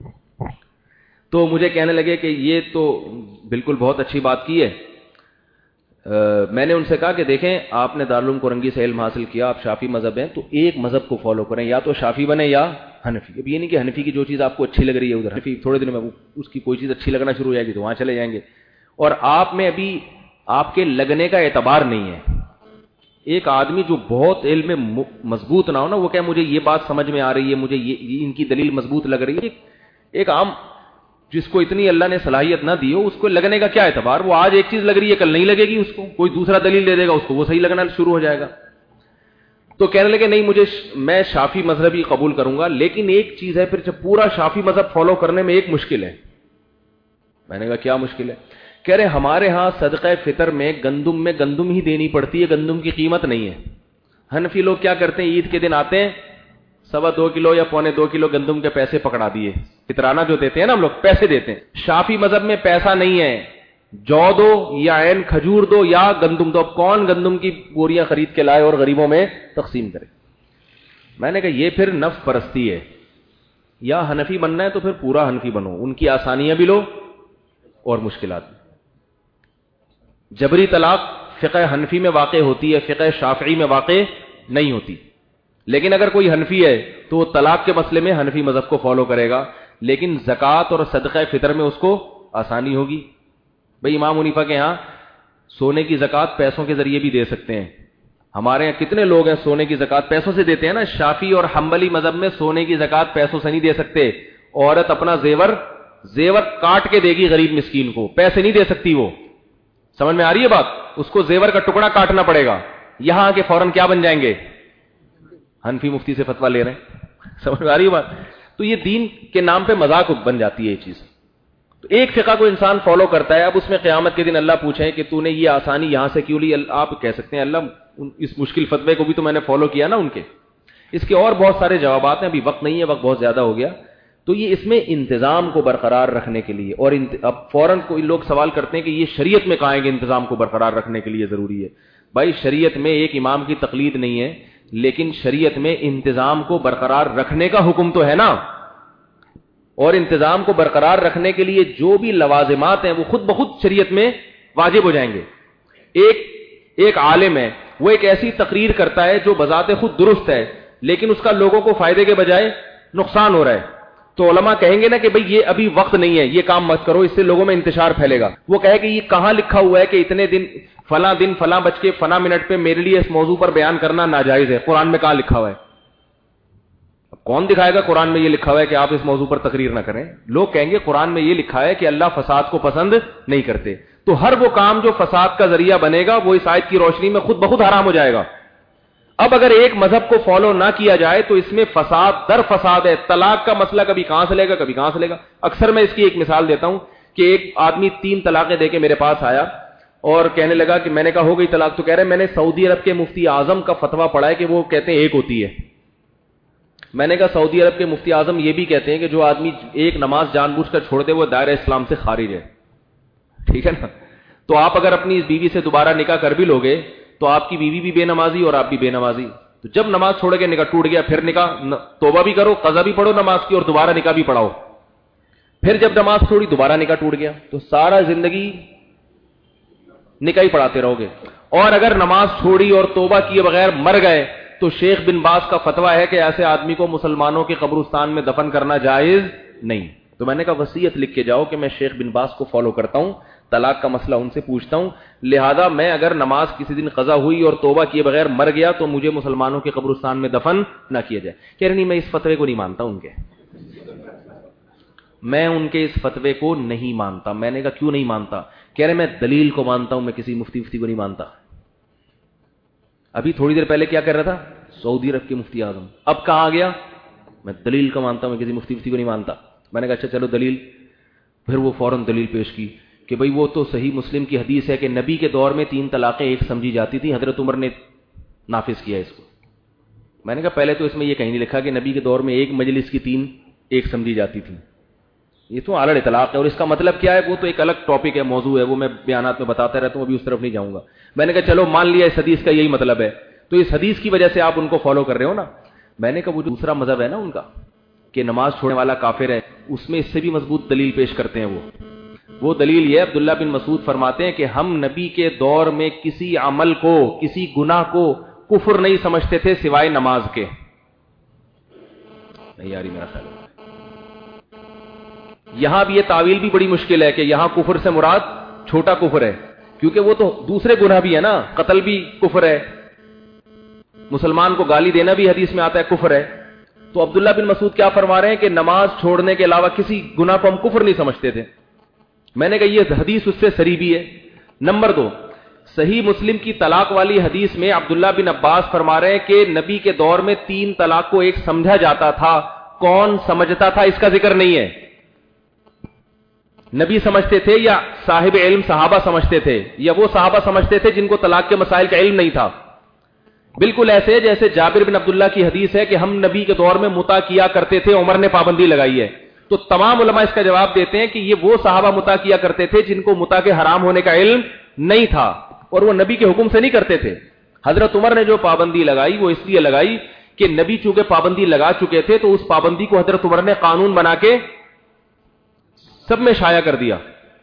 تو مجھے کہنے لگے کہ یہ تو بالکل بہت اچھی بات کی ہے. میں نے ان سے کہا کہ دیکھیں آپ نے دارالعلوم کرنگی سے علم حاصل کیا, آپ شافعی مذہب ہیں, تو ایک مذہب کو فالو کریں, یا تو شافعی بنے یا حنفی. اب یہ نہیں کہ حنفی کی جو چیز آپ کو اچھی لگ رہی ہے ادھر حنفی, تھوڑے دنوں میں اس کی کوئی چیز اچھی لگنا شروع ہو جائے گی تو وہاں چلے جائیں گے. اور آپ میں ابھی آپ کے لگنے کا اعتبار نہیں ہے. ایک آدمی جو بہت علم میں مضبوط نہ ہو نا, وہ کہ مجھے یہ بات سمجھ میں آ رہی ہے, مجھے یہ ان کی دلیل مضبوط لگ رہی ہے. ایک عام جس کو اتنی اللہ نے صلاحیت نہ دی ہو, اس کو لگنے کا کیا اعتبار؟ وہ آج ایک چیز لگ رہی ہے کل نہیں لگے گی اس کو, کوئی دوسرا دلیل دے دے گا اس کو, وہ صحیح لگنا شروع ہو جائے گا. تو کہنے لگے نہیں میں شافعی مذہب ہی قبول کروں گا, لیکن ایک چیز ہے پھر جب پورا شافعی مذہب فالو کرنے میں ایک مشکل ہے. میں نے کہا کیا مشکل ہے؟ کہہ رہے ہمارے ہاں صدقہ فطر میں گندم ہی دینی پڑتی ہے, گندم کی قیمت نہیں ہے. حنفی لوگ کیا کرتے ہیں, عید کے دن آتے ہیں 2.25 کلو یا 2.25 کلو گندم کے پیسے پکڑا دیے, فطرانہ جو دیتے ہیں نا ہم لوگ پیسے دیتے ہیں. شافعی مذہب میں پیسہ نہیں ہے, جو دو یا عین کھجور دو یا گندم دو. اب کون گندم کی بوریاں خرید کے لائے اور غریبوں میں تقسیم کرے؟ میں نے کہا یہ پھر نفس پرستی ہے. یا حنفی بننا ہے تو پھر پورا حنفی بنو, ان کی آسانیاں بھی لو اور مشکلات بھی. جبری طلاق فقہ حنفی میں واقع ہوتی ہے, فقہ شافعی میں واقع نہیں ہوتی. لیکن اگر کوئی حنفی ہے تو وہ طلاق کے مسئلے میں حنفی مذہب کو فالو کرے گا, لیکن زکوٰۃ اور صدقہ فطر میں اس کو آسانی ہوگی. بھئی امام حنیفہ کے ہاں سونے کی زکوٰۃ پیسوں کے ذریعے بھی دے سکتے ہیں. ہمارے یہاں کتنے لوگ ہیں سونے کی زکوٰۃ پیسوں سے دیتے ہیں نا. شافعی اور حنبلی مذہب میں سونے کی زکوٰۃ پیسوں سے نہیں دے سکتے. عورت اپنا زیور کاٹ کے دے گی غریب مسکین کو, پیسے نہیں دے سکتی. وہ سمجھ میں آ رہی ہے بات؟ اس کو زیور کا ٹکڑا کاٹنا پڑے گا. یہاں کے فوراً کیا بن جائیں گے؟ حنفی مفتی سے فتویٰ لے رہے ہیں. سمجھ میں آ رہی ہے بات؟ تو یہ دین کے نام پہ مذاق بن جاتی ہے یہ چیز. تو ایک فقہ کو انسان فالو کرتا ہے, اب اس میں قیامت کے دن اللہ پوچھیں کہ تو نے یہ آسانی یہاں سے کیوں لی, آپ کہہ سکتے ہیں اللہ اس مشکل فتوے کو بھی تو میں نے فالو کیا نا ان کے. اس کے اور بہت سارے جوابات ہیں, ابھی وقت نہیں ہے, وقت بہت زیادہ ہو گیا. تو یہ اس میں انتظام کو برقرار رکھنے کے لیے, اور اب فوراً کوئی لوگ سوال کرتے ہیں کہ یہ شریعت میں کہاں ہے کہ انتظام کو برقرار رکھنے کے لیے ضروری ہے. بھائی شریعت میں ایک امام کی تقلید نہیں ہے, لیکن شریعت میں انتظام کو برقرار رکھنے کا حکم تو ہے نا. اور انتظام کو برقرار رکھنے کے لیے جو بھی لوازمات ہیں وہ خود بخود شریعت میں واجب ہو جائیں گے. ایک عالم ہے, وہ ایک ایسی تقریر کرتا ہے جو بذات خود درست ہے, لیکن اس کا لوگوں کو فائدے کے بجائے نقصان ہو رہا ہے. تو علماء کہیں گے نا کہ بھئی یہ ابھی وقت نہیں ہے, یہ کام مت کرو, اس سے لوگوں میں انتشار پھیلے گا. وہ کہے کہ یہ کہاں لکھا ہوا ہے کہ اتنے دن فلاں بج کے فلاں منٹ پہ میرے لیے اس موضوع پر بیان کرنا ناجائز ہے؟ قرآن میں کہاں لکھا ہوا ہے؟ اب کون دکھائے گا قرآن میں یہ لکھا ہوا ہے کہ آپ اس موضوع پر تقریر نہ کریں؟ لوگ کہیں گے قرآن میں یہ لکھا ہے کہ اللہ فساد کو پسند نہیں کرتے. تو ہر وہ کام جو فساد کا ذریعہ بنے گا وہ اس آیت کی روشنی میں خود بخود حرام ہو جائے گا. اب اگر ایک مذہب کو فالو نہ کیا جائے تو اس میں فساد در فساد ہے. طلاق کا مسئلہ کبھی کہاں سے لے گا, کبھی کہاں سے لے گا. اکثر میں اس کی ایک مثال دیتا ہوں کہ ایک آدمی 3 طلاقیں دے کے میرے پاس آیا اور کہنے لگا کہ میں نے کہا ہو گئی طلاق, تو کہہ رہے میں نے سعودی عرب کے مفتی اعظم کا فتویٰ پڑھا ہے کہ وہ کہتے ہیں ایک ہوتی ہے. میں نے کہا سعودی عرب کے مفتی اعظم یہ بھی کہتے ہیں کہ جو آدمی ایک نماز جان بوجھ کر چھوڑ دے وہ دائرہ اسلام سے خارج ہے. ٹھیک ہے نا؟ تو آپ اگر اپنی اس بیوی سے دوبارہ نکاح کر بھی لوگے تو آپ کی بیوی بھی بے نمازی اور آپ بھی بے نمازی. تو جب نماز چھوڑ کے نکاح ٹوٹ گیا پھر نکاح توبہ بھی کرو, قضا بھی پڑھو نماز کی اور دوبارہ نکاح بھی پڑھاؤ. پھر جب نماز چھوڑی دوبارہ نکاح ٹوٹ گیا تو سارا زندگی نکاح ہی پڑھاتے رہو گے. اور اگر نماز چھوڑی اور توبہ کیے بغیر مر گئے تو شیخ بن باز کا فتویٰ ہے کہ ایسے آدمی کو مسلمانوں کے قبرستان میں دفن کرنا جائز نہیں. تو میں نے کہا وصیت لکھ کے جاؤ کہ میں شیخ بن باز کو فالو کرتا ہوں, طلاق کا مسئلہ ان سے پوچھتا ہوں, لہذا میں اگر نماز کسی دن قضا ہوئی اور توبہ کیے بغیر مر گیا تو مجھے مسلمانوں کے قبرستان میں دفن نہ کیا جائے. کہہ رہے نہیں میں اس فتوے کو نہیں مانتا ان کے, میں ان کے اس فتوے کو نہیں مانتا. میں نے کہا کیوں نہیں مانتا؟ کہہ رہے میں دلیل کو مانتا ہوں, میں کسی مفتی کو نہیں مانتا. ابھی تھوڑی دیر پہلے کیا کر رہا تھا؟ سعودی عرب کے مفتی اعظم. اب کہاں آ گیا؟ میں دلیل کو مانتا ہوں, میں کسی مفتی کو نہیں مانتا. میں نے کہا اچھا چلو دلیل. پھر وہ فوراً دلیل پیش کی کہ بھئی وہ تو صحیح مسلم کی حدیث ہے کہ نبی کے دور میں 3 طلاقیں ایک سمجھی جاتی تھیں, حضرت عمر نے نافذ کیا اس کو. میں نے کہا پہلے تو اس میں یہ کہیں نہیں لکھا کہ نبی کے دور میں ایک مجلس کی 3 ایک سمجھی جاتی تھی. یہ تو اعلی اطلاق ہے, اور اس کا مطلب کیا ہے وہ تو ایک الگ ٹاپک ہے, موضوع ہے, وہ میں بیانات میں بتاتا رہتا ہوں, ابھی اس طرف نہیں جاؤں گا. میں نے کہا چلو مان لیا اس حدیث کا یہی مطلب ہے, تو اس حدیث کی وجہ سے آپ ان کو فالو کر رہے ہو نا. میں نے کہا وہ جو دوسرا مذہب ہے نا ان کا کہ نماز چھوڑنے والا کافر ہے, اس میں اس سے بھی مضبوط دلیل پیش کرتے ہیں. وہ دلیل یہ عبداللہ بن مسعود فرماتے ہیں کہ ہم نبی کے دور میں کسی عمل کو, کسی گناہ کو کفر نہیں سمجھتے تھے سوائے نماز کے. نہیں یاری میرا خیال ہے یہاں بھی یہ تعویل بھی بڑی مشکل ہے کہ یہاں کفر سے مراد چھوٹا کفر ہے, کیونکہ وہ تو دوسرے گناہ بھی ہے نا, قتل بھی کفر ہے, مسلمان کو گالی دینا بھی حدیث میں آتا ہے کفر ہے. تو عبداللہ بن مسعود کیا فرما رہے ہیں کہ نماز چھوڑنے کے علاوہ کسی گناہ کو ہم کفر نہیں سمجھتے تھے. میں نے کہا یہ حدیث اس سے صریح بھی ہے. نمبر 2, صحیح مسلم کی طلاق والی حدیث میں عبداللہ بن عباس فرما رہے ہیں کہ نبی کے دور میں 3 طلاق کو ایک سمجھا جاتا تھا. کون سمجھتا تھا اس کا ذکر نہیں ہے. نبی سمجھتے تھے یا صاحب علم صحابہ سمجھتے تھے, یا وہ صحابہ سمجھتے تھے جن کو طلاق کے مسائل کا علم نہیں تھا. بالکل ایسے جیسے جابر بن عبداللہ کی حدیث ہے کہ ہم نبی کے دور میں متا کیا کرتے تھے, عمر نے پابندی لگائی ہے. تو تمام علماء اس کا جواب دیتے ہیں کہ یہ وہ صحابہ متا کیا کرتے تھے جن کو متا کے حرام ہونے کا علم نہیں تھا, اور وہ نبی کے حکم سے نہیں کرتے تھے. حضرت عمر نے جو پابندی لگائی وہ اس لیے لگائی کہ نبی چونکہ پابندی لگا چکے تھے تو اس پابندی کو حضرت عمر نے قانون بنا کے سب میں شائع کر دیا.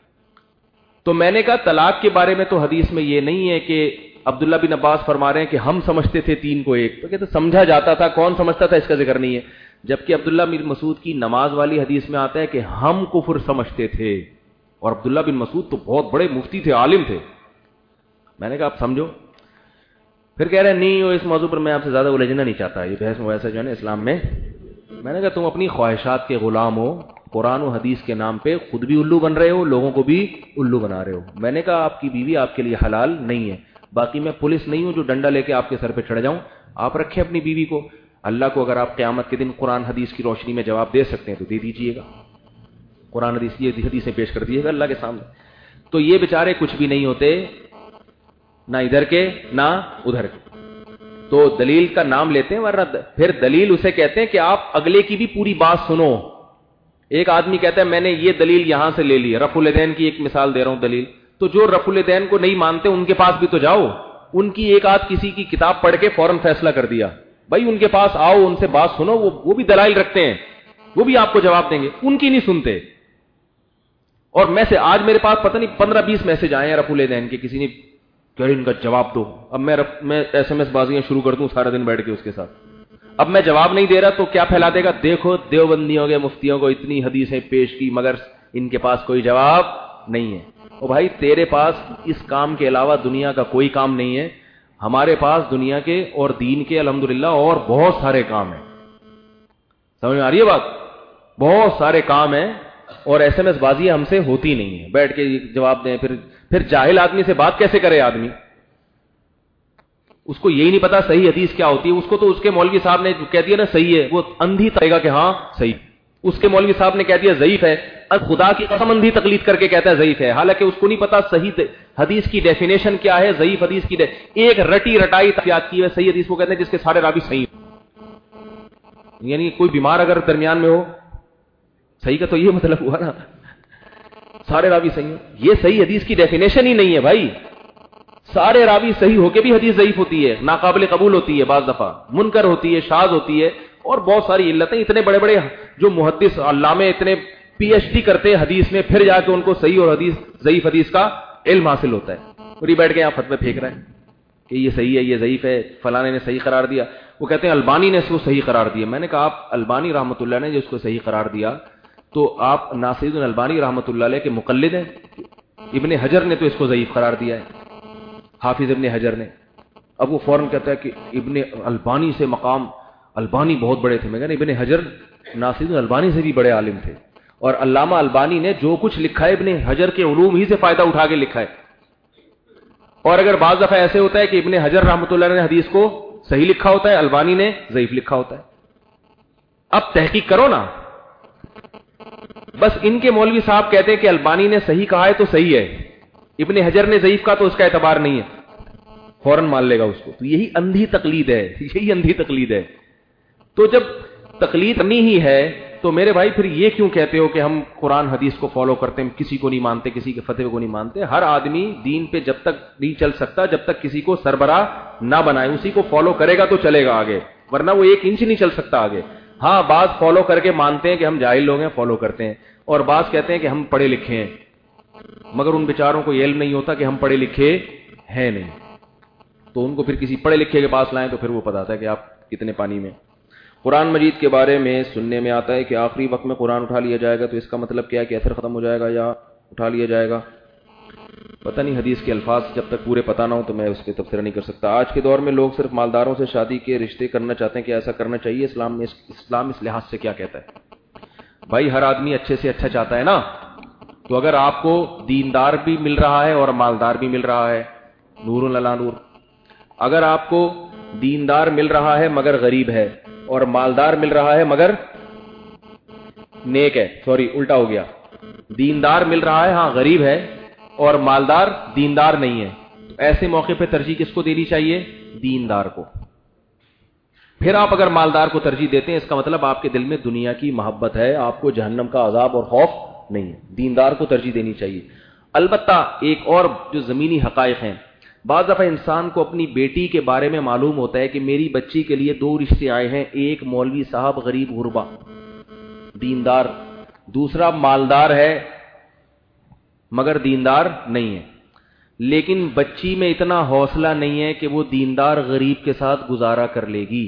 تو میں نے کہا طلاق کے بارے میں تو حدیث میں یہ نہیں ہے کہ عبداللہ بن عباس فرما رہے ہیں کہ ہم سمجھتے تھے 3 کو ایک, تو کہتے سمجھا جاتا تھا, کون سمجھتا تھا اس کا ذکر نہیں ہے. جبکہ عبداللہ بن مسعود کی نماز والی حدیث میں آتا ہے کہ ہم کفر سمجھتے تھے, اور عبداللہ بن مسعود تو بہت بڑے مفتی تھے, عالم تھے. میں نے کہا آپ سمجھو. پھر کہہ رہے ہیں نہیں اس موضوع پر میں آپ سے زیادہ الجھنا نہیں چاہتا, یہ بحث ویسا جو ہے نا اسلام میں. میں نے کہا تم اپنی خواہشات کے غلام ہو, قرآن و حدیث کے نام پہ خود بھی الو بن رہے ہو, لوگوں کو بھی الو بنا رہے ہو. میں نے کہا آپ کی بیوی آپ کے لیے حلال نہیں ہے. باقی میں پولیس نہیں ہوں جو ڈنڈا لے کے آپ کے سر پہ چڑھ جاؤں. آپ رکھیں اپنی بیوی کو, اللہ کو اگر آپ قیامت کے دن قرآن حدیث کی روشنی میں جواب دے سکتے ہیں تو دے دیجئے گا, قرآن حدیث کی حدیثیں پیش کر دیجیے گا اللہ کے سامنے. تو یہ بیچارے کچھ بھی نہیں ہوتے, نہ ادھر کے نہ ادھر کے. تو دلیل کا نام لیتے ہیں, ورنہ پھر دلیل اسے کہتے ہیں کہ آپ اگلے کی بھی پوری بات سنو. ایک آدمی کہتا ہے میں نے یہ دلیل یہاں سے لے لی, رفع الیدین کی ایک مثال دے رہا ہوں دلیل, تو جو رفع الیدین کو نہیں مانتے ان کے پاس بھی تو جاؤ. ان کی ایک آدھ کسی کی کتاب پڑھ کے فوراً فیصلہ کر دیا, بھائی ان کے پاس آؤ, ان سے بات سنو, وہ بھی دلائل رکھتے ہیں, وہ بھی آپ کو جواب دیں گے. ان کی نہیں سنتے. اور میں سے آج میرے پاس پتہ نہیں 15-20 میسج آئے ہیں رفع الیدین کے, کسی نے کہ ان کا جواب دو. اب میں SMS بازیاں شروع کر دوں سارا دن بیٹھ کے اس کے ساتھ. اب میں جواب نہیں دے رہا تو کیا پھیلا دے گا, دیکھو دیوبندیوں کے مفتیوں کو اتنی حدیثیں پیش کی مگر ان کے پاس کوئی جواب نہیں ہے. او بھائی تیرے پاس اس کام کے علاوہ دنیا کا کوئی کام نہیں ہے, ہمارے پاس دنیا کے اور دین کے الحمدللہ اور بہت سارے کام ہیں. سمجھ میں آ رہی ہے بات؟ بہت سارے کام ہیں, اور SMS بازیاں ہم سے ہوتی نہیں ہیں, بیٹھ کے جواب دیں. پھر جاہل آدمی سے بات کیسے کرے آدمی, اس کو یہی نہیں پتا صحیح حدیث کیا ہوتی ہے. اس کو تو اس کے مولوی صاحب نے کہہ دیا نا صحیح ہے, وہ اندھی تائے گا کہ ہاں صحیح. اس کے مولوی صاحب نے کہہ دیا ضعیف ہے، اب خدا کی قسم اندھی تقلید کر کے کہتا ہے ضعیف ہے، حالانکہ اس کو نہیں پتا صحیح حدیث کی ڈیفینیشن کیا ہے، ضعیف حدیث کی ایک رٹی رٹائی تفصیلات کی ہے صحیح حدیث کو کہتے ہیں جس کے سارے راوی صحیح، یعنی کوئی بیمار اگر درمیان میں ہو، صحیح کا تو یہ مطلب ہوا نا سارے راوی صحیح ہیں، یہ صحیح حدیث کی ڈیفینیشن ہی نہیں ہے بھائی، سارے راوی صحیح ہو کے بھی حدیث ضعیف ہوتی ہے، ناقابل قبول ہوتی ہے، بعض دفعہ منکر ہوتی ہے، شاذ ہوتی ہے، اور بہت ساری علتیں. اتنے بڑے بڑے جو محدث علامے اتنے پی ایچ ڈی کرتے ہیں حدیث میں، پھر جا کے ان کو صحیح اور حدیث ضعیف حدیث کا علم حاصل ہوتا ہے، اور یہ بیٹھ کے یہاں فتوے پھینک رہے ہیں کہ یہ صحیح ہے یہ ضعیف ہے، فلانے نے صحیح قرار دیا. وہ کہتے ہیں البانی نے اس کو صحیح قرار دیا. میں نے کہا آپ البانی رحمۃ اللہ نے جو اس کو صحیح قرار دیا تو آپ ناصر البانی رحمۃ اللہ علیہ کے مقلد ہیں؟ ابن حجر نے تو اس کو ضعیف قرار دیا ہے، حافظ ابن حجر نے. اب وہ فوراً کہتا ہے کہ ابن البانی سے مقام، البانی بہت بڑے تھے. میں کہا ابن حجر ناصر البانی سے بھی بڑے عالم تھے، اور علامہ البانی نے جو کچھ لکھا ہے ابن حجر کے علوم ہی سے فائدہ اٹھا کے لکھا ہے. اور اگر بعض دفعہ ایسے ہوتا ہے کہ ابن حجر رحمۃ اللہ نے حدیث کو صحیح لکھا ہوتا ہے، البانی نے ضعیف لکھا ہوتا ہے. اب تحقیق کرو نا. بس ان کے مولوی صاحب کہتے ہیں کہ البانی نے صحیح کہا ہے تو صحیح ہے، ابن حجر نے ضعیف کہا تو اس کا اعتبار نہیں ہے، فوراً مان لے گا اس کو. تو یہی اندھی تقلید ہے، یہی اندھی تقلید ہے. تو جب تقلید کرنی ہی ہے تو میرے بھائی پھر یہ کیوں کہتے ہو کہ ہم قرآن حدیث کو فالو کرتے ہیں، کسی کو نہیں مانتے، کسی کے فتوے کو نہیں مانتے؟ ہر آدمی دین پہ جب تک نہیں چل سکتا جب تک کسی کو سربراہ نہ بنائے. اسی کو فالو کرے گا تو چلے گا آگے، ورنہ وہ 1 انچ نہیں چل سکتا آگے. ہاں بعض فالو کر کے مانتے ہیں کہ ہم جاہل لوگ ہیں فالو کرتے ہیں، اور بعض کہتے ہیں کہ ہم پڑھے لکھے ہیں، مگر ان بیچاروں کو یہ علم نہیں ہوتا کہ ہم پڑھے لکھے ہیں نہیں. تو ان کو پھر کسی پڑھے لکھے کے پاس لائیں تو پھر وہ بتاتا ہے کہ آپ کتنے پانی میں. قرآن مجید کے بارے میں سننے میں آتا ہے کہ آخری وقت میں قرآن اٹھا لیا جائے گا، تو اس کا مطلب کیا ہے کہ اثر ختم ہو جائے گا یا اٹھا لیا جائے گا؟ پتہ نہیں، حدیث کے الفاظ جب تک پورے پتہ نہ ہو تو میں اس پہ تبصرہ نہیں کر سکتا. آج کے دور میں لوگ صرف مالداروں سے شادی کے رشتے کرنا چاہتے ہیں، کہ ایسا کرنا چاہیے؟ اسلام اس لحاظ سے کیا کہتا ہے؟ بھائی ہر آدمی اچھے سے اچھا چاہتا ہے نا. تو اگر آپ کو دیندار بھی مل رہا ہے اور مالدار بھی مل رہا ہے، نور علی نور. اگر آپ کو دیندار مل رہا ہے مگر غریب ہے، اور مالدار مل رہا ہے مگر نیک ہے، سوری الٹا ہو گیا، دیندار مل رہا ہے ہاں غریب ہے اور مالدار دیندار نہیں ہے، تو ایسے موقع پہ ترجیح کس کو دینی چاہیے؟ دیندار کو. پھر آپ اگر مالدار کو ترجیح دیتے ہیں اس کا مطلب آپ کے دل میں دنیا کی محبت ہے، آپ کو جہنم کا عذاب اور خوف نہیں ہے. دیندار کو ترجیح دینی چاہیے. البتہ ایک اور جو زمینی حقائق ہیں، بعض دفعہ انسان کو اپنی بیٹی کے بارے میں معلوم ہوتا ہے کہ میری بچی کے لیے 2 رشتے آئے ہیں، ایک مولوی صاحب غریب غربا دیندار، دوسرا مالدار ہے مگر دیندار نہیں ہے. لیکن بچی میں اتنا حوصلہ نہیں ہے کہ وہ دیندار غریب کے ساتھ گزارا کر لے گی.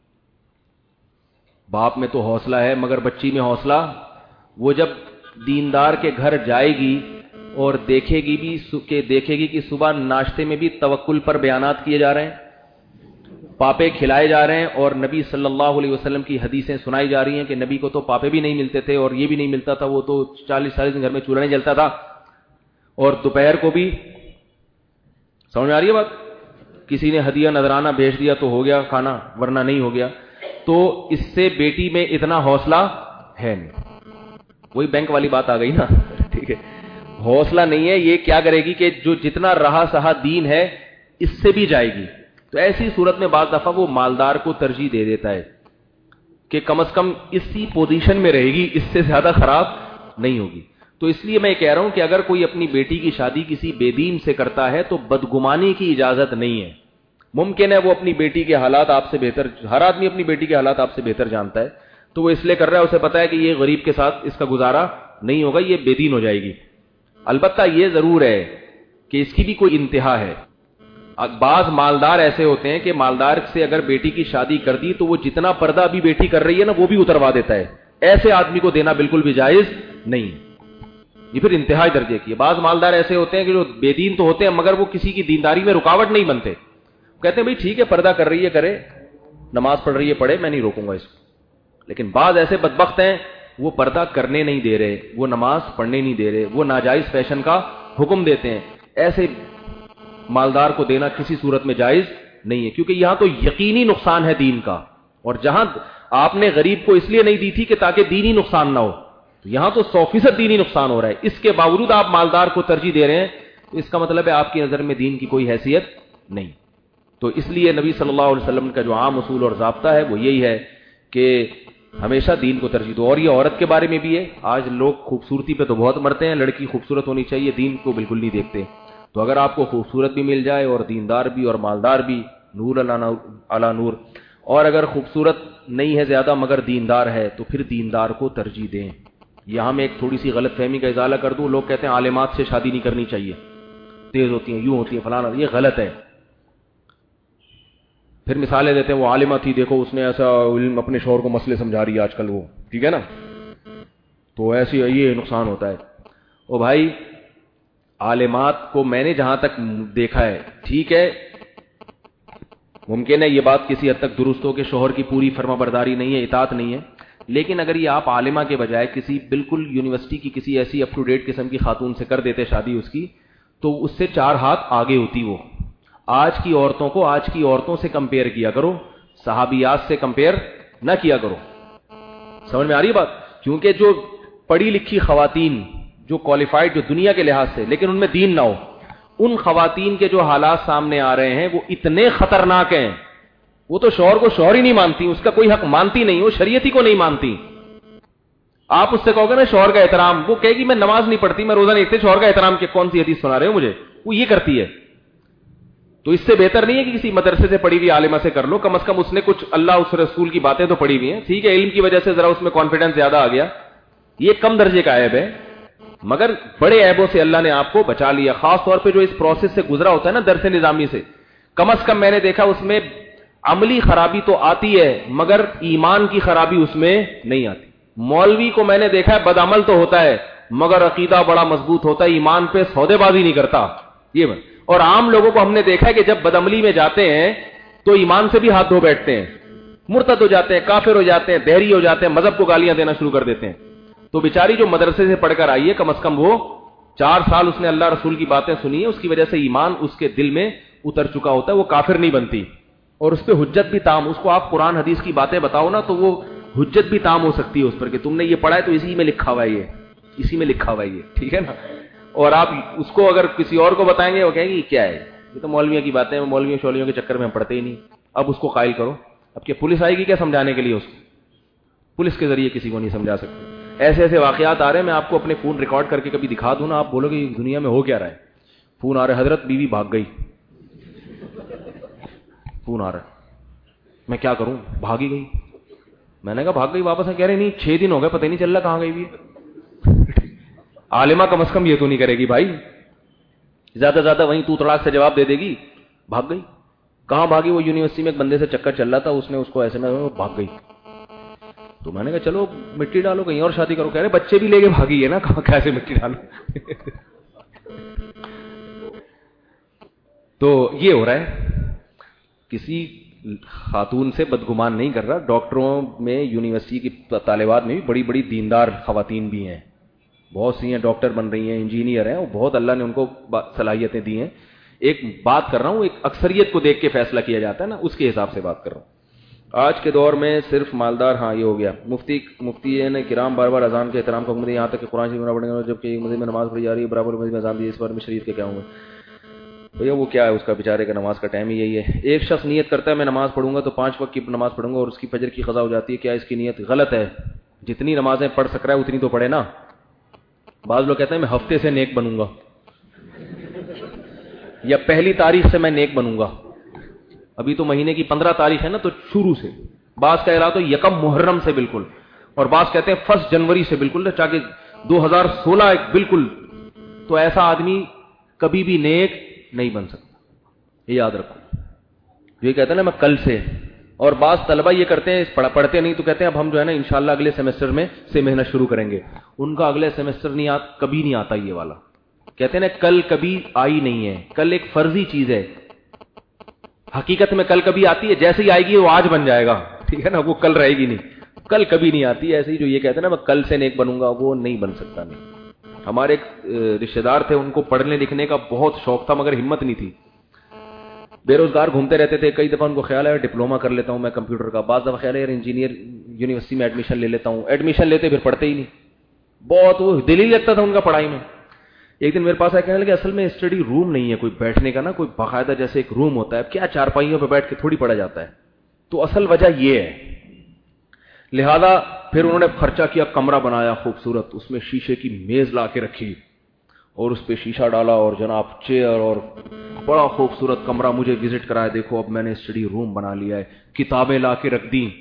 باپ میں تو حوصلہ ہے مگر بچی میں حوصلہ، وہ جب دیندار کے گھر جائے گی اور دیکھے گی کہ صبح ناشتے میں بھی توکل پر بیانات کیے جا رہے ہیں، پاپے کھلائے جا رہے ہیں، اور نبی صلی اللہ علیہ وسلم کی حدیثیں سنائی جا رہی ہیں کہ نبی کو تو پاپے بھی نہیں ملتے تھے اور یہ بھی نہیں ملتا تھا، وہ تو 40 دن گھر میں چولہا نہیں جلتا تھا، اور دوپہر کو بھی. سمجھ میں آ رہی ہے بات؟ کسی نے ہدیہ نذرانہ بھیج دیا تو ہو گیا کھانا، ورنہ نہیں ہو گیا. تو اس سے بیٹی میں اتنا حوصلہ ہے نہیں. وہی بینک والی بات آ گئی نا. ٹھیک ہے، حوصلہ نہیں ہے. یہ کیا کرے گی کہ جو جتنا رہا سہا دین ہے اس سے بھی جائے گی. تو ایسی صورت میں بعض دفعہ وہ مالدار کو ترجیح دے دیتا ہے کہ کم از کم اسی پوزیشن میں رہے گی، اس سے زیادہ خراب نہیں ہوگی. تو اس لیے میں کہہ رہا ہوں کہ اگر کوئی اپنی بیٹی کی شادی کسی بے دین سے کرتا ہے تو بدگمانی کی اجازت نہیں ہے. ممکن ہے وہ اپنی بیٹی کے حالات آپ سے بہتر، ہر آدمی اپنی بیٹی کے حالات آپ سے بہتر جانتا ہے، تو وہ اس لیے کر رہا ہے، اسے پتا ہے کہ یہ غریب کے ساتھ اس کا گزارا نہیں ہوگا، یہ بے دین ہو جائے گی. البتہ یہ ضرور ہے کہ اس کی بھی کوئی انتہا ہے. بعض مالدار ایسے ہوتے ہیں کہ مالدار سے اگر بیٹی کی شادی کر دی تو وہ جتنا پردہ ابھی بیٹی کر رہی ہے نا وہ بھی اتروا دیتا ہے. ایسے آدمی کو دینا بالکل بھی جائز نہیں، یہ پھر انتہائی درجے کی ہے. بعض مالدار ایسے ہوتے ہیں کہ جو بے دین تو ہوتے ہیں مگر وہ کسی کی دینداری میں رکاوٹ نہیں بنتے. کہتے ہیں بھئی ٹھیک ہے پردہ کر رہی ہے کرے، نماز پڑھ رہی ہے پڑھے، میں نہیں روکوں گا اس کو. لیکن بعض ایسے بدبخت ہیں وہ پردہ کرنے نہیں دے رہے، وہ نماز پڑھنے نہیں دے رہے، وہ ناجائز فیشن کا حکم دیتے ہیں. ایسے مالدار کو دینا کسی صورت میں جائز نہیں ہے، کیونکہ یہاں تو یقینی نقصان ہے دین کا. اور جہاں آپ نے غریب کو اس لیے نہیں دی تھی کہ تاکہ دینی نقصان نہ ہو. تو یہاں تو 100% دینی نقصان ہو رہا ہے, اس کے باوجود آپ مالدار کو ترجیح دے رہے ہیں, تو اس کا مطلب ہے آپ کی نظر میں دین کی کوئی حیثیت نہیں. تو اس لیے نبی صلی اللہ علیہ وسلم کا جو عام اصول اور ضابطہ ہے وہ یہی ہے کہ ہمیشہ دین کو ترجیح دو. اور یہ عورت کے بارے میں بھی ہے. آج لوگ خوبصورتی پہ تو بہت مرتے ہیں, لڑکی خوبصورت ہونی چاہیے, دین کو بالکل نہیں دیکھتے. تو اگر آپ کو خوبصورت بھی مل جائے اور دیندار بھی اور مالدار بھی, نور علی نور, اور اگر خوبصورت نہیں ہے زیادہ مگر دیندار ہے تو پھر دیندار کو ترجیح دیں. یہاں میں ایک تھوڑی سی غلط فہمی کا ازالہ کر دوں. لوگ کہتے ہیں عالمات سے شادی نہیں کرنی چاہیے, تیز ہوتی ہیں, یوں ہوتی ہیں, فلانا. یہ غلط ہے. پھر مثالیں دیتے ہیں, وہ عالمہ تھی, دیکھو اس نے ایسا علم اپنے شوہر کو مسئلے سمجھا رہی ہے آج کل وہ, ٹھیک ہے نا, تو ایسی یہ نقصان ہوتا ہے. او بھائی, عالمات کو میں نے جہاں تک دیکھا ہے, ٹھیک ہے ممکن ہے یہ بات کسی حد تک درست ہو کہ شوہر کی پوری فرما برداری نہیں ہے, اطاعت نہیں ہے, لیکن اگر یہ آپ عالمہ کے بجائے کسی بالکل یونیورسٹی کی کسی ایسی اپ ٹو ڈیٹ قسم کی خاتون سے کر دیتے شادی اس کی, تو اس سے 4 ہاتھ آگے ہوتی وہ. آج کی عورتوں کو آج کی عورتوں سے کمپیئر کیا کرو, صحابیات سے کمپیئر نہ کیا کرو. سمجھ میں آ رہی ہے بات؟ کیونکہ جو پڑھی لکھی خواتین, جو کوالیفائڈ, جو دنیا کے لحاظ سے لیکن ان میں دین نہ ہو, ان خواتین کے جو حالات سامنے آ رہے ہیں وہ اتنے خطرناک ہیں. وہ تو شوہر کو شوہر ہی نہیں مانتی, اس کا کوئی حق مانتی نہیں, وہ شریعت ہی کو نہیں مانتی. آپ اس سے کہو گے نا شوہر کا احترام, وہ کہے گی میں نماز نہیں پڑھتی, میں روزہ نہیں رکھتی, شوہر کا احترام کے کون سی حدیث سنا رہے ہو مجھے, وہ یہ کرتی ہے. تو اس سے بہتر نہیں ہے کہ کسی مدرسے سے پڑھی ہوئی عالمہ سے کر لو, کم از کم اس نے کچھ اللہ اس رسول کی باتیں تو پڑھی ہوئی ہیں. ٹھیک ہے علم کی وجہ سے ذرا اس میں کانفیڈنس زیادہ آ گیا, یہ کم درجے کا عیب ہے, مگر بڑے عیبوں سے اللہ نے آپ کو بچا لیا. خاص طور پہ جو اس پروسیس سے گزرا ہوتا ہے نا درس نظامی سے, کم از کم میں نے دیکھا اس میں عملی خرابی تو آتی ہے مگر ایمان کی خرابی اس میں نہیں آتی. مولوی کو میں نے دیکھا ہے بدعمل تو ہوتا ہے مگر عقیدہ بڑا مضبوط ہوتا ہے, ایمان پہ سودے بازی نہیں کرتا. یہ بات. اور عام لوگوں کو ہم نے دیکھا ہے کہ جب بدعملی میں جاتے ہیں تو ایمان سے بھی ہاتھ دھو بیٹھتے ہیں, مرتد ہو جاتے ہیں, کافر ہو جاتے ہیں, دہری ہو جاتے ہیں, مذہب کو گالیاں دینا شروع کر دیتے ہیں. تو بیچاری جو مدرسے سے پڑھ کر آئی ہے, کم از کم وہ 4 سال اس نے اللہ رسول کی باتیں سنی ہے, اس کی وجہ سے ایمان اس کے دل میں اتر چکا ہوتا ہے, وہ کافر نہیں بنتی. اور اس پہ حجت بھی تام, اس کو آپ قرآن حدیث کی باتیں بتاؤ نا تو وہ حجت بھی تام ہو سکتی ہے اس پر کہ تم نے یہ پڑھا ہے تو اسی میں لکھا ہوا ہے, یہ اسی میں لکھا ہوا ہے یہ, ٹھیک ہے نا. اور آپ اس کو اگر کسی اور کو بتائیں گے وہ کہیں گے یہ کیا ہے, یہ تو مولویوں کی باتیں ہیں, مولویوں شولیوں کے چکر میں ہم پڑھتے ہی نہیں. اب اس کو قائل کرو, اب کہ پولیس آئے گی کیا سمجھانے کے لیے, اس کو پولیس کے ذریعے کسی کو نہیں سمجھا سکتے. ایسے ایسے واقعات آ رہے ہیں, میں آپ کو اپنے فون ریکارڈ کر کے کبھی دکھا دوں نا, آپ بولو کہ دنیا میں ہو کیا رہا ہے. فون آ رہا ہے, حضرت بیوی بھاگ گئی, فون آ رہا ہے, میں کیا کروں, بھاگی گئی. میں نے کہا بھاگ گئی واپس, کہہ رہے نہیں 6 دن ہو گئے پتہ نہیں چل رہا کہاں گئی بھی. عالمہ کم از کم یہ تو نہیں کرے گی بھائی, زیادہ زیادہ وہیں تو تڑاک سے جواب دے دے گی بھاگ گئی. کہاں بھاگی, وہ یونیورسٹی میں ایک بندے سے چکر چل رہا تھا, اس نے اس کو ایسے میں بھاگ گئی. تو میں نے کہا چلو مٹی ڈالو کہیں اور شادی کرو. کہہ رہے بچے بھی لے کے بھاگی ہے نا, کہاں کیسے مٹی ڈالو. تو یہ ہو رہا ہے, کسی خاتون سے بدگمان نہیں کر رہا. ڈاکٹروں میں یونیورسٹی کی طالبات میں بھی بڑی بڑی دیندار خواتین بھی ہیں, بہت سی ہیں, ڈاکٹر بن رہی ہیں, انجینئر ہیں, وہ بہت اللہ نے ان کو صلاحیتیں دی ہیں. ایک بات کر رہا ہوں, ایک اکثریت کو دیکھ کے فیصلہ کیا جاتا ہے نا, اس کے حساب سے بات کر رہا ہوں. آج کے دور میں صرف مالدار, ہاں یہ ہو گیا. مفتی نے کرام بار بار اذان کے احترام کا حکم دیا, یہاں تک کہ قرآن شریف میں پڑھیں گے جبکہ ایک مسجد میں نماز پڑھی جا رہی ہے, برابر مسجد میں اذان دی, اس بارے میں شریعت کے کیا ہوں گے بھیا. وہ کیا ہے, اس کا بیچارے کا نماز کا ٹائم ہی یہی ہے. ایک شخص نیت کرتا ہے میں نماز پڑھوں گا تو 5 وقت کی نماز پڑھوں گا اور اس کی فجر کی قضا ہو جاتی ہے, کیا اس کی نیت غلط ہے؟ جتنی نمازیں پڑھ سک رہا ہے اتنی تو پڑھے نا. بعض لوگ کہتے ہیں میں ہفتے سے نیک بنوں گا یا پہلی تاریخ سے میں نیک بنوں گا. ابھی تو مہینے کی 15 تاریخ ہے نا, تو شروع سے. بعض کا ارادہ تو 1 محرم سے بالکل, اور بعض کہتے ہیں 1 جنوری سے بالکل, تاکہ 2016 بالکل. تو ایسا آدمی کبھی بھی نیک نہیں بن سکتا, یہ یاد رکھو. یہ کہتے ہیں نا میں کل سے. اور بعض طلبہ یہ کرتے ہیں, پڑھتے نہیں تو کہتے ہیں اب ہم جو ہے نا انشاءاللہ اگلے سیمسٹر میں سے محنت شروع کریں گے. ان کا اگلے سیمسٹر نہیں کبھی نہیں آتا یہ والا. کہتے ہیں نا کل کبھی آئی نہیں ہے, کل ایک فرضی چیز ہے, حقیقت میں کل کبھی آتی ہے, جیسے ہی آئے گی وہ آج بن جائے گا, ٹھیک ہے نا, وہ کل رہے گی نہیں, کل کبھی نہیں آتی. ایسے ہی جو یہ کہتے ہیں نا میں کل سے نیک بنوں گا, وہ نہیں بن سکتا. نہیں. ہمارے ایک رشتہ دار تھے, ان کو پڑھنے لکھنے کا بہت شوق تھا مگر ہمت نہیں تھی, بے روزگار گھومتے رہتے تھے. کئی دفعہ ان کو خیال ہے ڈپلوما کر لیتا ہوں میں کمپیوٹر کا, بعض دفعہ خیال ہے یار یونیورسٹی میں ایڈمیشن لے لیتا ہوں. ایڈمیشن لیتے پھر پڑھتے ہی نہیں, بہت وہ دل ہی لگتا تھا ان کا پڑھائی میں. ایک دن میرے پاس آیا, کہنے لگے اصل میں اسٹڈی روم نہیں ہے کوئی بیٹھنے کا نا, کوئی باقاعدہ جیسے ایک روم ہوتا ہے, کیا چارپائیوں پہ بیٹھ کے تھوڑی پڑھا جاتا ہے. تو اصل وجہ یہ ہے. لہذا پھر انہوں نے خرچہ کیا, کمرہ بنایا خوبصورت, اس میں شیشے کی میز لا کے رکھی اور اس پہ شیشہ ڈالا اور جناب چیئر, اور بڑا خوبصورت کمرہ مجھے وزٹ کرایا, دیکھو اب میں نے اسٹڈی روم بنا لیا ہے, کتابیں لا کے رکھ دی,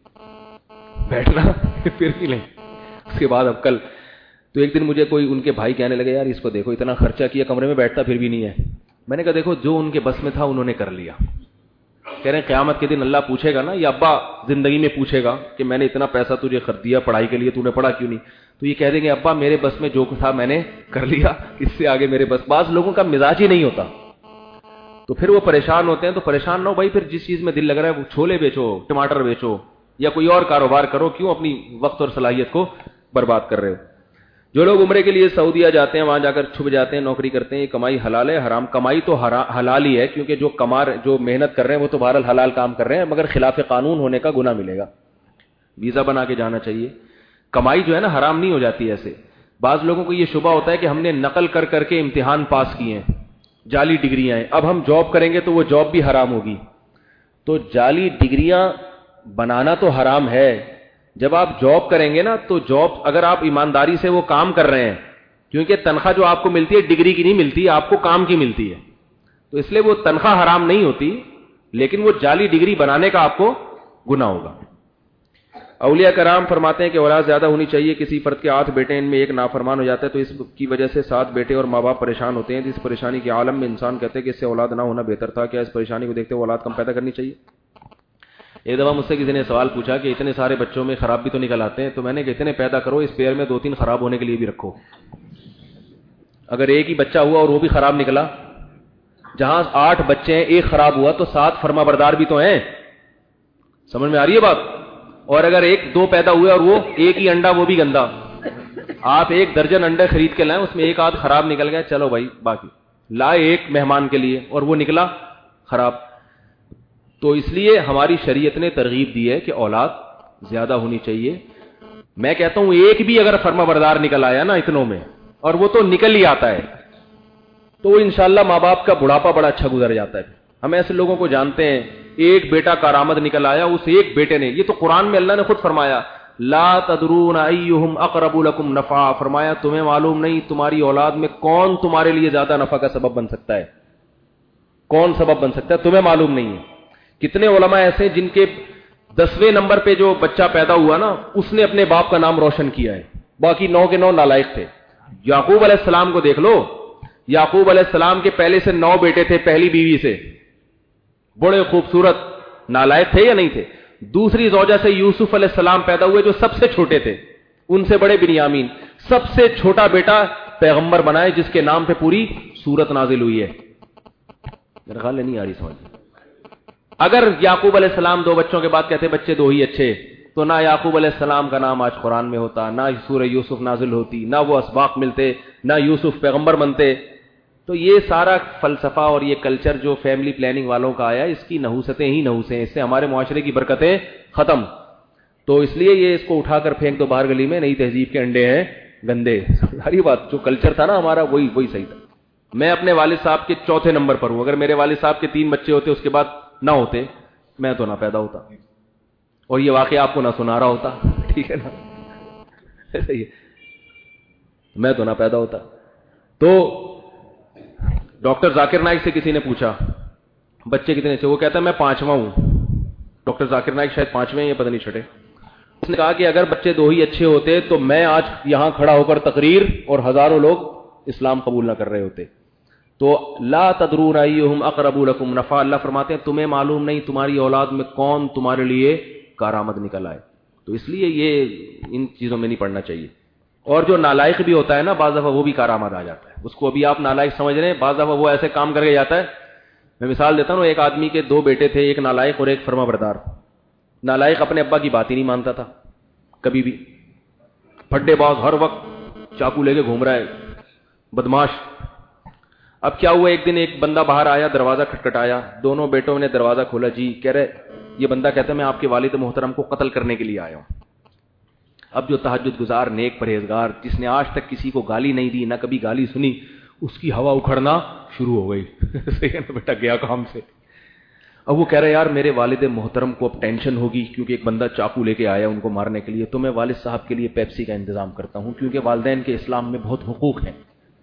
بیٹھنا پھر بھی نہیں. اس کے بعد اب کل تو ایک دن مجھے کوئی ان کے بھائی کہنے لگے, یار اس کو دیکھو اتنا خرچہ کیا کمرے میں, بیٹھتا پھر بھی نہیں ہے. میں نے کہا دیکھو جو ان کے بس میں تھا انہوں نے کر لیا. کہہ رہے ہیں قیامت کے دن اللہ پوچھے گا نا, یا ابا زندگی میں پوچھے گا کہ میں نے اتنا پیسہ تجھے خرچ دیا پڑھائی کے لیے, تو نے پڑھا کیوں نہیں؟ تو یہ کہہ دیں گے ابا میرے بس میں جو تھا میں نے کر لیا, اس سے آگے میرے بس. بعض لوگوں کا مزاج ہی نہیں ہوتا, تو پھر وہ پریشان ہوتے ہیں. تو پریشان نہ ہو بھائی, پھر جس چیز میں دل لگ رہا ہے وہ چھولے بیچو, ٹماٹر بیچو, یا کوئی اور کاروبار کرو, کیوں اپنی وقت اور صلاحیت کو برباد کر رہے ہو. جو لوگ عمرے کے لیے سعودیہ جاتے ہیں, وہاں جا کر چھپ جاتے ہیں, نوکری کرتے ہیں, یہ کمائی حلال ہے حرام؟ کمائی تو حلال ہی ہے, کیونکہ جو محنت کر رہے ہیں وہ تو بہرحال حلال کام کر رہے ہیں, مگر خلاف قانون ہونے کا گناہ ملے گا. ویزا بنا کے جانا چاہیے. کمائی جو ہے نا حرام نہیں ہو جاتی ایسے. بعض لوگوں کو یہ شبہ ہوتا ہے کہ ہم نے نقل کر کر کے امتحان پاس کیے ہیں, جعلی ڈگریاں ہیں, اب ہم جاب کریں گے تو وہ جاب بھی حرام ہوگی. تو جعلی ڈگریاں بنانا تو حرام ہے. جب آپ جاب کریں گے نا, تو جاب اگر آپ ایمانداری سے وہ کام کر رہے ہیں, کیونکہ تنخواہ جو آپ کو ملتی ہے ڈگری کی نہیں ملتی, آپ کو کام کی ملتی ہے, تو اس لیے وہ تنخواہ حرام نہیں ہوتی, لیکن وہ جعلی ڈگری بنانے کا آپ کو گناہ ہوگا. اولیاء کرام فرماتے ہیں کہ اولاد زیادہ ہونی چاہیے. کسی فرد کے 8 بیٹے, ان میں ایک نافرمان ہو جاتا ہے تو اس کی وجہ سے 7 بیٹے اور ماں باپ پریشان ہوتے ہیں. اس پریشانی کے عالم میں انسان کہتے ہیں کہ اس سے اولاد نہ ہونا بہتر تھا. کیا اس پریشانی کو دیکھتے ہوئے اولاد کم پیدا کرنی چاہیے؟ ایک دفعہ مجھ سے کسی نے سوال پوچھا کہ اتنے سارے بچوں میں خراب بھی تو نکل آتے ہیں, تو میں نے کہ اتنے پیدا کرو, اس پیئر میں 2-3 خراب ہونے کے لیے بھی رکھو. اگر ایک ہی بچہ ہوا اور وہ بھی خراب نکلا, جہاں 8 بچے ہیں ایک خراب ہوا, تو 7 فرما بردار بھی تو ہیں. سمجھ میں آ رہی ہے بات؟ اور اگر 1-2 پیدا ہوئے اور وہ ایک ہی انڈا وہ بھی گندا, آپ 1 درجن انڈے خرید کے لائیں, اس میں 1 آدھ خراب نکل گیا, چلو بھائی باقی لائے 1 مہمان کے لیے اور وہ نکلا خراب. تو اس لیے ہماری شریعت نے ترغیب دی ہے کہ اولاد زیادہ ہونی چاہیے. میں کہتا ہوں ایک بھی اگر فرما بردار نکل آیا نا اتنوں میں, اور وہ تو نکل ہی آتا ہے, تو انشاءاللہ ماں باپ کا بڑھاپا بڑا اچھا گزر جاتا ہے. ہم ایسے لوگوں کو جانتے ہیں, ایک بیٹا کارآمد نکل آیا, اس ایک بیٹے نے, یہ تو قرآن میں اللہ نے خود فرمایا, لا تدرون ایہم اقرب لکم نفعا, فرمایا تمہیں معلوم نہیں تمہاری اولاد میں کون تمہارے لیے زیادہ نفع کا سبب بن سکتا ہے, کون سبب بن سکتا ہے تمہیں معلوم نہیں ہے. کتنے علماء ایسے ہیں جن کے 10ویں نمبر پہ جو بچہ پیدا ہوا نا, اس نے اپنے باپ کا نام روشن کیا ہے, باقی 9 کے 9 نالائق تھے. یعقوب علیہ السلام کو دیکھ لو, یعقوب علیہ السلام کے پہلے سے 9 بیٹے تھے, پہلی بیوی سے, بڑے خوبصورت, نالائق تھے یا نہیں تھے؟ دوسری زوجہ سے یوسف علیہ السلام پیدا ہوئے جو سب سے چھوٹے تھے, ان سے بڑے بنیامین, سب سے چھوٹا بیٹا پیغمبر بنائے جس کے نام پہ پوری سورت نازل ہوئی ہے. میرا خیال نہیں آ رہی سمجھ. اگر یعقوب علیہ السلام 2 بچوں کے بعد کہتے بچے 2 ہی اچھے, تو نہ یعقوب علیہ السلام کا نام آج قرآن میں ہوتا, نہ سورہ یوسف نازل ہوتی, نہ وہ اسباق ملتے, نہ یوسف پیغمبر بنتے. تو یہ سارا فلسفہ اور یہ کلچر جو فیملی پلاننگ والوں کا آیا, اس کی نحوستیں ہی نحوسیں ہیں, اس سے ہمارے معاشرے کی برکتیں ختم. تو اس لیے یہ اس کو اٹھا کر پھینک دو باہر گلی میں, نئی تہذیب کے انڈے ہیں گندے. ساری بات جو کلچر تھا نا ہمارا وہی صحیح تھا. میں اپنے والد صاحب کے 4تھے نمبر پر ہوں. اگر میرے والد صاحب کے 3 بچے ہوتے اس کے بعد نہ ہوتے, میں تو نہ پیدا ہوتا, اور یہ واقعہ آپ کو نہ سنا رہا ہوتا, ٹھیک ہے نا, صحیح ہے, میں تو نہ پیدا ہوتا. تو ڈاکٹر ذاکر نائک سے کسی نے پوچھا بچے کتنے سے, وہ کہتا ہے میں 5واں ہوں. ڈاکٹر ذاکر نائک شاید 5ویں ہیں, پتہ نہیں چھٹے. اس نے کہا کہ اگر بچے 2 ہی اچھے ہوتے تو میں آج یہاں کھڑا ہو کر تقریر اور ہزاروں لوگ اسلام قبول نہ کر رہے ہوتے. تو لا تدرون ایہم اقرب لکم نفعا, اللہ فرماتے ہیں تمہیں معلوم نہیں تمہاری اولاد میں کون تمہارے لیے کارآمد نکل آئے. تو اس لیے یہ ان چیزوں میں نہیں پڑھنا چاہیے. اور جو نالائق بھی ہوتا ہے نا, بعض دفعہ وہ بھی کارآمد آ جاتا ہے. اس کو ابھی آپ نالائق سمجھ رہے ہیں, بعض دفعہ وہ ایسے کام کر کے جاتا ہے. میں مثال دیتا ہوں, ایک آدمی کے 2 بیٹے تھے, ایک نالائق اور ایک فرما بردار. نالائق اپنے ابا کی بات ہی نہیں مانتا تھا کبھی بھی, پھڈے باز, ہر وقت چاقو لے کے گھوم رہا ہے, بدماش. اب کیا ہوا, ایک دن ایک بندہ باہر آیا, دروازہ کھٹکھٹایا, دونوں بیٹوں نے دروازہ کھولا, جی, کہہ رہے یہ بندہ کہتا ہے میں آپ کے والد محترم کو قتل کرنے کے لیے آیا ہوں. اب جو تہجد گزار نیک پرہیزگار جس نے آج تک کسی کو گالی نہیں دی نہ کبھی گالی سنی, اس کی ہوا اکھڑنا شروع ہو گئی. صحیح ہے نا بیٹا, گیا کام سے. اب وہ کہہ رہے یار میرے والد محترم کو اب ٹینشن ہوگی کیونکہ ایک بندہ چاقو لے کے آیا ان کو مارنے کے لیے, تو میں والد صاحب کے لیے پیپسی کا انتظام کرتا ہوں کیونکہ والدین کے اسلام میں بہت حقوق ہیں.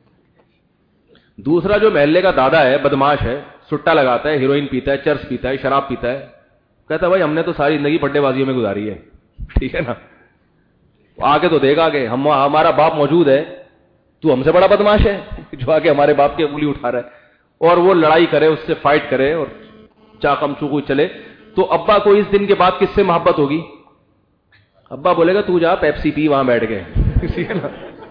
دوسرا جو محلے کا دادا ہے, بدماش ہے, سٹا لگاتا ہے, ہیروئن پیتا ہے, چرس پیتا ہے, شراب پیتا ہے, کہتا ہے بھائی ہم نے تو ساری زندگی پڈے بازیوں میں گزاری ہے. ٹھیک ہے نا, آگے تو دیکھ آگے, ہمارا باپ موجود ہے, تو ہم سے بڑا بدماش ہے جو آگے ہمارے باپ کی انگلی اٹھا رہا ہے. اور وہ لڑائی کرے, اس سے فائٹ کرے اور چاقم چوکو چلے. تو ابا کو اس دن کے بعد کس سے محبت ہوگی؟ ابا بولے گا تو جا پیپسی پی وہاں بیٹھ کے. ٹھیک ہے نا.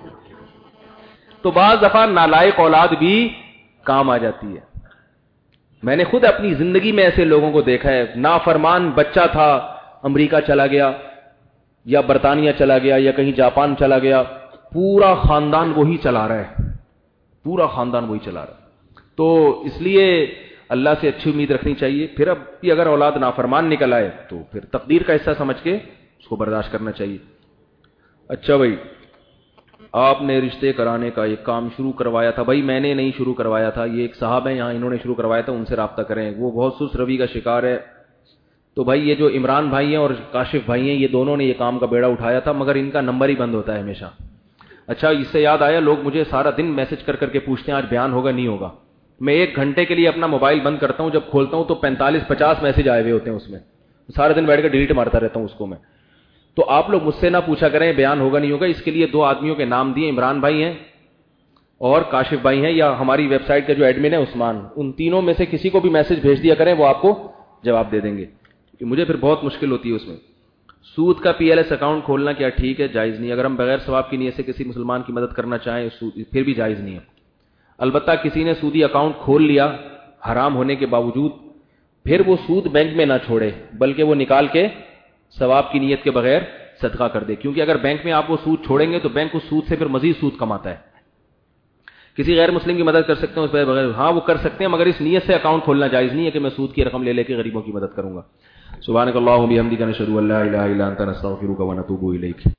تو بعض دفعہ نالائق اولاد بھی کام آ جاتی ہے. میں نے خود اپنی زندگی میں ایسے لوگوں کو دیکھا ہے, نافرمان بچہ تھا, امریکہ چلا گیا یا برطانیہ چلا گیا یا کہیں جاپان چلا گیا, پورا خاندان وہی چلا رہا ہے, پورا خاندان وہی چلا رہا ہے. تو اس لیے اللہ سے اچھی امید رکھنی چاہیے. پھر اب بھی اگر اولاد نافرمان نکل آئے تو پھر تقدیر کا حصہ سمجھ کے اس کو برداشت کرنا چاہیے. اچھا بھائی, آپ نے رشتے کرانے کا ایک کام شروع کروایا تھا. بھائی میں نے نہیں شروع کروایا تھا, یہ ایک صاحب ہیں یہاں, انہوں نے شروع کروایا تھا, ان سے رابطہ کریں, وہ بہت سست روی کا شکار ہے. تو بھائی یہ جو عمران بھائی ہیں اور کاشف بھائی ہیں, یہ دونوں نے یہ کام کا بیڑا اٹھایا تھا, مگر ان کا نمبر ہی بند ہوتا ہے ہمیشہ. اچھا اس سے یاد آیا, لوگ مجھے سارا دن میسج کر کر کے پوچھتے ہیں آج بیان ہوگا نہیں ہوگا. میں 1 گھنٹے کے لیے اپنا موبائل بند کرتا ہوں, جب کھولتا ہوں تو 45-50 میسج آئے ہوئے ہوتے ہیں اس میں, سارے دن بیٹھ کے ڈیلیٹ مارتا رہتا ہوں اس کو میں. تو آپ لوگ مجھ سے نہ پوچھا کریں بیان ہوگا نہیں ہوگا. اس کے لیے 2 آدمیوں کے نام دیے, عمران بھائی ہیں اور کاشف بھائی ہیں, یا ہماری ویب سائٹ کے جو ایڈمن ہے عثمان. ان تینوں میں سے کسی کو بھی میسج بھیج دیا کریں, وہ آپ کو جواب دے دیں گے, کہ مجھے پھر بہت مشکل ہوتی ہے اس میں. سود کا PLS اکاؤنٹ کھولنا کیا ٹھیک ہے؟ جائز نہیں. اگر ہم بغیر ثواب کی نیت سے کسی مسلمان کی مدد کرنا چاہیں پھر بھی جائز نہیں ہے. البتہ کسی نے سودی اکاؤنٹ کھول لیا حرام ہونے کے باوجود, پھر وہ سود بینک میں نہ چھوڑے بلکہ وہ نکال کے ثواب کی نیت کے بغیر صدقہ کر دے, کیونکہ اگر بینک میں آپ وہ سود چھوڑیں گے تو بینک اس سود سے پھر مزید سود کماتا ہے. کسی غیر مسلم کی مدد کر سکتے ہیں اس پہ بغیر؟ ہاں وہ کر سکتے ہیں, مگر اس نیت سے اکاؤنٹ کھولنا جائز نہیں ہے کہ میں سود کی رقم لے لے کے غریبوں کی مدد کروں گا. سبحانک اللہم و بحمدک نشہد ان لا الہ الا انت نستغفرک و نتوب الیک.